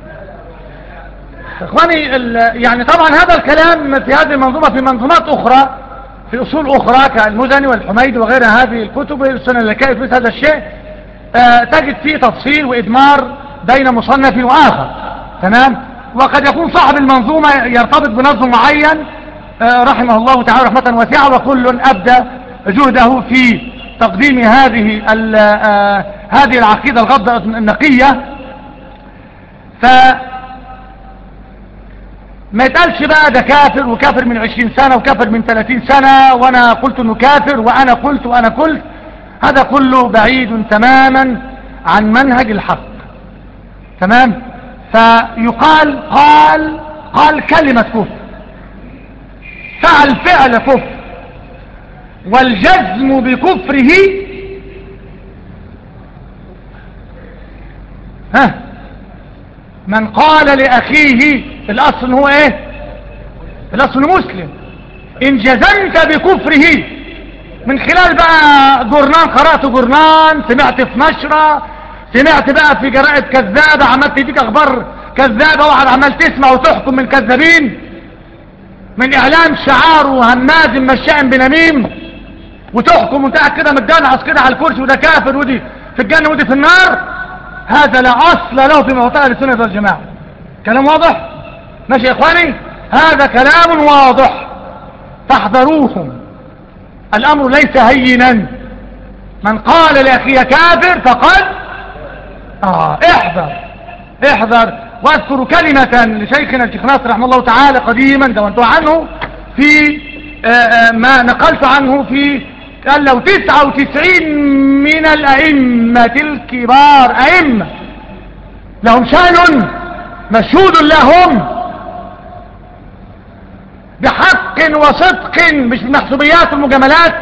اخواني، يعني طبعا هذا الكلام في هذه المنظومة في منظومات اخرى، في اصول اخرى كالمزني والحميدي وغير هذه الكتب السنة الكائف مثل هذا الشيء، تجد فيه تفصيل وادمار بين مصنف واخر. تمام. وقد يكون صاحب المنظومة يرتبط بنظم معين رحمه الله تعالى رحمة واسعة، وكل ابدى جهده في تقديم هذه العقيدة الغضة النقية. ما يتقالش بقى ده كافر، وكافر من 20 سنة وكافر من 30 سنة، وانا قلت انه كافر، وانا قلت. هذا كله بعيد تماما عن منهج الحق. تمام. فيقال قال كلمة كفر، فعل فعل كفر، والجزم بكفره من قال لأخيه، الأصل هو ايه؟ الأصل مسلم. إن جزمت بكفره من خلال بقى جورنان، قرأت جورنان، سمعت في نشرة، سمعت بقى في جرائد كذابة عمال تديك أخبار كذابة، واحد عمال تسمع وتحكم من كذابين، من إعلام شعاره هماز مشاء بنميم، وتحكم وانت قاعد كده متجنعص كده على الكرسي، وده كافر ودي في الجنة ودي في النار. هذا لا أصل له في معتقد السنة والجماعة. كلام واضح؟ ماشي يا إخواني؟ هذا كلام واضح، فاحذروهم. الأمر ليس هينا. من قال لأخيه كافر فقد احذر. واذكر كلمة لشيخنا الشيخ ناصر رحمه الله تعالى قديما دونت عنه في ما نقلت عنه، في قال لو 99 من الأئمة الكبار أئمة لهم شأن مشهود لهم بحق وصدق، مش بمحسوبيات والمجاملات،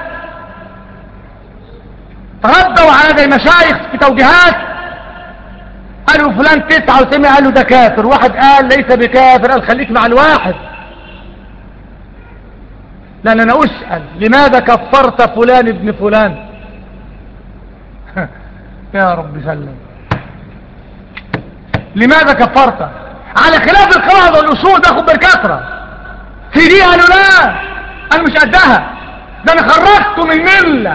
تردوا على هذه المشايخ في توجيهات، قالوا فلان 99 قالوا ده كافر، واحد قال ليس بكافر، قال خليك مع الواحد. لأن أنا أسأل لماذا كفرت فلان ابن فلان؟ يا رب سلم. لماذا كفرت؟ على خلاف القواعد والأصول باخد بالكثرة. في دي قالوا لا أنا مش قدها، ده أنا خرجته من ملة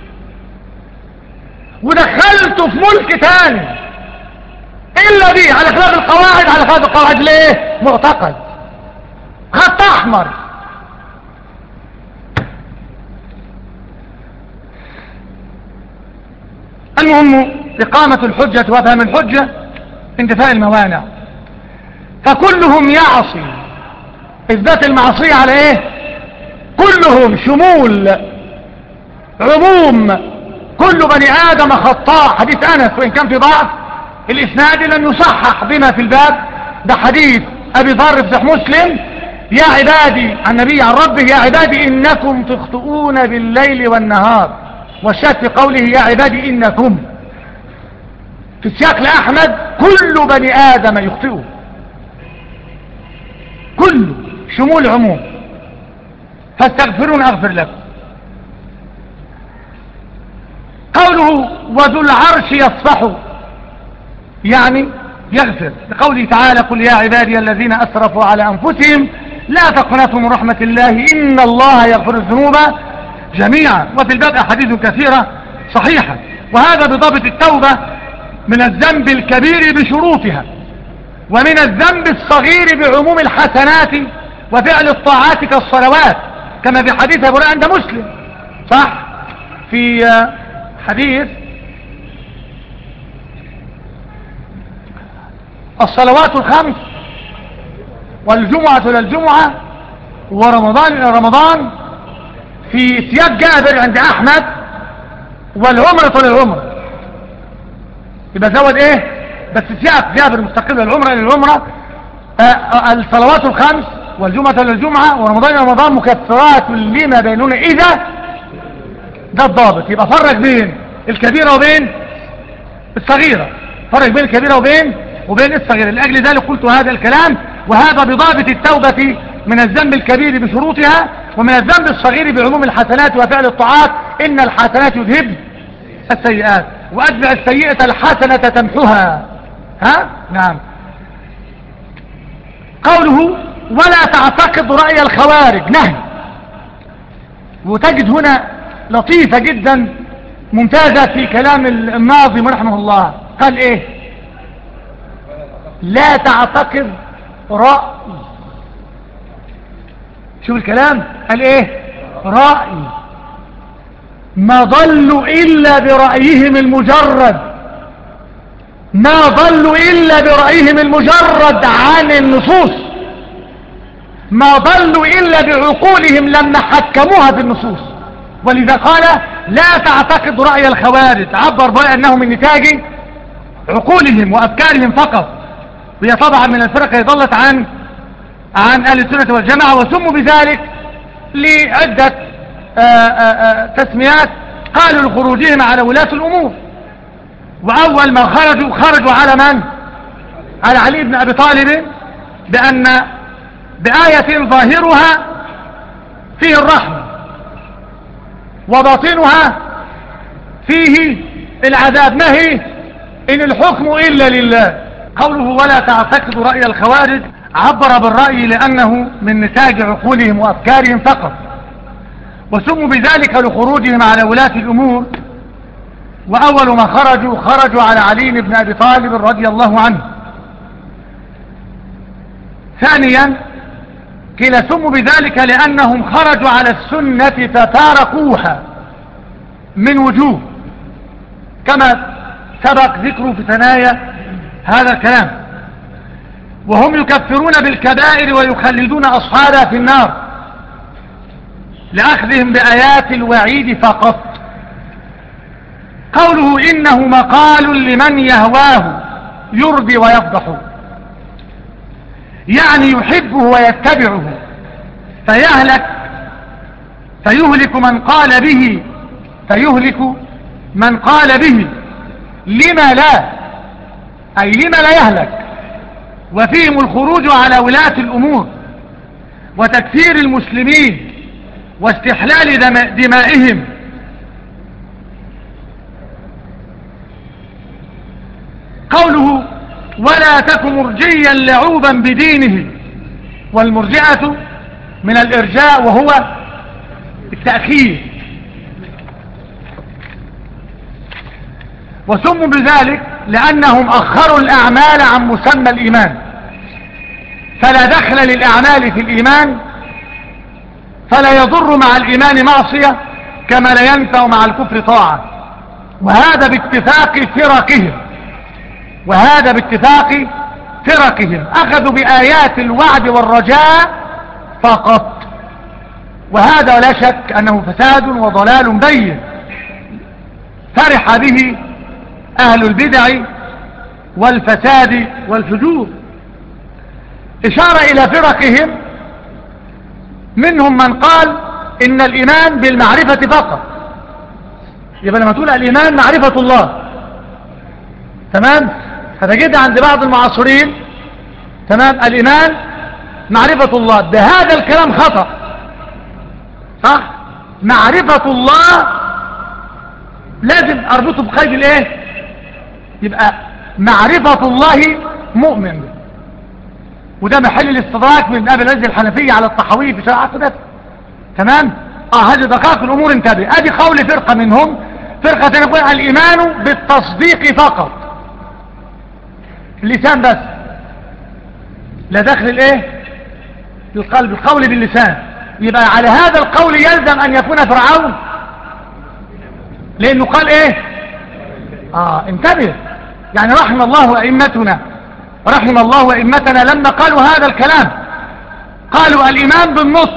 ودخلته في ملك تاني، إلا دي على خلاف القواعد. على خلاف القواعد ليه؟ معتقد، خط أحمر. المهم إقامة الحجة وفهم الحجة، انتفاء الموانع. فكلهم يعصي، إثبات المعصية على إيه؟ كلهم شمول عموم، كل بني آدم خطاء. حديث أنس وإن كان في ضعف الإسناد لم يصحح بما في الباب، ده حديث أبي ذر في صحيح مسلم: يا عبادي، عن النبي عن ربه: يا عبادي إنكم تخطئون بالليل والنهار. والشاهد في قوله يا عبادي إنكم، في السياق لأحمد: كل بني آدم يخطئ، كل شمول عموم، فاستغفرون أغفر لكم. قوله وذو العرش يصفح، يعني يغفر، لقوله تعالى: قل يا عبادي الذين أسرفوا على أنفسهم لا تقنطوا من رحمة الله إن الله يغفر الذنوب جميعا. وفي الباب أحاديث كثيرة صحيحة. وهذا بضابط التوبة من الذنب الكبير بشروطها، ومن الذنب الصغير بعموم الحسنات وفعل الطاعات كالصلوات، كما في حديث أبو هريرة عند مسلم، صح؟ في حديث الصلوات الخمس والجمعة إلى الجمعة ورمضان إلى رمضان، في سياق جابر عند أحمد: والعمرة للعمرة. يبقى زود إيه؟ بس سياق جابر مستقل: العمرة للعمرة، الصلوات الخمس والجمعة إلى الجمعة ورمضان إلى رمضان مكفرات لما بينهن إذا، ده الضابط. يبقى فرق بين الكبيرة وبين الصغيرة، فرق بين الكبيرة وبين الصغيرة. لأجل ذلك قلت هذا الكلام، وهذا بضابط التوبة من الذنب الكبير بشروطها، ومن الذنب الصغير بعموم الحسنات وفعل الطاعات. إن الحسنات يذهب السيئات وأتبع السيئة الحسنة تمحها. ها؟ نعم. قوله ولا تعتقد رأي الخوارج، نهي. وتجد هنا لطيفة جدا ممتازة في كلام الناظم رحمه الله. قال ايه؟ لا تعتقد رأي. شوف الكلام، قال ايه؟ رأي. ما ضلوا إلا برأيهم المجرد، ما ضلوا إلا برأيهم المجرد عن النصوص، ما ضلوا إلا بعقولهم لما حكموها بالنصوص. ولذا قال لا تعتقد رأي الخوارج، عبر بقى أنه من نتاج عقولهم وأفكارهم فقط. وهي طبعا من الفرق اللي ضلت عن أهل السنة والجماعة، وسموا بذلك لعدة تسميات. قالوا لخروجهم على ولاة الأمور، وأول ما خرجوا على من؟ على علي بن أبي طالب، بأن بآية ظاهرها فيه الرحمة وباطنها فيه العذاب. ما هي؟ إن الحكم إلا لله. قوله ولا تعتقد رأي الخوارج، عبر بالرأي لأنه من نتاج عقولهم وأفكارهم فقط، وسموا بذلك لخروجهم على ولاة الأمور. وأول ما خرجوا على علي بن أبي طالب رضي الله عنه. ثانيا قيل سموا بذلك لأنهم خرجوا على السنة فتاركوها من وجوه، كما سبق ذكره في ثنايا هذا الكلام. وهم يكفرون بالكبائر ويخلدون أصحابها في النار لأخذهم بآيات الوعيد فقط. قوله إنه مقال لمن يهواه يرضي ويفضح، يعني يحبه ويتبعه فيهلك من قال به لما لا، أي لما لا يهلك. وفيهم الخروج على ولاة الأمور وتكفير المسلمين واستحلال دمائهم. قوله ولا تك مرجيا لعوبا بدينه، والمرجئة من الإرجاء وهو التأخير. وسموا بذلك لأنهم أخروا الأعمال عن مسمى الإيمان، فلا دخل للأعمال في الإيمان، فلا يضر مع الإيمان معصية كما لا ينفع مع الكفر طاعة. وهذا باتفاق فرقهم أخذوا بآيات الوعد والرجاء فقط. وهذا لا شك أنه فساد وضلال بين فرح به أهل البدع والفساد والفجور. إشارة إلى فرقهم، منهم من قال إن الإيمان بالمعرفة فقط، يبقى لما تقول الإيمان معرفة الله، تمام، فتجد عند بعض المعاصرين تمام الإيمان معرفة الله. بهذا الكلام خطأ، صح؟ معرفة الله لازم أربطه بقيد الإيه؟ يبقى معرفة الله مؤمن به، وده محل الاستدراك من أبي العز الحنفية على الطحاوي في شرع عقيدته، تمام. هذه دقائق الأمور، انتبه. ادي قول فرقة منهم. فرقة تقول الإيمان بالتصديق فقط، اللسان بس، لا داخل الايه القلب، القول باللسان. يبقى على هذا القول يلزم ان يكون فرعون، لانه قال ايه؟ انتبه، يعني رحم الله ائمتنا، رحم الله ائمتنا لما قالوا هذا الكلام، قالوا الايمان بالنطق،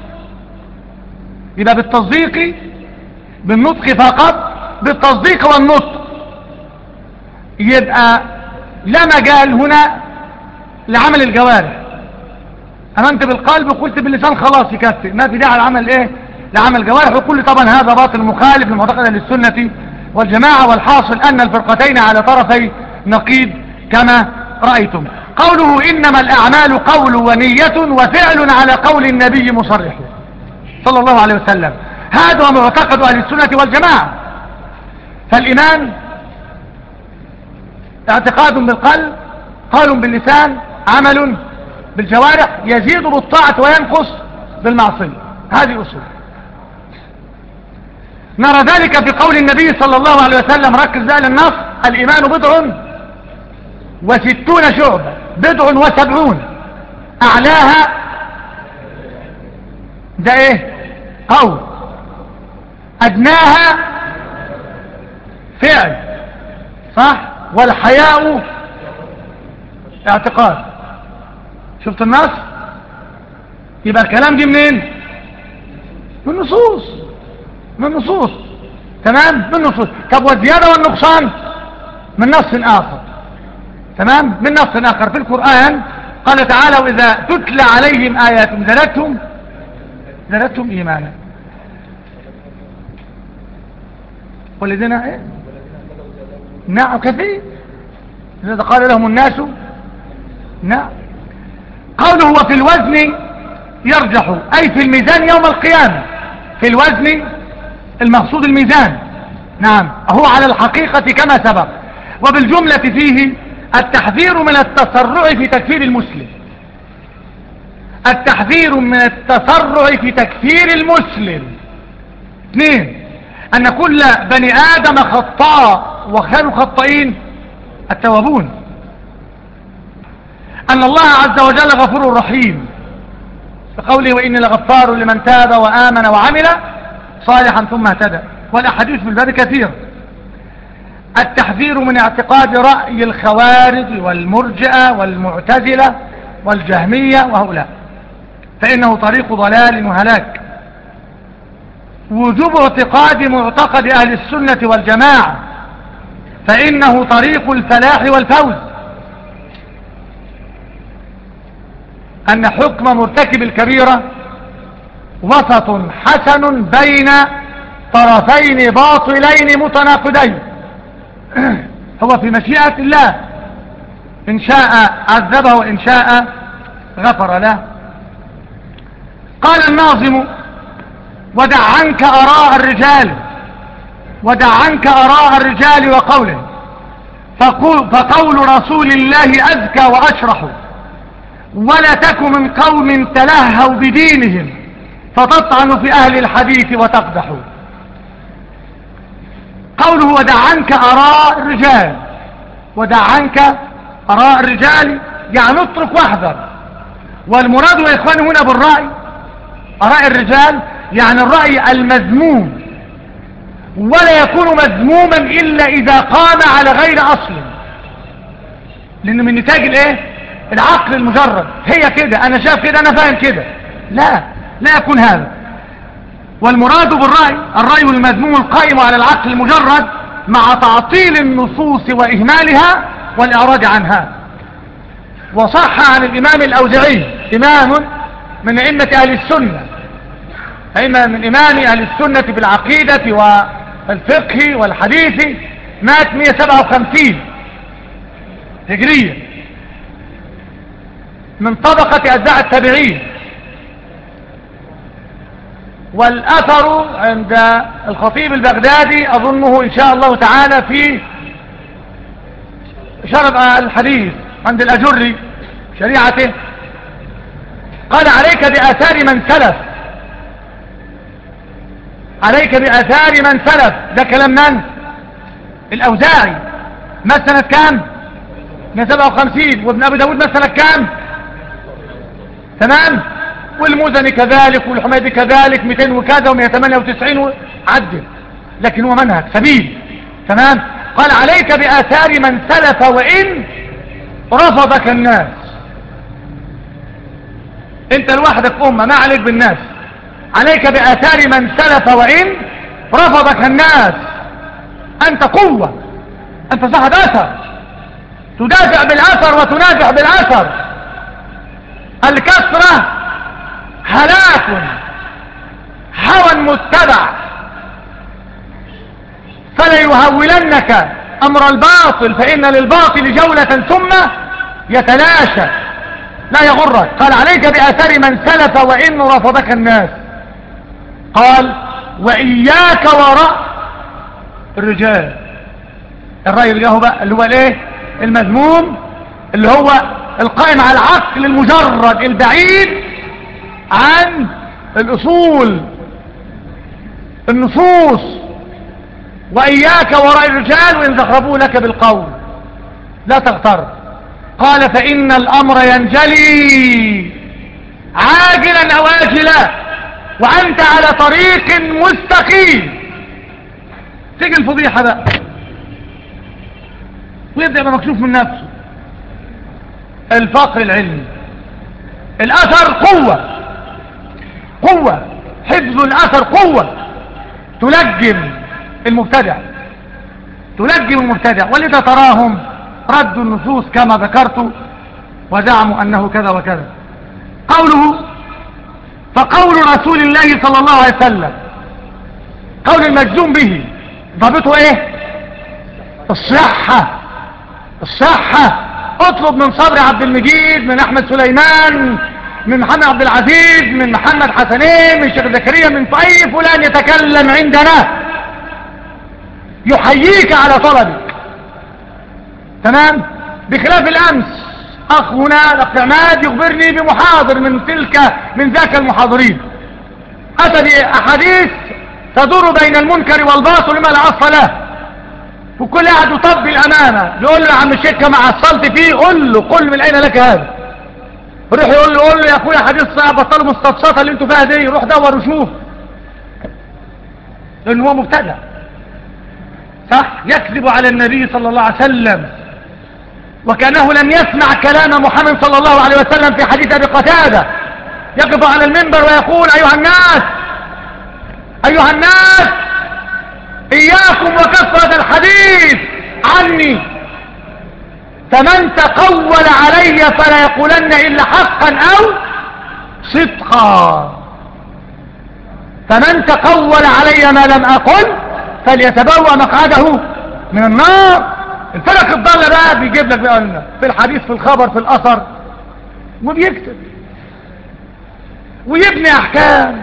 يبقى بالتصديق، بالنطق فقط، بالتصديق والنطق، يبقى لا مجال هنا لعمل الجوارح. امنت بالقلب وقلت باللسان خلاص يكفي، ما في داعي لعمل ايه؟ لعمل جوارح. وكل طبعا هذا باطل مخالف لمعتقد للسنة والجماعة. والحاصل ان الفرقتين على طرفي نقيض كما رأيتم. قوله انما الاعمال قول ونية وفعل على قول النبي مصرح صلى الله عليه وسلم، هذا هو معتقد اهل السنة والجماعة. فالايمان اعتقاد بالقلب، قول باللسان، عمل بالجوارح، يزيد بالطاعة وينقص بالمعصية. هذه أصول. نرى ذلك في قول النبي صلى الله عليه وسلم، ركز بقى للنص، الإيمان 69 شعبة، 70 أعلاها ده إيه؟ قول، أدناها فعل، صح؟ والحياء اعتقاد. شفت النص؟ يبقى الكلام دي منين؟ من النصوص، من النصوص، تمام، من النصوص. طب والزيادة والنقصان؟ من نص آخر، تمام، من نص آخر في القرآن. قال تعالى وإذا تتلى عليهم آياتهم زادتهم إيمانا. والذين ايه؟ نعم كثير. إذا قال لهم الناس نعم. قوله وفي الوزن يرجح، أي في الميزان يوم القيامة. في الوزن المقصود الميزان، نعم، هو على الحقيقة كما سبق. وبالجملة فيه التحذير من التسرع في تكفير المسلم، التحذير من التسرع في تكفير المسلم. 2، أن كل بني آدم خطاء وخير الخطائين التوابون. أن الله عز وجل غفور رحيم بقوله وإني لغفار لمن تاب وآمن وعمل صالحا ثم اهتدى. والأحاديث في الباب كثير. التحذير من اعتقاد رأي الخوارج والمرجئة والمعتزلة والجهمية وهؤلاء، فإنه طريق ضلال وهلاك. وجوب اعتقاد معتقد أهل السنة والجماعة، فإنه طريق الفلاح والفوز. أن حكم مرتكب الكبيرة وسط حسن بين طرفين باطلين متناقضين، هو في مشيئة الله، إن شاء عذبه وإن شاء غفر له. قال الناظم ودع عنك آراء الرجال، ودع عنك آراء الرجال وقوله، فقول رسول الله أزكى وأشرح، ولا تك من قوم تلهوا بدينهم فتطعن في أهل الحديث وتقدح. قوله ودع عنك آراء الرجال، ودع عنك آراء الرجال يعني اترك واحذر. والمراد يا إخواني هنا بالرأي آراء الرجال يعني الرأي المذموم، ولا يكون مذموما إلا إذا قام على غير أصل، لأنه من نتاج الايه؟ العقل المجرد. هي كده، أنا شايف كده، أنا فاهم كده، لا يكون هذا. والمراد بالرأي الرأي المذموم القائم على العقل المجرد مع تعطيل النصوص وإهمالها والإعراض عنها. وصح عن الإمام الأوزعي، إمام من أئمة أهل السنة، من إمام أهل السنة في العقيدة والفقه والحديث، مات 157 هجرية، من طبقة أتباع التابعين. والأثر عند الخطيب البغدادي أظنه إن شاء الله تعالى في شرب الحديث عند الأجري شريعته، قال عليك بآثار من سلف، عليك بآثار من سلف. ده كلام من؟ الأوزاعي. ما سنة كام؟ 157. وابن أبي داود ما سنة كام؟ تمام. والمزني كذلك، والحميدي كذلك 200 وكذا و198 عدل، لكن هو منهج سبيل. تمام. قال عليك بآثار من سلف وإن رفضك الناس. انت لوحدك أمة، ما عليك بالناس. عليك بآثار من سلف وإن رفضك الناس. أنت قوة، أنت صاحب أثر، تدافع بالأثر وتنافع بالأثر. الكثرة هلاك، هوى متبع، فلا يهولنك أمر الباطل، فإن للباطل جولة ثم يتلاشى، لا يغرك. قال عليك بآثار من سلف وإن رفضك الناس. قال وإياك وراء الرجال. الرأي اللي هو بقى اللي هو الايه؟ المذموم، اللي هو القائم على العقل المجرد البعيد عن الأصول النصوص. وإياك وراء الرجال وإن زخرفوا لك بالقول لا تغتر. قال فإن الأمر ينجلي عاجلا أو آجلا وأنت على طريق مستقيم. تيجي الفضيحة بقى ويبدأ بمكشوف من نفسه. الفقر العلمي، الأثر قوة، قوة، حفظ الأثر قوة تلجم المبتدع، تلجم المبتدع. ولذا تراهم ردوا النصوص كما ذكرت وزعموا أنه كذا وكذا. قوله فقول رسول الله صلى الله عليه وسلم، قول المجزوم به ضابطه ايه؟ الصحة. الصحة. اطلب من صبري عبد المجيد، من احمد سليمان، من محمد عبد العزيز، من محمد حسنين، من شيخ زكريا، من اي فلان يتكلم عندنا يحييك على طلبك. تمام. بخلاف الامس اخونا الاخ عماد يخبرني بمحاضر من ذاك المحاضرين اتى باحاديث تدور بين المنكر والباطل ما لا اصل له، وكل قاعد يطبي الامانه. يقول له يا عم الشيخ كما عصلت فيه، قل له قل من اين لك هذا. روح يقول له يا اخويا حديث صعب، بطلوا مستبسطه اللي انتوا فيها دي، روح دور وشوف. لان هو مبتدع صح، يكذب على النبي صلى الله عليه وسلم وكانه لم يسمع كلام محمد صلى الله عليه وسلم في حديث ابي قتاده. يقف على المنبر ويقول ايها الناس، ايها الناس، اياكم وكثرة الحديث عني، فمن تقول علي فلا يقولن الا حقا او صدقا. فمن تقول علي ما لم اقل فليتبوأ مقعده من النار. الفرق الضالة بقى بيجيب لك بقى في الحديث، في الخبر، في الاثر، وبيكتب ويبني احكام،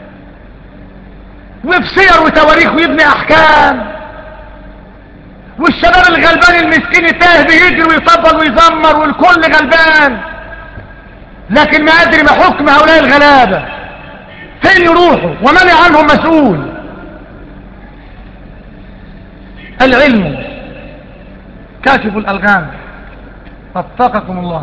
وفي سير وتواريخ ويبني احكام. والشباب الغلبان المسكين التاه بيجري ويطبل ويزمر والكل غلبان، لكن ما ادري ما حكم هؤلاء الغلابة، فين يروحوا ومن عنهم مسؤول. العلم كاشف الالغام، وفقكم الله.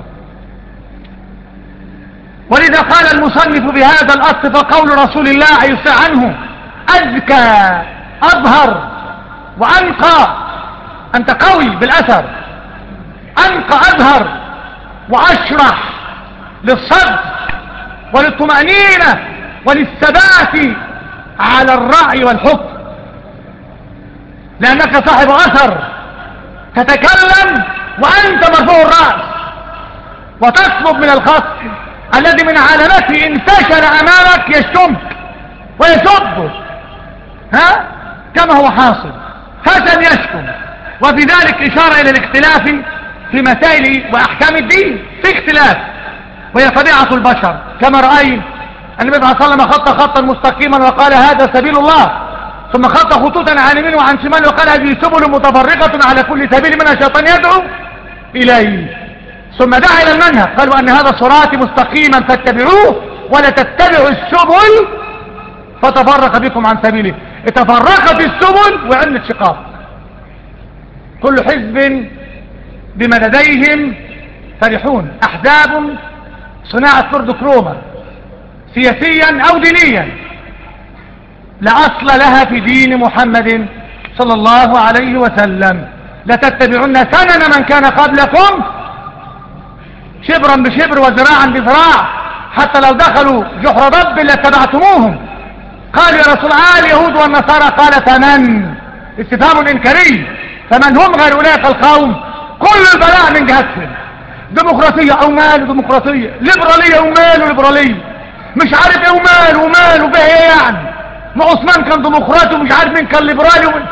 ولذا قال المصنف بهذا الاصل فقول رسول الله يسأل عنه أذكى أظهر وأنقى. أنت قوي بالأثر، أنقى أظهر وأشرح للصدق وللطمأنينة وللثبات على الرأي والحكم، لأنك صاحب أثر تتكلم وأنت مرفوع الرأس وتطلب من الخصم الذي من علامته إن فشل أمامك يشتمك ويسبك، ها كما هو حاصل، فشل يشتم. وبذلك إشارة إلى الاختلاف في مسائل وأحكام الدين، في اختلاف وهي طبيعة البشر. كما رأيت النبي صلى الله عليه وسلم خط خطا مستقيما وقال هذا سبيل الله، ثم خط خطوطا عن يمين وعن شمال وقال هذه سبل متفرقة على كل سبيل منها الشيطان يدعو إليه، ثم دعا إلى المنهج قالوا أن هذا صراطي مستقيما فاتبعوه ولا تتبعوا السبل فتفرق بكم عن سبيله. تفرقت السبل وعملت شقاق، كل حزب بما لديهم فرحون، أحزاب صناعة فرد كرومة سياسيا أو دينيا لا أصل لها في دين محمد صلى الله عليه وسلم. لتتبعن سنن من كان قبلكم شبرا بشبر وذراعا بذراع، حتى لو دخلوا جحر ضب لاتبعتموهم. قال يا رسول الله اليهود والنصارى، قال فمن؟ استفهام إنكاري، فمن هم غير أولئك القوم؟ كل البلاء من جهتهم، ديمقراطية أو مال ديمقراطية، ليبرالية ومال ليبرالية، مش عارف ايه ومال وبه ايه يعني، ما عثمان كان ديمقراطي ومش عارف مين كان ليبرالي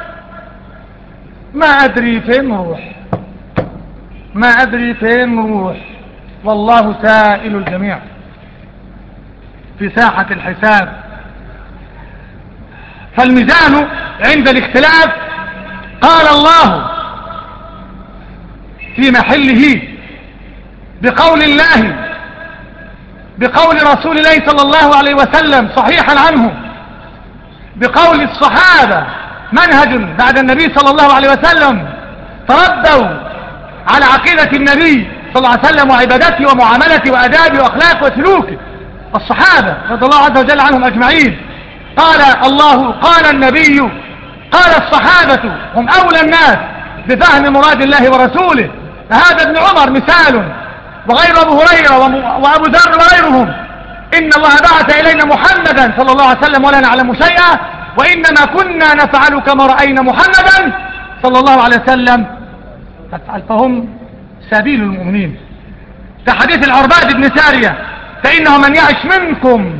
ما أدري فين نروح، ما أدري فين نروح. والله سائل الجميع في ساحة الحساب. فالميزان عند الاختلاف قال الله في محله بقول الله بقول رسول الله صلى الله عليه وسلم صحيحا عنه بقول الصحابة، منهج بعد النبي صلى الله عليه وسلم تردوا على عقيدة النبي صلى الله عليه وسلم وعبادته ومعاملته وأدابه وأخلاقه وسلوكه. الصحابة رضي الله عز وجل عنهم أجمعين، قال الله، قال النبي، قال الصحابة هم أولى الناس بفهم مراد الله ورسوله. فهذا ابن عمر مثال، وغير أبو هريرة وأبو ذر وغيرهم. إن الله بعث إلينا محمدا صلى الله عليه وسلم ولا نعلم شيئا، وإنما كنا نفعل كما رأينا محمدا صلى الله عليه وسلم تفعل، فهم سبيل المؤمنين. في حديث العرباد بن سارية، فإنه من يعش منكم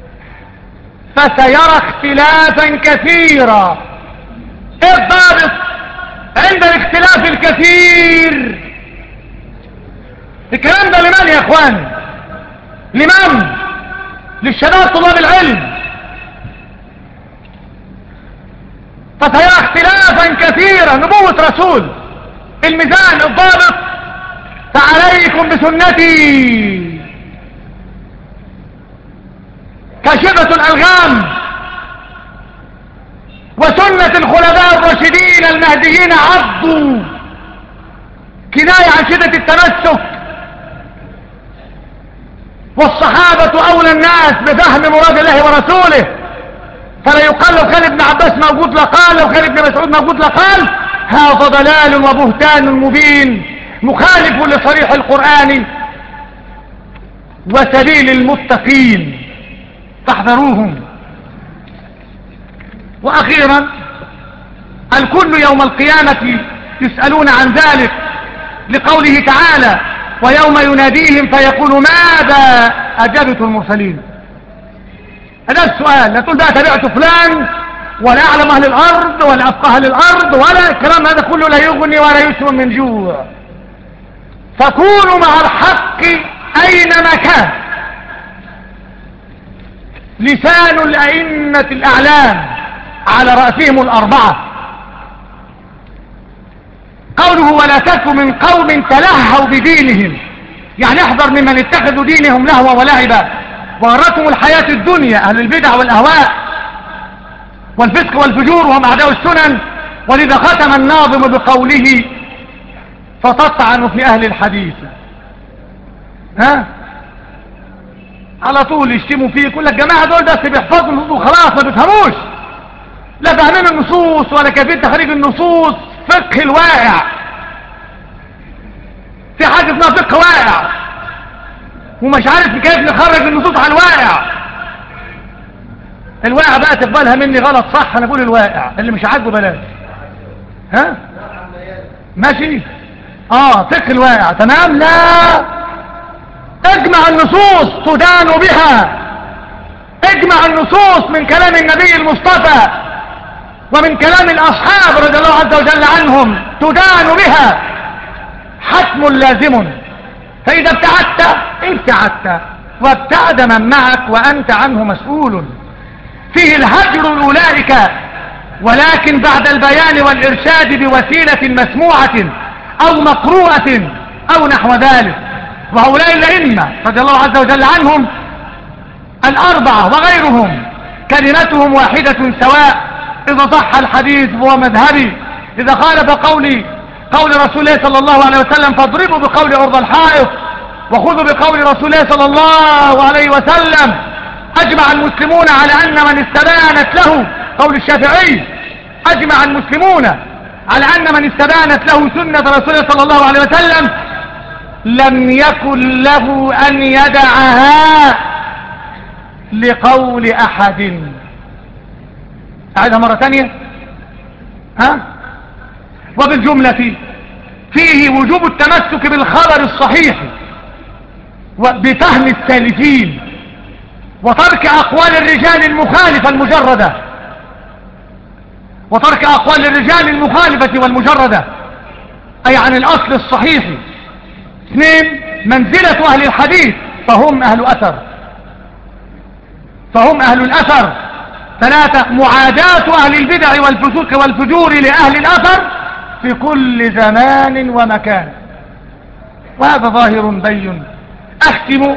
فسيرى اختلافا كثيرا. ايه الضابط عند الاختلاف الكثير؟ الكلام ده لمن يا اخواني؟ لمن؟ للشباب طلاب العلم. فسيرى اختلافا كثيرا، نبوة رسول. الميزان الضابط فعليكم بسنتي كاشفة الألغام وسنة الخلفاء الراشدين المهديين، عضوا، كناية عن شدة التمسك. والصحابة أولى الناس بفهم مراد الله ورسوله، فلا يقال لو كان ابن عباس موجود لقال، لو كان ابن مسعود موجود لقال. هذا ضلال وبهتان مبين مخالف لصريح القرآن وسبيل المتقين، فاحذروهم. وأخيرا الكل يوم القيامة يسألون عن ذلك، لقوله تعالى ويوم يناديهم فيقول ماذا أجبت المرسلين. هذا السؤال، لا تقول بقى تبعت فلان ولا أعلم أهل الأرض ولا أفقه أهل الأرض ولا الكلام هذا كله، لا يغني ولا يسمن من جوع. فكونوا مع الحق أينما كان. لسان الأئمة الأعلام على رأسهم الأربعة قوله ولا تك من قوم تلهوا بدينهم، يعني احذر ممن اتخذوا دينهم لهوا ولعبا وغرتهم الحياة الدنيا، أهل البدع والأهواء والفسق والفجور وهم أعداء السنن. ولذا ختم الناظم بقوله فتطعن في أهل الحديث. على طول يشتموا فيه، يقول لك جماعة دول بس بيحفظوا النصوص وخلاص ما بيفهموش، لا فاهمين النصوص ولا كيفية تخريج النصوص. فقه الواقع، في حاجة اسمها فقه واقع ومش عارف كيف نخرج النصوص على الواقع. الواقع بقى تقبلها مني غلط صح، انا بقول الواقع، اللي مش عاجبه بلاش. ماشي. فقه الواقع تمام. لا، اجمع النصوص تدان بها، اجمع النصوص من كلام النبي المصطفى ومن كلام الأصحاب رضي الله عز وجل عنهم تدان بها، حتم لازم. فإذا ابتعدت وابتعد من معك وأنت عنه مسؤول. فيه الهجر لأولئك، ولكن بعد البيان والإرشاد بوسيلة مسموعة أو مقروءة أو نحو ذلك. وهؤلاء الأئمة رضي الله عز وجل عنهم الأربعة وغيرهم كلمتهم واحدة سواء. إذا صح الحديث هو مذهبي، إذا خالف قول رسول الله صلى الله عليه وسلم فاضربوا بقول عرض الحائط، وخذوا بقول رسول الله صلى الله عليه وسلم. أجمع المسلمون على أن من استبانت له، قول الشافعي، أجمع المسلمون على أن من استبانت له سنة رسول الله صلى الله عليه وسلم لم يكن له أن يدعها لقول أحد. أعيدها مرة ثانية. وبالجملة فيه وجوب التمسك بالخبر الصحيح بفهم السالفين، وترك أقوال الرجال المخالفة المجردة، وترك أقوال الرجال المخالفة والمجردة، أي عن الأصل الصحيح. 2 منزلة أهل الحديث، فهم أهل أثر، فهم أهل الأثر. 3 معاداة أهل البدع والفسوق والفجور لأهل الأثر في كل زمان ومكان. وهذا ظاهر بين. أختم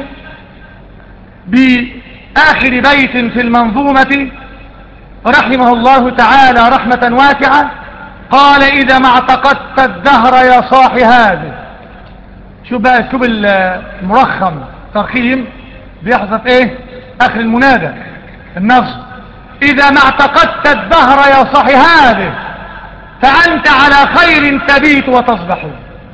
بآخر بيت في المنظومة رحمه الله تعالى رحمة واسعة. قال: إذا ما اعتقدت الدهر يا صاح هذا. شو بقى اسلوب المرخم ترخيم بيحذف ايه اخر المنادى النصب. إذا ما اعتقدت الدهر يا صاح هذا فأنت على خير تبيت وتصبح،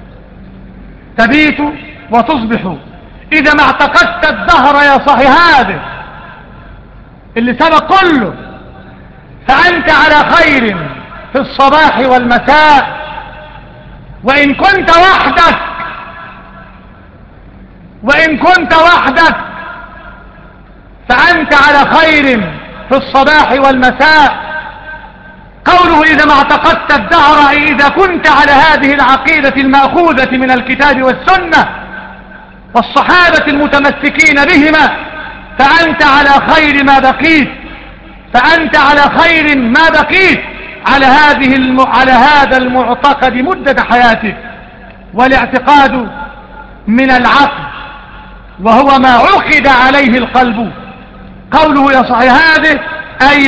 تبيت وتصبح. إذا ما اعتقدت الدهر يا صاح هذا اللي سبق كله فأنت على خير في الصباح والمساء. وإن كنت وحدك فأنت على خير في الصباح والمساء. قوله إذا ما اعتقدت الدهر، أي إذا كنت على هذه العقيدة المأخوذة من الكتاب والسنة والصحابة المتمسكين بهما فأنت على خير ما بقيت، فأنت على خير ما بقيت على هذا المعتقد مدة حياتك. والاعتقاد من العقل، وهو ما عقد عليه القلب. قوله يا صاحبي هذه، أي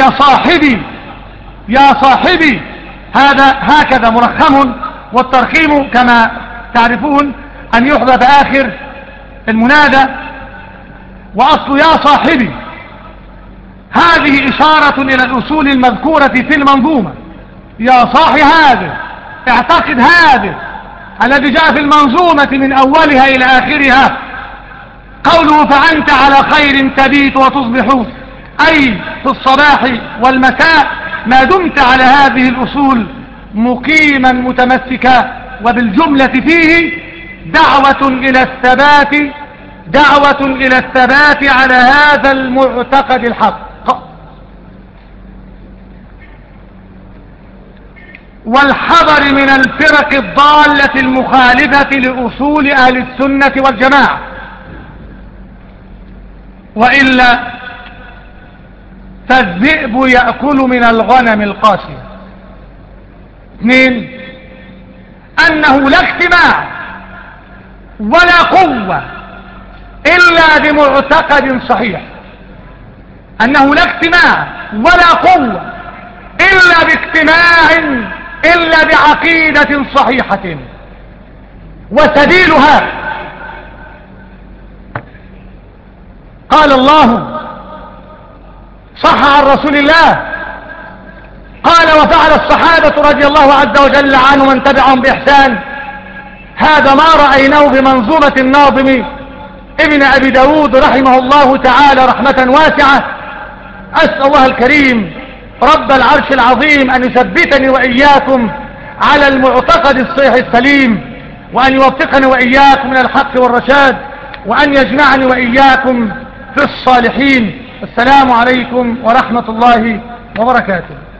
يا صاحبي هذا هكذا مرخم. والترخيم كما تعرفون أن يحذف آخر المنادى، وأصل يا صاحبي هذه إشارة إلى الأصول المذكورة في المنظومة. يا صاحي هذا، اعتقد هذا الذي جاء في المنظومة من أولها إلى آخرها. قوله فأنت على خير تبيت وتصبح، أي في الصباح والمساء ما دمت على هذه الأصول مقيما متمسكا. وبالجملة فيه دعوة إلى الثبات على هذا المعتقد الحق، والحذر من الفرق الضالة المخالفة لأصول أهل السنة والجماعة، وإلا فالذئب يأكل من الغنم القاسية. 2 أنه لا اجتماع ولا قوة إلا بمعتقد صحيح. أنه لا اجتماع ولا قوة إلا بعقيدة صحيحة. وسبيلها قال الله صح عن رسول الله قال وفعل الصحابة رضي الله عز وجل عنهم من تبعهم بإحسان. هذا ما رأيناه بمنظومة الناظم ابن أبي داود رحمه الله تعالى رحمة واسعة. أسأل الله الكريم رب العرش العظيم أن يثبتني وإياكم على المعتقد الصحيح السليم، وأن يوفقني وإياكم من الحق والرشاد، وأن يجمعني وإياكم في الصالحين. السلام عليكم ورحمة الله وبركاته.